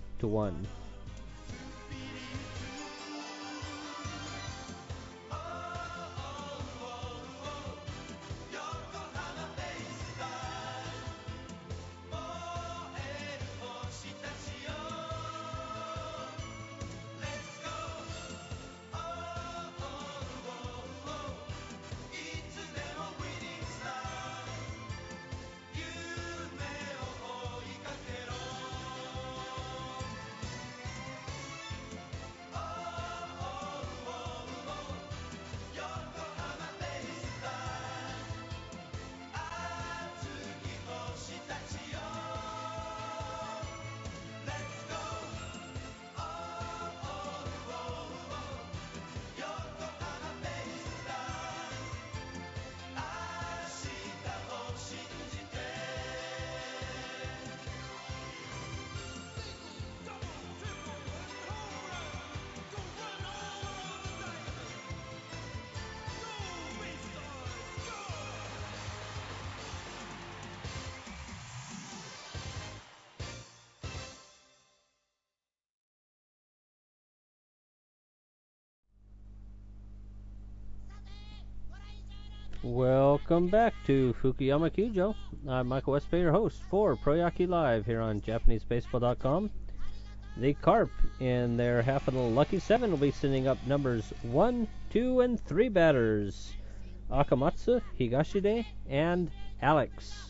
Welcome back to Fukuyama Kyujo. I'm Michael Westby, your host for Proyaki Live here on JapaneseBaseball.com. The Carp, in their half of the Lucky 7, will be sending up numbers 1, 2, and 3 batters: Akamatsu, Higashide, and Alex.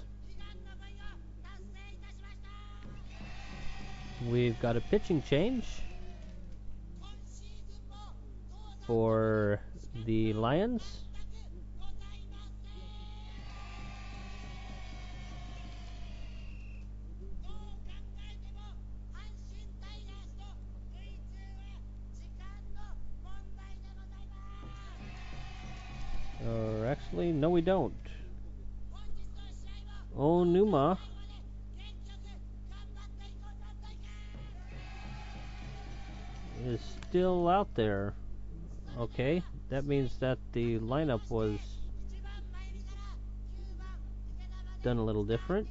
We've got a pitching change for the Lions. Or actually, no we don't. Onuma is still out there. Okay, that means that the lineup was done a little different.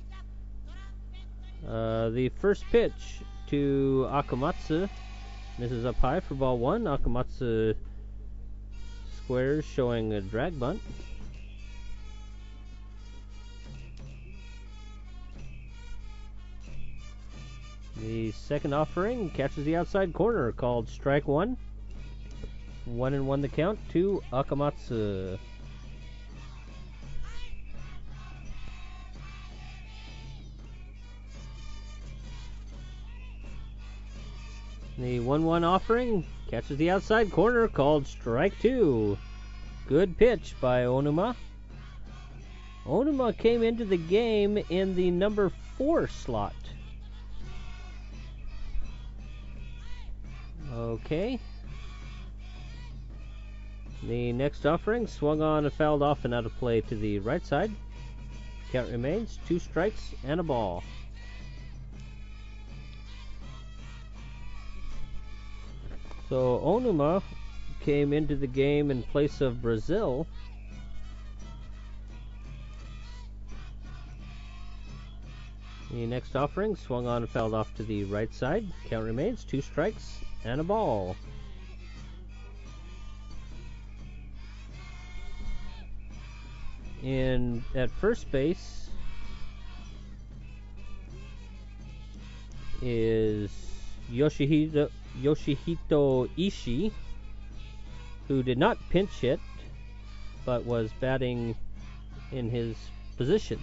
The first pitch to Akamatsu. This is up high for ball 1. Akamatsu squares, showing a drag bunt. The second offering catches the outside corner, called strike 1. 1-1 the count to Akamatsu. The 1-1 offering catches the outside corner, called strike 2. Good pitch by Onuma. Onuma came into the game in the number 4 slot. Okay. The next offering swung on and fouled off and out of play to the right side. Count remains 2 strikes and a ball. So Onuma came into the game in place of Brazil. The next offering swung on and fouled off to the right side. Count remains 2 strikes and a ball. At first base is Yoshihito Ishii, who did not pinch hit, but was batting in his position,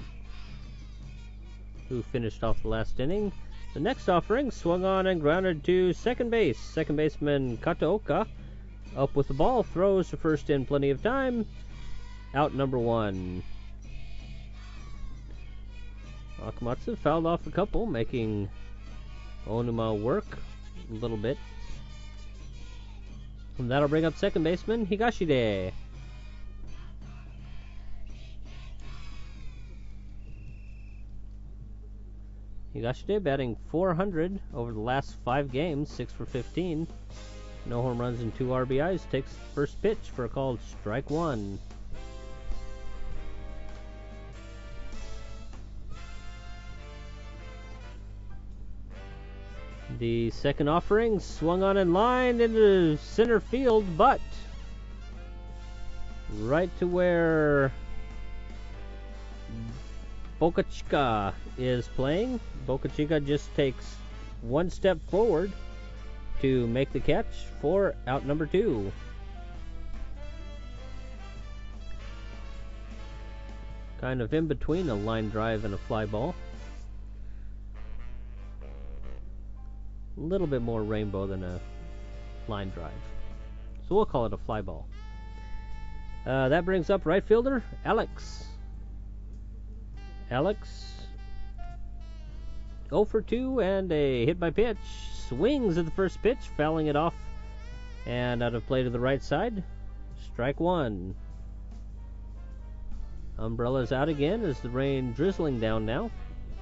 who finished off the last inning. The next offering swung on and grounded to second base. Second baseman Kataoka up with the ball, throws to first in plenty of time, out number 1. Wakamatsu fouled off a couple, making Onuma work a little bit. And that'll bring up second baseman Higashide. Higashide batting .400 over the last 5 games, 6 for 15. No home runs and 2 RBIs. Takes first pitch for a called strike 1. The second offering swung on and lined into center field, but right to where Boca Chica is playing. Boca Chica just takes one step forward to make the catch for out number 2. Kind of in between a line drive and a fly ball. A little bit more rainbow than a line drive. So we'll call it a fly ball. That brings up right fielder Alex. Alex 0 for 2 and a hit by pitch. Swings at the first pitch, fouling it off and out of play to the right side. Strike 1. Umbrellas out again as the rain drizzling down now.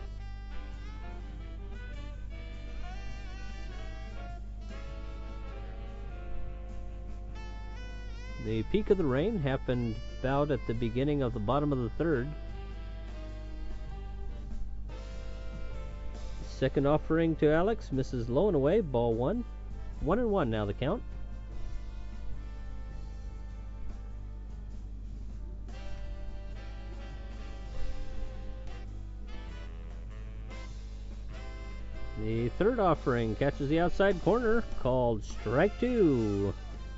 The peak of the rain happened about at the beginning of the bottom of the 3rd. Second offering to Alex misses low and away, ball 1. 1-1 now the count. The third offering catches the outside corner, called strike 2.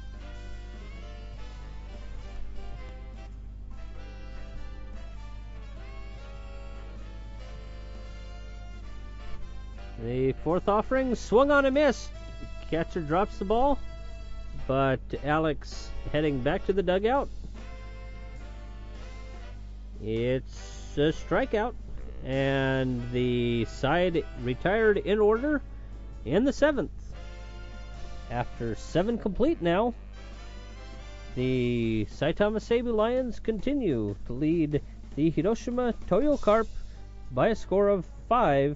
The fourth offering swung on and missed. Catcher drops the ball, but Alex heading back to the dugout. It's a strikeout, and the side retired in order in the 7th. After 7 complete now, the Saitama Seibu Lions continue to lead the Hiroshima Toyo Carp by a score of 5-1.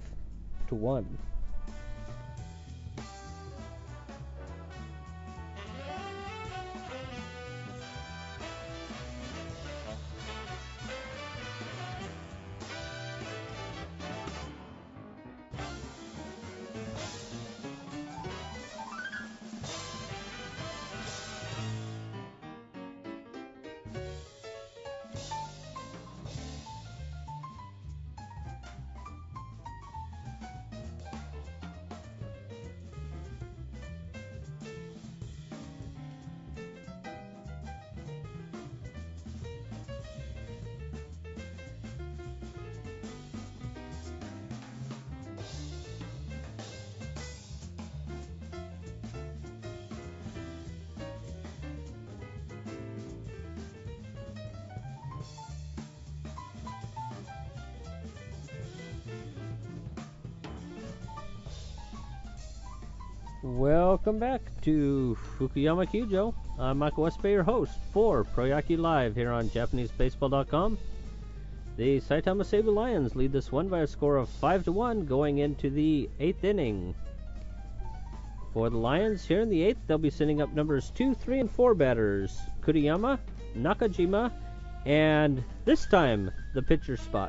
Welcome back to Fukuyama Kyujo. I'm Michael Westbay, your host for Proyaki Live here on JapaneseBaseball.com. The Saitama Seibu Lions lead this one by a score of 5-1 going into the 8th inning. For the Lions here in the 8th, they'll be sending up numbers 2, 3, and 4 batters. Kuriyama, Nakajima, and this time the pitcher spot.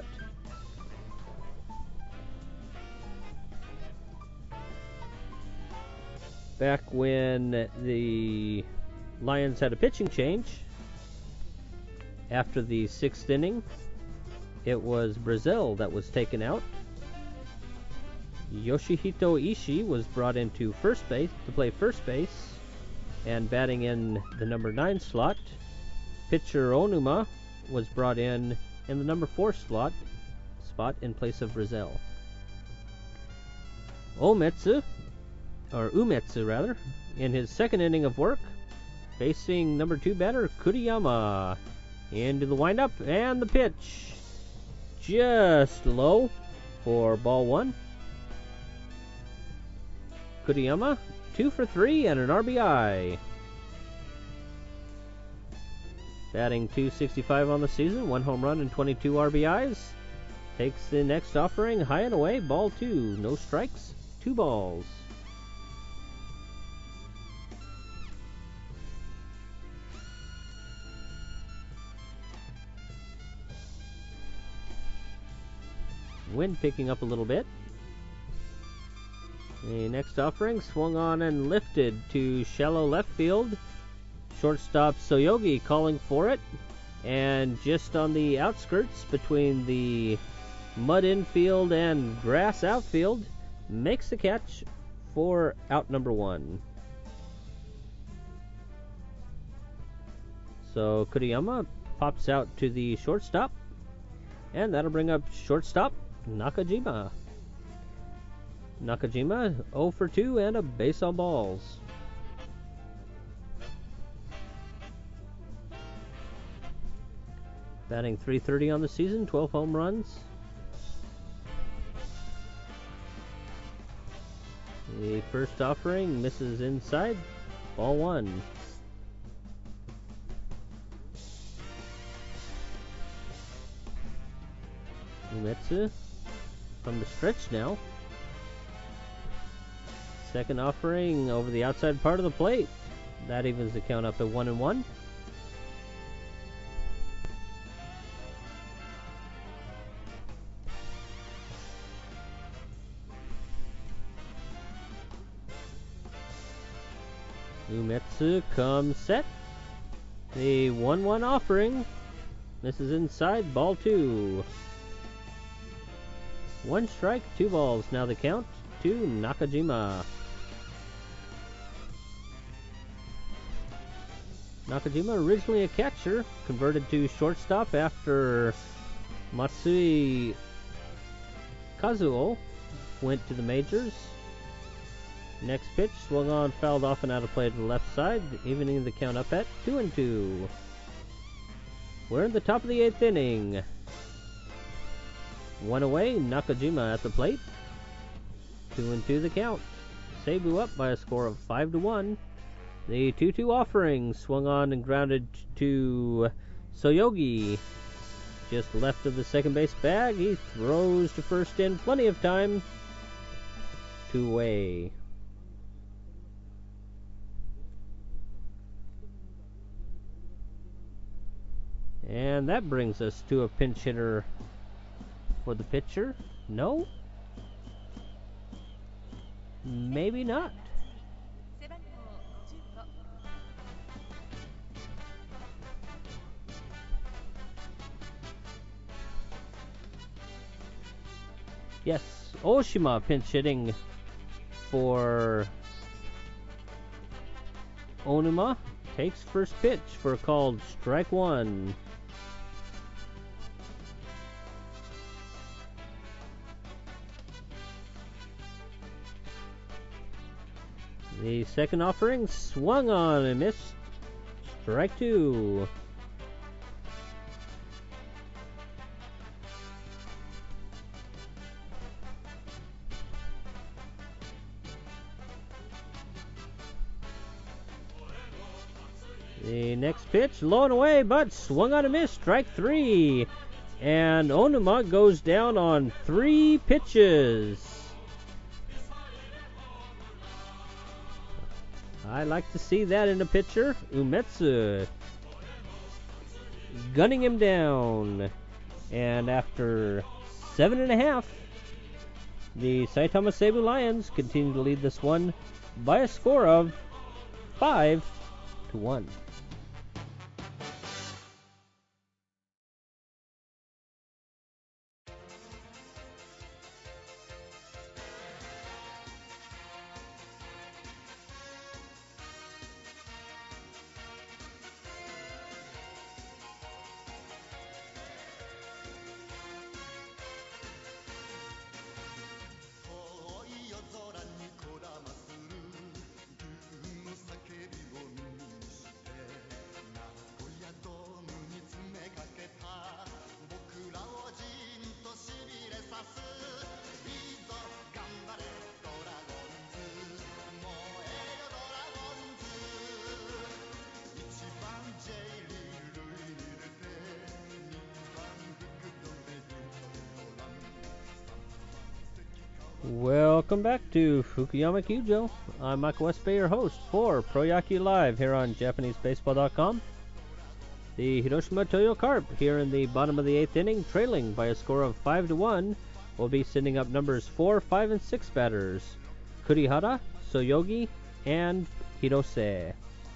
Back when the Lions had a pitching change after the 6th inning, it was Brazil that was taken out. Yoshihito Ishii was brought into first base to play first base and batting in the number 9 slot. Pitcher Onuma was brought in the number 4 spot in place of Brazil. Umetsu, in his second inning of work, facing number 2 batter Kuriyama. Into the windup and the pitch. Just low for ball one. Kuriyama, 2 for 3 and an RBI. Batting .265 on the season, 1 home run and 22 RBIs. Takes the next offering high and away, ball 2. No strikes, 2 balls. Wind picking up a little bit. The next offering swung on and lifted to shallow left field. Shortstop Soyogi calling for it. And just on the outskirts between the mud infield and grass outfield, makes the catch for out number 1. So Kuriyama pops out to the shortstop. And that'll bring up shortstop Nakajima. Nakajima 0 for 2 and a base on balls. Batting .330 on the season, 12 home runs. The first offering misses inside, ball 1. Umetsu from the stretch now. Second offering over the outside part of the plate. That evens the count up at 1-1. Umetsu comes set. The 1-1 offering misses inside, ball 2. 1 strike, 2 balls. Now the count to Nakajima. Nakajima, originally a catcher, converted to shortstop after Matsui Kazuo went to the majors. Next pitch swung on, fouled off and out of play to the left side, evening the count up at 2-2. We're in the top of the 8th inning. 1 away, Nakajima at the plate. 2-2 the count. Seibu up by a score of 5-1. The 2-2 offering swung on and grounded to Soyogi. Just left of the second base bag. He throws to first in plenty of time. 2 away. And that brings us to a pinch hitter for the pitcher. No? Maybe not. Yes, Oshima pinch hitting for Onuma. Takes first pitch for a called strike 1. The second offering swung on and missed. Strike 2. The next pitch, low and away, but swung on and missed. Strike 3. And Onuma goes down on 3 pitches. I like to see that in a pitcher. Umetsu gunning him down. And after 7.5, the Saitama Seibu Lions continue to lead this one by a score of 5-1. Welcome back to Fukuyama Kyujo. I'm Michael Westbay, your host for Proyaki Live here on JapaneseBaseball.com. The Hiroshima Toyo Carp here in the bottom of the 8th inning, trailing by a score of 5-1, will be sending up numbers 4, 5, and 6 batters: Kurihara, Soyogi, and Hirose.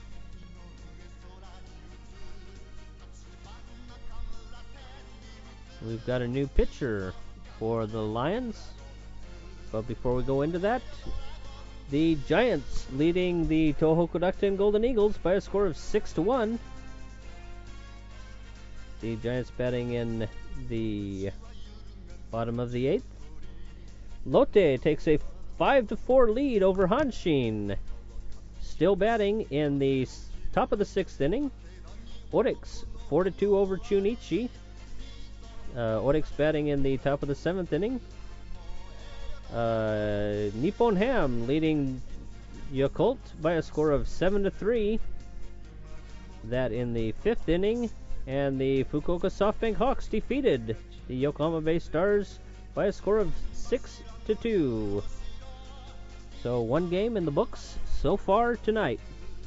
We've got a new pitcher for the Lions. But before we go into that, the Giants leading the Tohoku Rakuten Golden Eagles by a score of 6-1. The Giants batting in the bottom of the 8th. Lotte takes a 5-4 lead over Hanshin. Still batting in the top of the 6th inning. Orix 4-2 over Chunichi. Orix batting in the top of the 7th inning. Nippon Ham leading Yakult by a score of 7-3. That in the 5th inning. And the Fukuoka SoftBank Hawks defeated the Yokohama Bay Stars by a score of 6-2. So one game in the books so far tonight.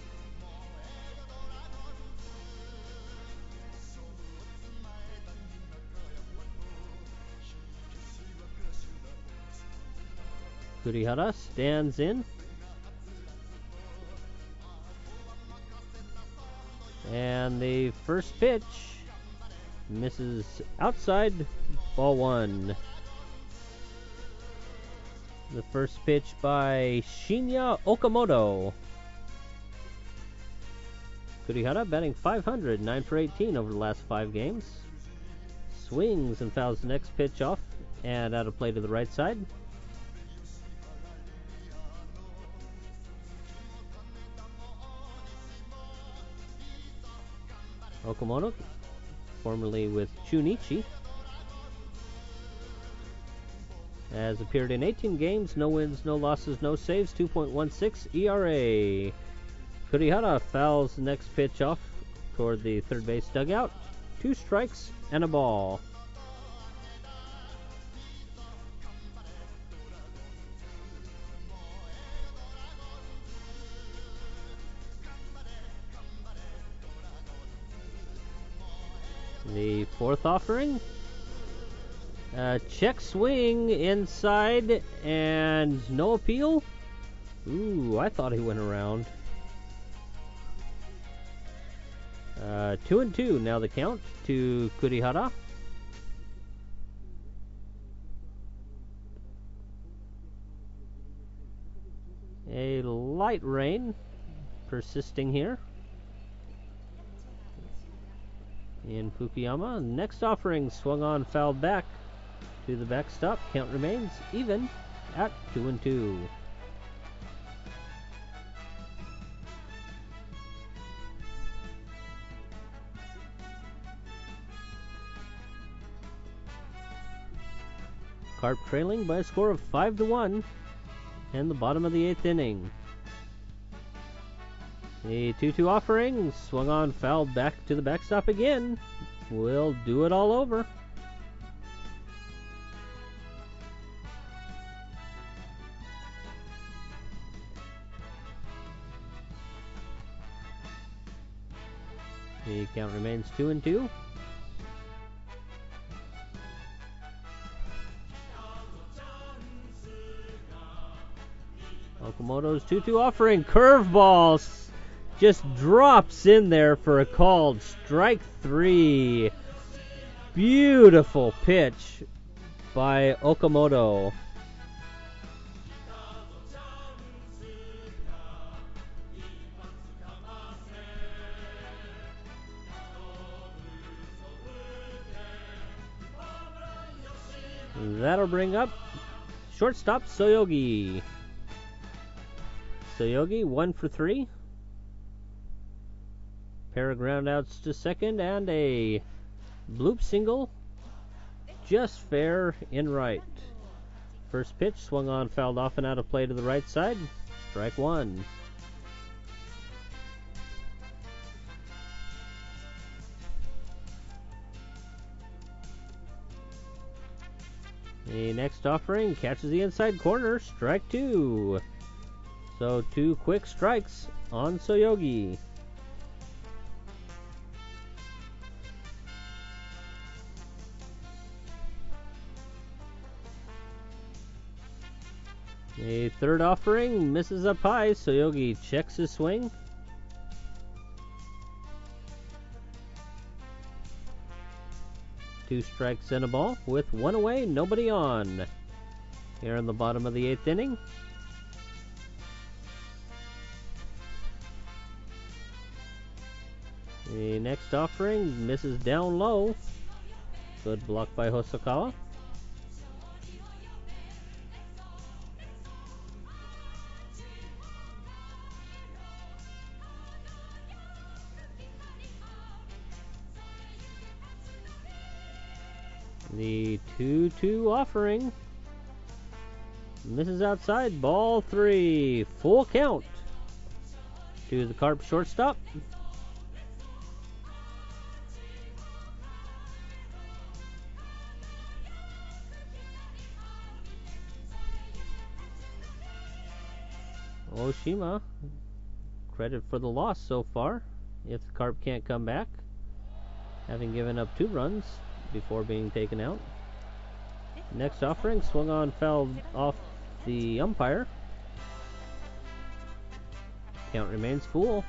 Kurihara stands in. And the first pitch misses outside, ball 1. The first pitch by Shinya Okamoto. Kurihara batting .500, 9 for 18 over the last 5 games. Swings and fouls the next pitch off and out of play to the right side. Okamoto, formerly with Chunichi, has appeared in 18 games, no wins, no losses, no saves, 2.16 ERA. Kurihara fouls the next pitch off toward the third base dugout. 2 strikes and a ball. The 4th offering. Check swing inside and no appeal. Ooh, I thought he went around. 2-2 now the count to Kurihara. A light rain persisting here in Fukuyama. Next offering swung on, fouled back to the backstop. Count remains even at 2-2. Carp trailing by a score of 5-1 in the bottom of the 8th inning. The 2-2 offering swung on, fouled back to the backstop again. We'll do it all over. The count remains 2-2. Okamoto's 2-2 offering, curveball, just drops in there for a called strike 3. Beautiful pitch by Okamoto. That'll bring up shortstop Soyogi. Soyogi 1 for 3. Pair of groundouts to second and a bloop single, just fair in right. First pitch swung on, fouled off and out of play to the right side. Strike 1. The next offering catches the inside corner, strike 2. So 2 quick strikes on Soyogi. The third offering misses up high. Soyogi checks his swing. Two strikes and a ball with 1 away, nobody on. Here in the bottom of the 8th inning. The next offering misses down low. Good block by Hosokawa. The 2-2 offering misses outside, ball 3, full count to the Carp shortstop. Oshima, credit for the loss so far if the Carp can't come back, having given up 2 runs before being taken out. Next offering swung on, fouled off the umpire. Count remains full.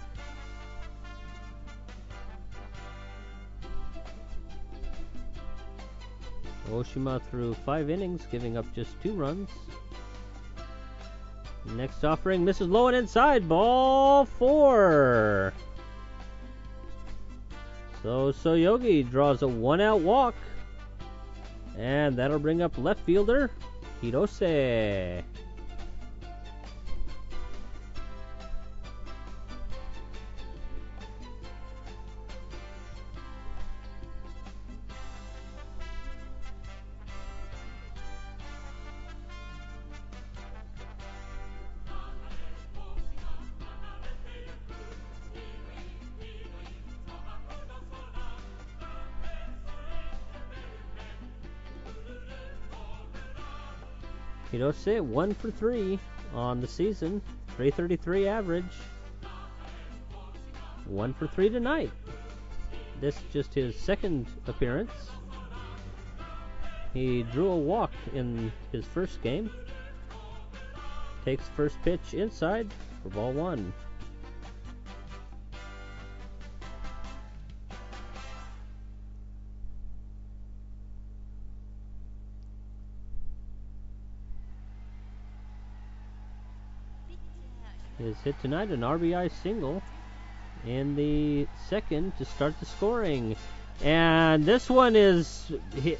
Oshima threw 5 innings, giving up just 2 runs. Next offering misses low and inside, ball 4. So Soyogi draws a 1-out walk, and that'll bring up left fielder Hirose. Hirose 1 for 3 on the season, 333 average. 1 for 3 tonight. This is just his second appearance. He drew a walk in his first game. Takes first pitch inside for ball 1. His hit tonight, an RBI single in the second to start the scoring, and this one is hit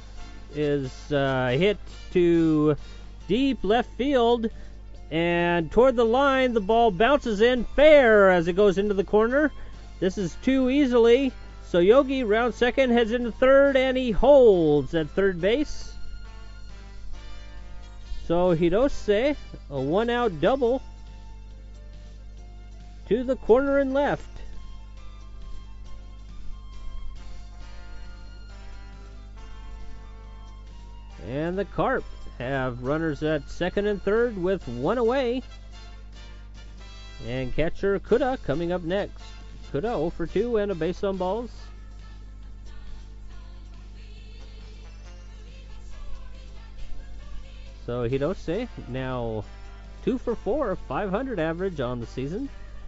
to deep left field, and toward the line the ball bounces in fair as it goes into the corner. This is too easily. Soyogi round second, heads into third, and he holds at third base. So Hirose, a 1-out double to the corner and left. And the Carp have runners at second and third with 1 away. And catcher Kuda coming up next. Kuda 0 for 2 and a base on balls. So Hirose now 2 for 4, 500 average on the season.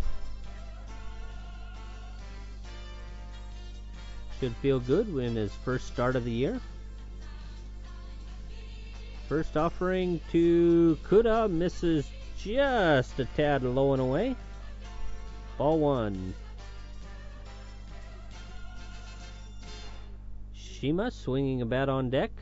Should feel good in his first start of the year. First offering to Kuda misses just a tad low and away. Ball 1. Shima swinging a bat on deck.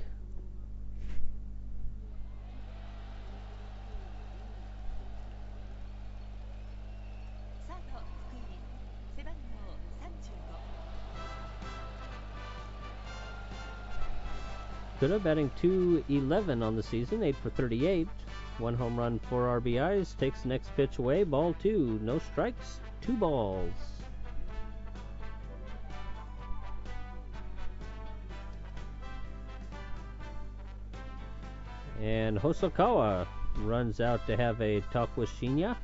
Kuda batting .211 on the season, 8 for 38. 1 home run, 4 RBIs. Takes the next pitch away, ball 2. No strikes, 2 balls. And Hosokawa runs out to have a talk with Shinya.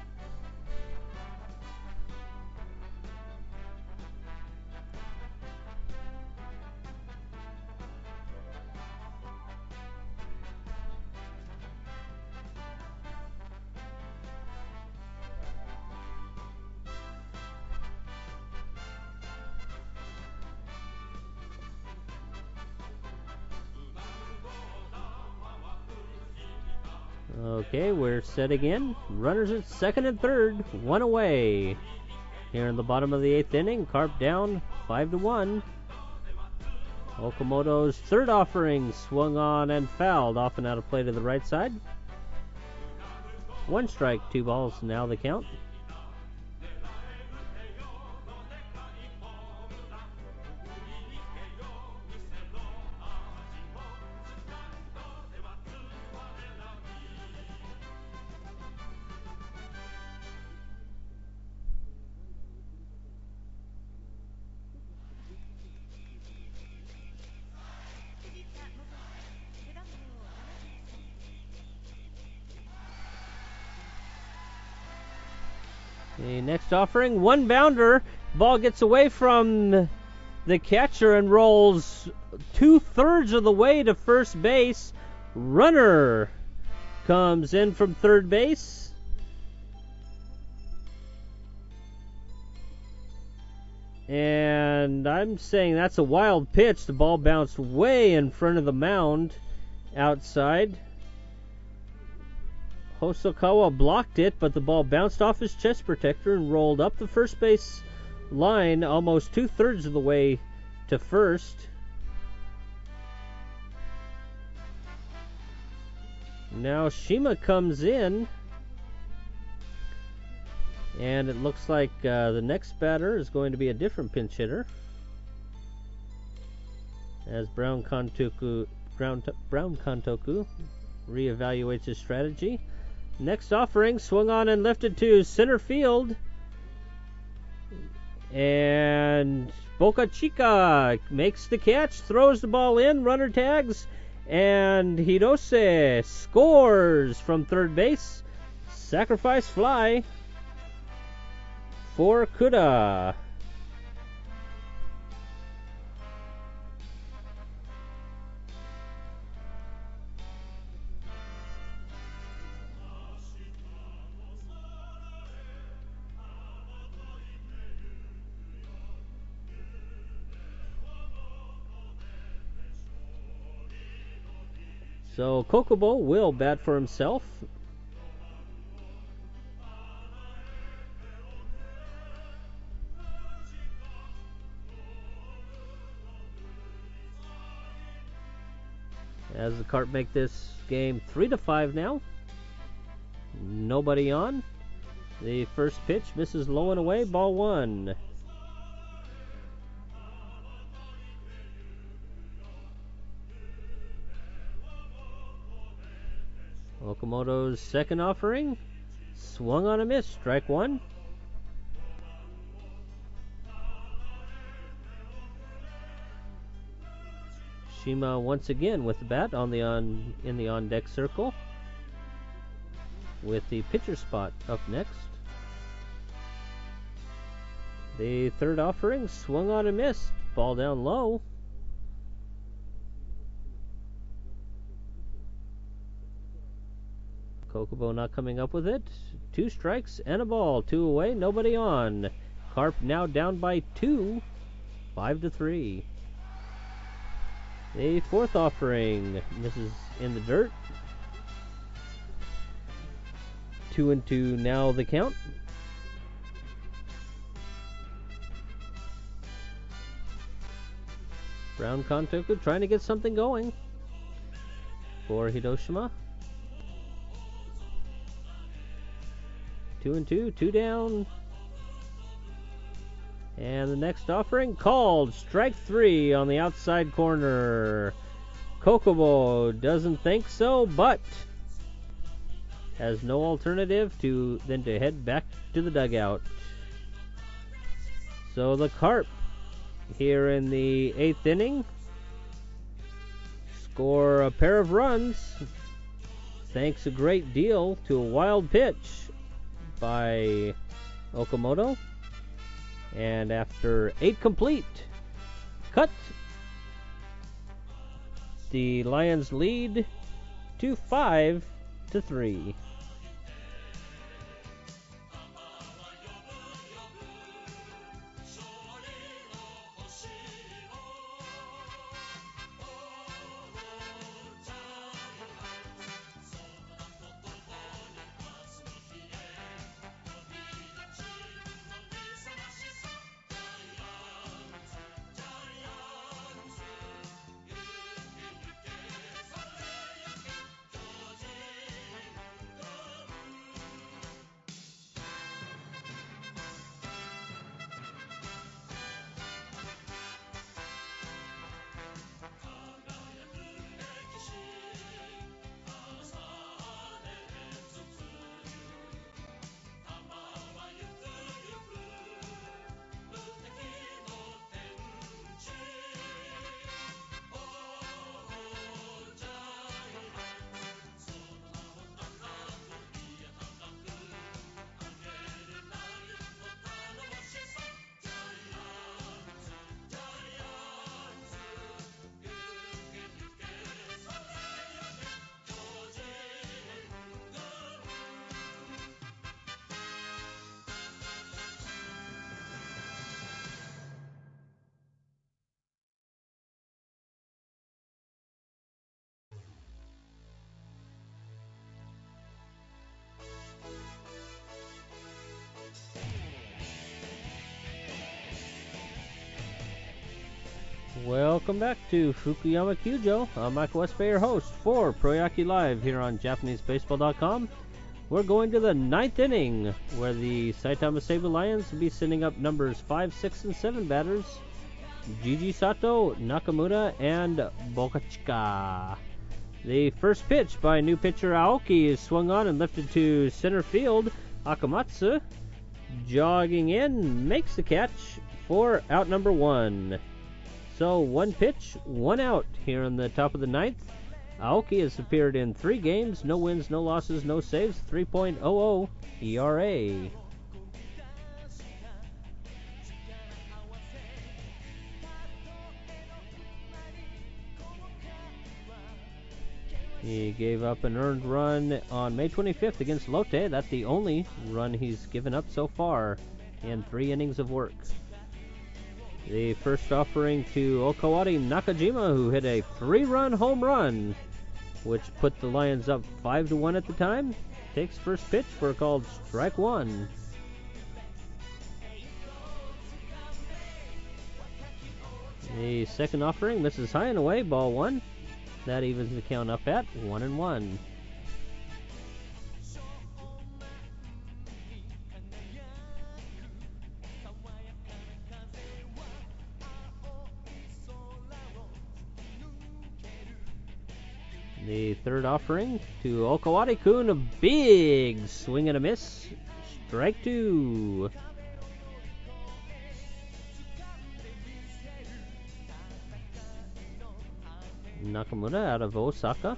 Okay, we're set again. Runners at second and third, one away. Here in the bottom of the 8th inning, Carp down 5-1. Okamoto's third offering swung on and fouled off and out of play to the right side. 1 strike, 2 balls, now the count. The next offering, 1 bounder. Ball gets away from the catcher and rolls 2/3 of the way to first base. Runner comes in from third base. And I'm saying that's a wild pitch. The ball bounced way in front of the mound outside. Hosokawa blocked it, but the ball bounced off his chest protector and rolled up the first base line almost 2/3 of the way to first. Now Shima comes in, and it looks like the next batter is going to be a different pinch hitter, as Brown Kantoku reevaluates his strategy. Next offering swung on and lifted to center field, and Boca Chica makes the catch, throws the ball in, runner tags, and Hirose scores from third base. Sacrifice fly for Kuda. So Kokobo will bat for himself. As the Carp make this game 3-5 now. Nobody on. The first pitch misses low and away, ball 1. Okamoto's second offering swung on a miss, strike 1. Shima once again with the bat in the on deck circle, with the pitcher spot up next. The third offering swung on and missed, ball down low. Kokobo not coming up with it. 2 strikes and a ball, 2 away, nobody on. Carp now down by 2, 5-3. The fourth offering misses in the dirt. 2-2 now the count. Brown Kantoku trying to get something going for Hiroshima. 2-2, 2 down. And the next offering called. Strike 3 on the outside corner. Kokobo doesn't think so, but has no alternative than to head back to the dugout. So the Carp here in the 8th inning score a pair of runs thanks a great deal to a wild pitch by Okamoto. And after 8 complete, cut. The Lions lead to 5-3. Welcome back to Fukuyama Kyujo. I'm Michael Westbay, your host for Proyaki Live here on JapaneseBaseball.com. We're going to the 9th inning, where the Saitama Seibu Lions will be sending up numbers 5, 6, and 7 batters, Jiji Sato, Nakamura, and Bokachika. The first pitch by new pitcher Aoki is swung on and lifted to center field. Akamatsu, jogging in, makes the catch for out number 1. So 1 pitch, 1 out here in the top of the 9th. Aoki has appeared in 3 games, no wins, no losses, no saves, 3.00 ERA. He gave up an earned run on May 25th against Lotte. That's the only run he's given up so far in 3 innings of work. The first offering to Okawari Nakajima, who hit a 3-run home run, which put the Lions up 5-1 at the time, takes first pitch for a called strike 1. The second offering misses high and away, ball 1. That evens the count up at 1-1. The third offering to Okawari-kun, a big swing and a miss. Strike 2. Nakamura out of Osaka.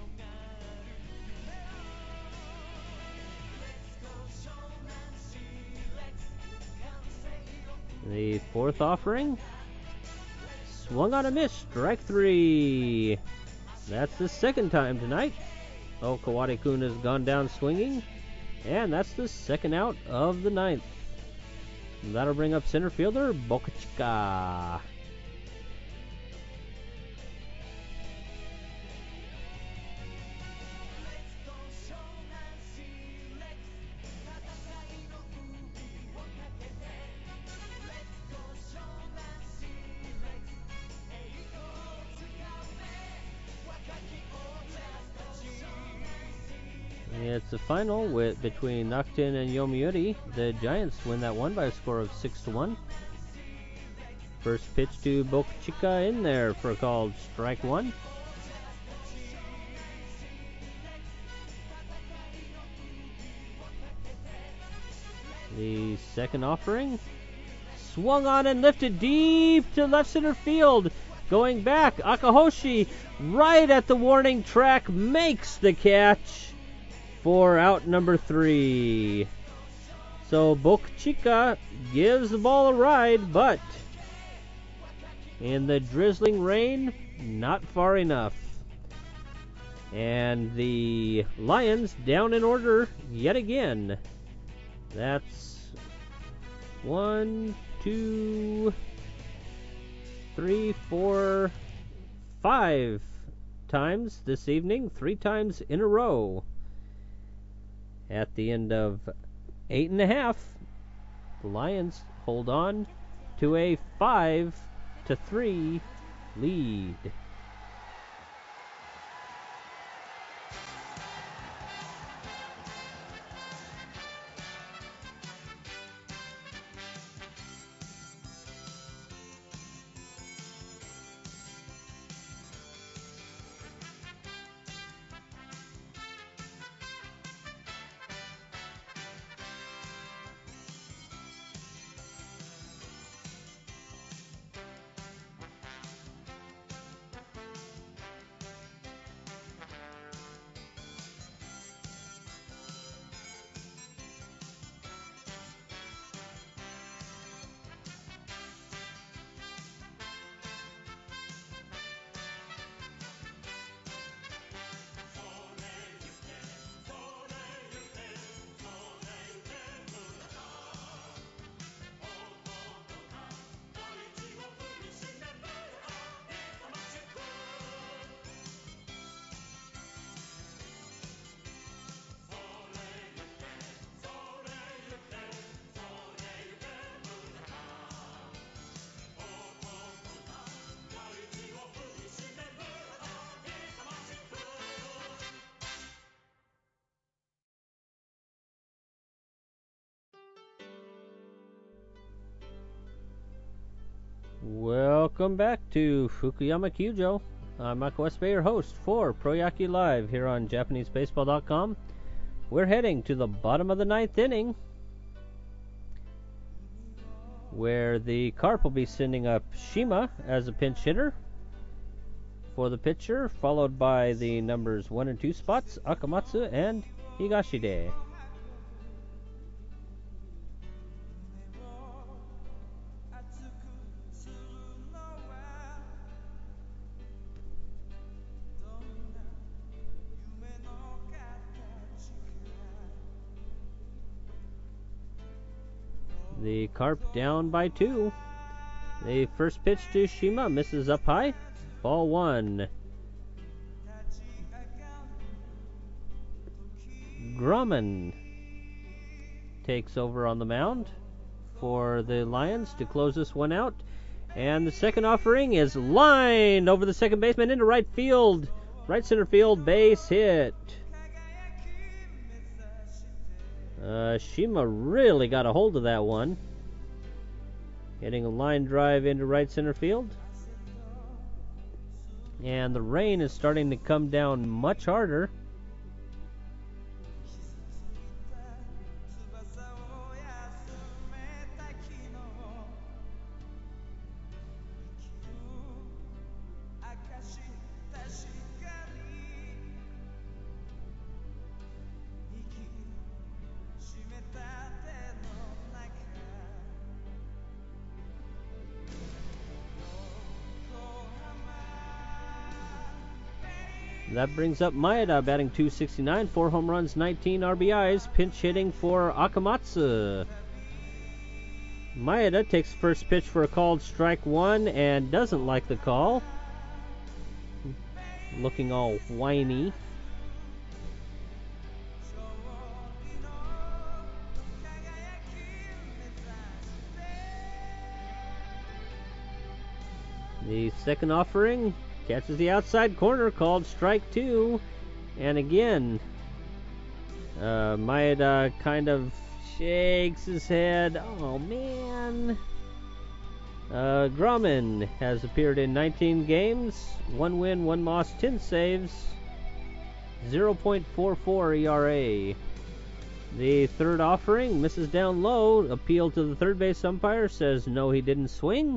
The fourth offering, swung on a miss. Strike 3. That's the second time tonight Okawari-kun has gone down swinging, and that's the second out of the 9th. That'll bring up center fielder Bokachika. It's the final between Nakuten and Yomiuri. The Giants win that one by a score of 6-1. First pitch to Bokachika in there for a called strike 1. The second offering, swung on and lifted deep to left center field. Going back, Akahoshi right at the warning track makes the catch. for out number 3. So Boca Chica gives the ball a ride, but in the drizzling rain, not far enough. And the Lions down in order yet again. That's 1, 2, 3, 4, 5 times this evening, 3 times in a row. At the end of 8.5, the Lions hold on to a 5-3 lead. Welcome back to Fukuyama Kyujo. I'm Michael Westbay, your host for Proyaki Live here on JapaneseBaseball.com. We're heading to the bottom of the 9th inning, where the Carp will be sending up Shima as a pinch hitter for the pitcher, followed by the numbers 1 and 2 spots, Akamatsu and Higashide. The Carp down by 2. The first pitch to Shima misses up high. Ball 1. Grumman takes over on the mound for the Lions to close this one out. And the second offering is lined over the second baseman into right field. Right center field, base hit. Shima really got a hold of that one. Hitting a line drive into right center field. And the rain is starting to come down much harder. That brings up Maeda batting .269, 4 home runs, 19 RBIs, pinch hitting for Akamatsu. Maeda takes first pitch for a called strike 1 and doesn't like the call. Looking all whiny. The second offering catches the outside corner, called strike 2. And again, Maeda kind of shakes his head. Oh, man. Grumman has appeared in 19 games. 1 win, 1 loss, 10 saves. 0.44 ERA. The third offering misses down low. Appeal to the third base umpire. Says no, he didn't swing.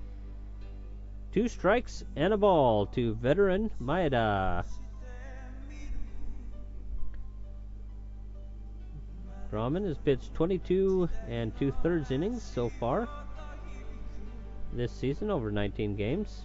2 strikes and a ball to veteran Maeda. Grauman has pitched 22 and 2/3 innings so far this season over 19 games.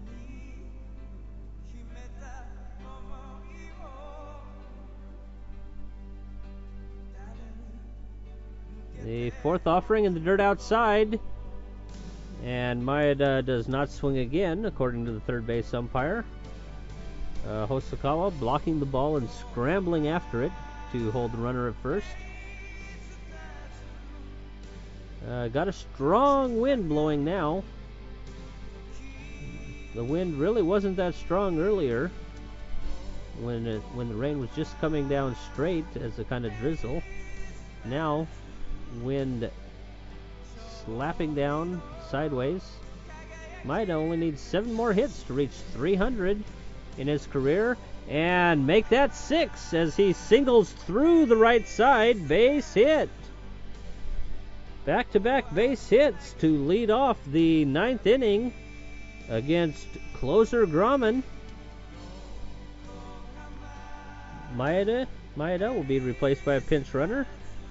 The fourth offering in the dirt outside. And Maeda does not swing again, according to the third base umpire. Hosokawa blocking the ball and scrambling after it to hold the runner at first. Got a strong wind blowing now. The wind really wasn't that strong earlier when the rain was just coming down straight as a kind of drizzle. Now, wind slapping down sideways. Maeda only needs 7 more hits to reach 300 in his career and make that 6 as he singles through the right side. Base hit. Back-to-back base hits to lead off the 9th inning against closer Grauman. Maeda will be replaced by a pinch runner.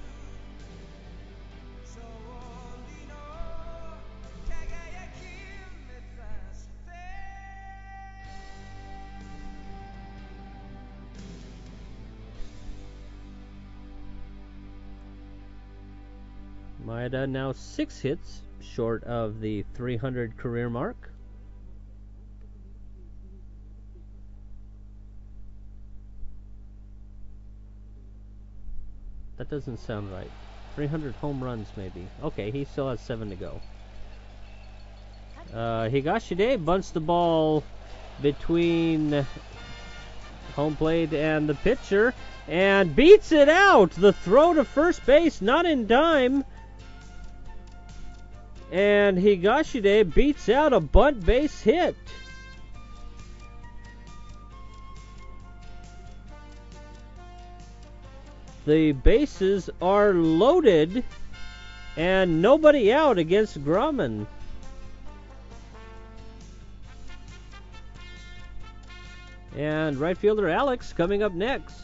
Maeda now 6 hits short of the 300 career mark. That doesn't sound right. 300 home runs maybe. Okay, he still has 7 to go. Higashide bunts the ball between home plate and the pitcher and beats it out. The throw to first base not in time. And Higashide beats out a bunt base hit. The bases are loaded and nobody out against Grauman. And right fielder Alex coming up next.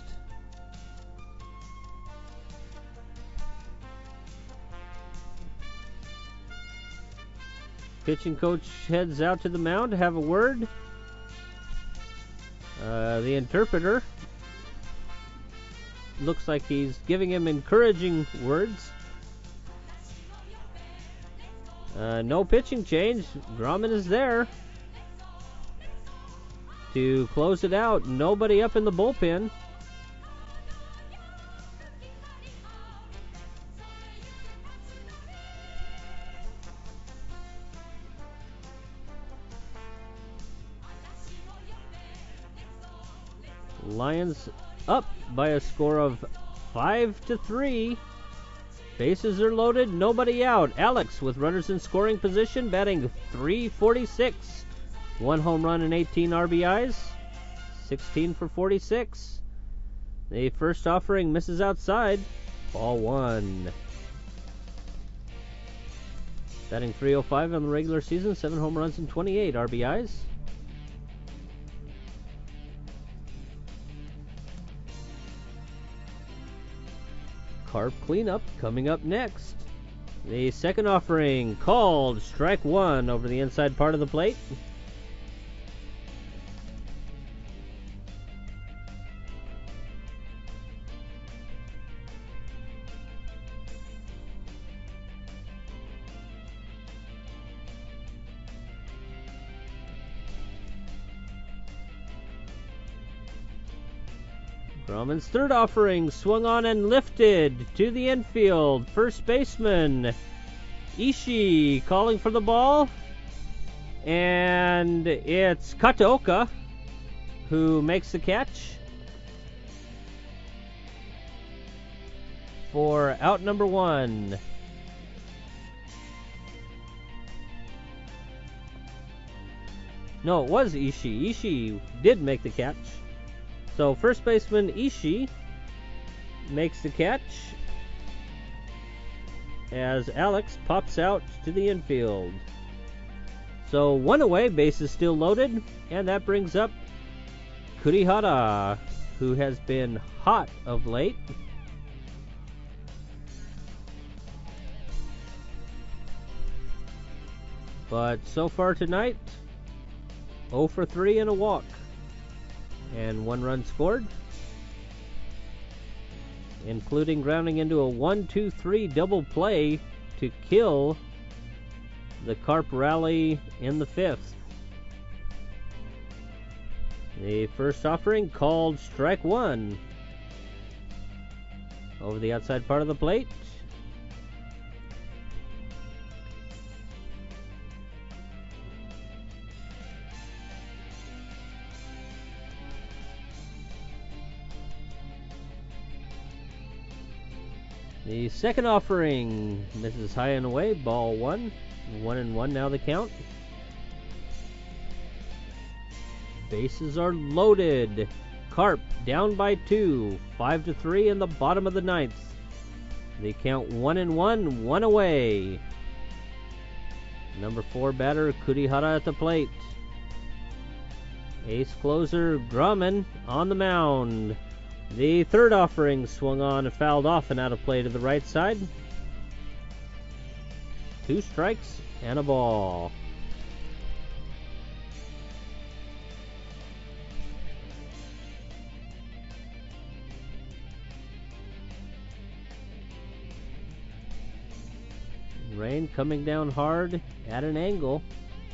Pitching coach heads out to the mound to have a word. The interpreter looks like he's giving him encouraging words. No pitching change. Grauman is there to close it out. Nobody up in the bullpen. Lions up by a score of 5-3. Bases are loaded, nobody out. Alex with runners in scoring position, batting .346. 1 home run and 18 RBIs. 16 for 46. The first offering misses outside. Ball 1. Batting .305 on the regular season, 7 home runs and 28 RBIs. Carp cleanup coming up next. The second offering called strike 1 over the inside part of the plate. Grauman's third offering swung on and lifted to the infield. First baseman Ishii calling for the ball. And it's Kataoka who makes the catch for out number 1. No, it was Ishii. Ishii did make the catch. So first baseman Ishii makes the catch as Alex pops out to the infield. So 1 away, bases still loaded, and that brings up Kurihara, who has been hot of late. But so far tonight, 0 for 3 and a walk. And 1 run scored, including grounding into a 1-2-3 double play to kill the Carp rally in the 5th. The first offering called strike 1. Over the outside part of the plate. The second offering misses high and away, ball 1. 1-1 now the count. Bases are loaded. Carp down by 2, 5-3 in the bottom of the 9th. They count 1-1, 1 away. Number 4 batter Kurihara at the plate. Ace closer Grumman on the mound. The third offering swung on and fouled off and out of play to the right side. 2 strikes and a ball. Rain coming down hard at an angle.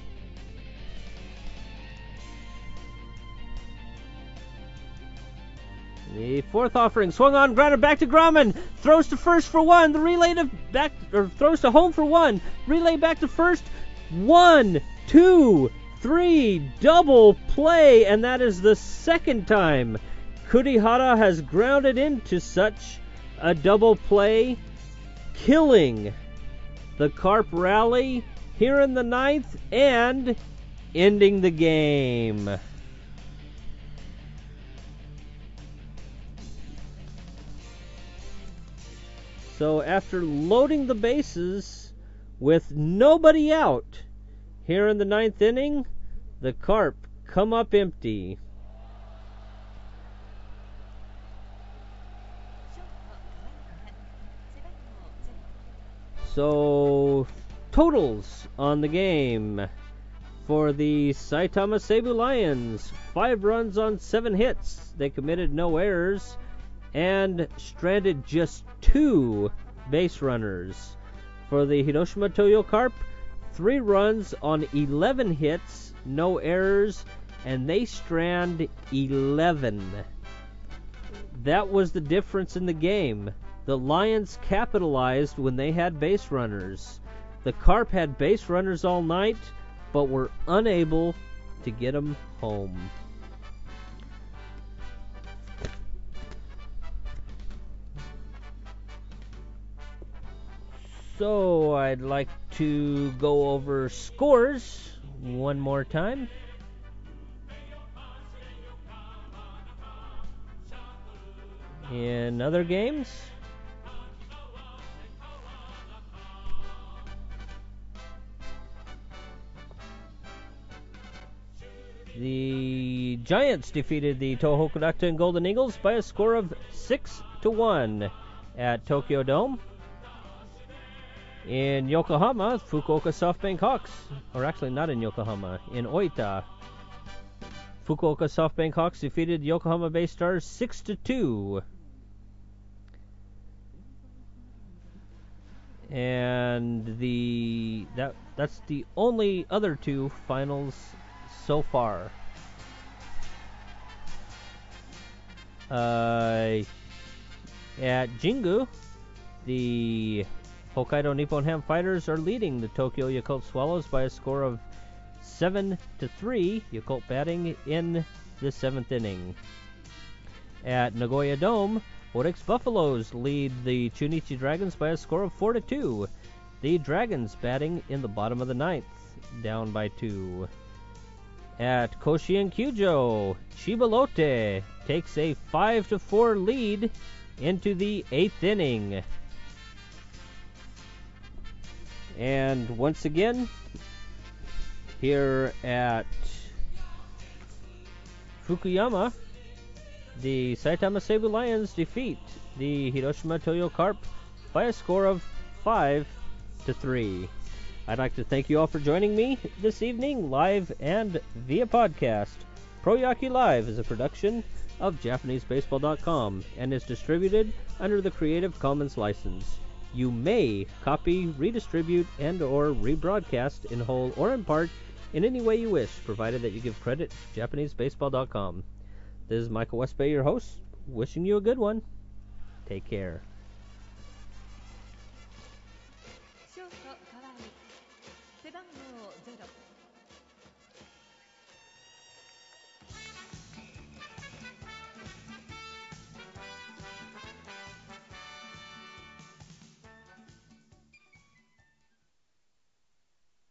The fourth offering swung on, grounded back to Grumman. Throws to first for 1. The relay to back, or throws to home for 1. Relay back to first. 1, 2, 3, double play, and that is the second time Kurihara has grounded into such a double play, killing the Carp rally here in the 9th and ending the game. So after loading the bases with nobody out here in the 9th inning, the Carp come up empty. So, totals on the game for the Saitama Seibu Lions: 5 runs on 7 hits. They committed no errors and stranded just 2 base runners. For the Hiroshima Toyo Carp, 3 runs on 11 hits, no errors, and they strand 11. That was the difference in the game. The Lions capitalized when they had base runners. The Carp had base runners all night, but were unable to get them home. So I'd like to go over scores one more time. In other games, the Giants defeated the Tohoku Rakuten Golden Eagles by a score of 6-1 at Tokyo Dome. In Yokohama, Fukuoka SoftBank Hawks, or actually not in Yokohama, in Oita, Fukuoka SoftBank Hawks defeated Yokohama Bay Stars 6-2. And that's the only other 2 finals so far. At Jingu, the Hokkaido Nippon Ham Fighters are leading the Tokyo Yakult Swallows by a score of 7-3. Yakult batting in the 7th inning. At Nagoya Dome, Orix Buffaloes lead the Chunichi Dragons by a score of 4-2. The Dragons batting in the bottom of the 9th, down by 2. At Koshien Kyujo, Chibalote takes a 5-4 lead into the 8th inning. And once again, here at Fukuyama, the Saitama Seibu Lions defeat the Hiroshima Toyo Carp by a score of 5-3. I'd like to thank you all for joining me this evening, live and via podcast. Proyaki Live is a production of JapaneseBaseball.com and is distributed under the Creative Commons license. You may copy, redistribute, and or rebroadcast in whole or in part in any way you wish, provided that you give credit to JapaneseBaseball.com. This is Michael Westbay, your host, wishing you a good one. Take care. ショート代わり背番号0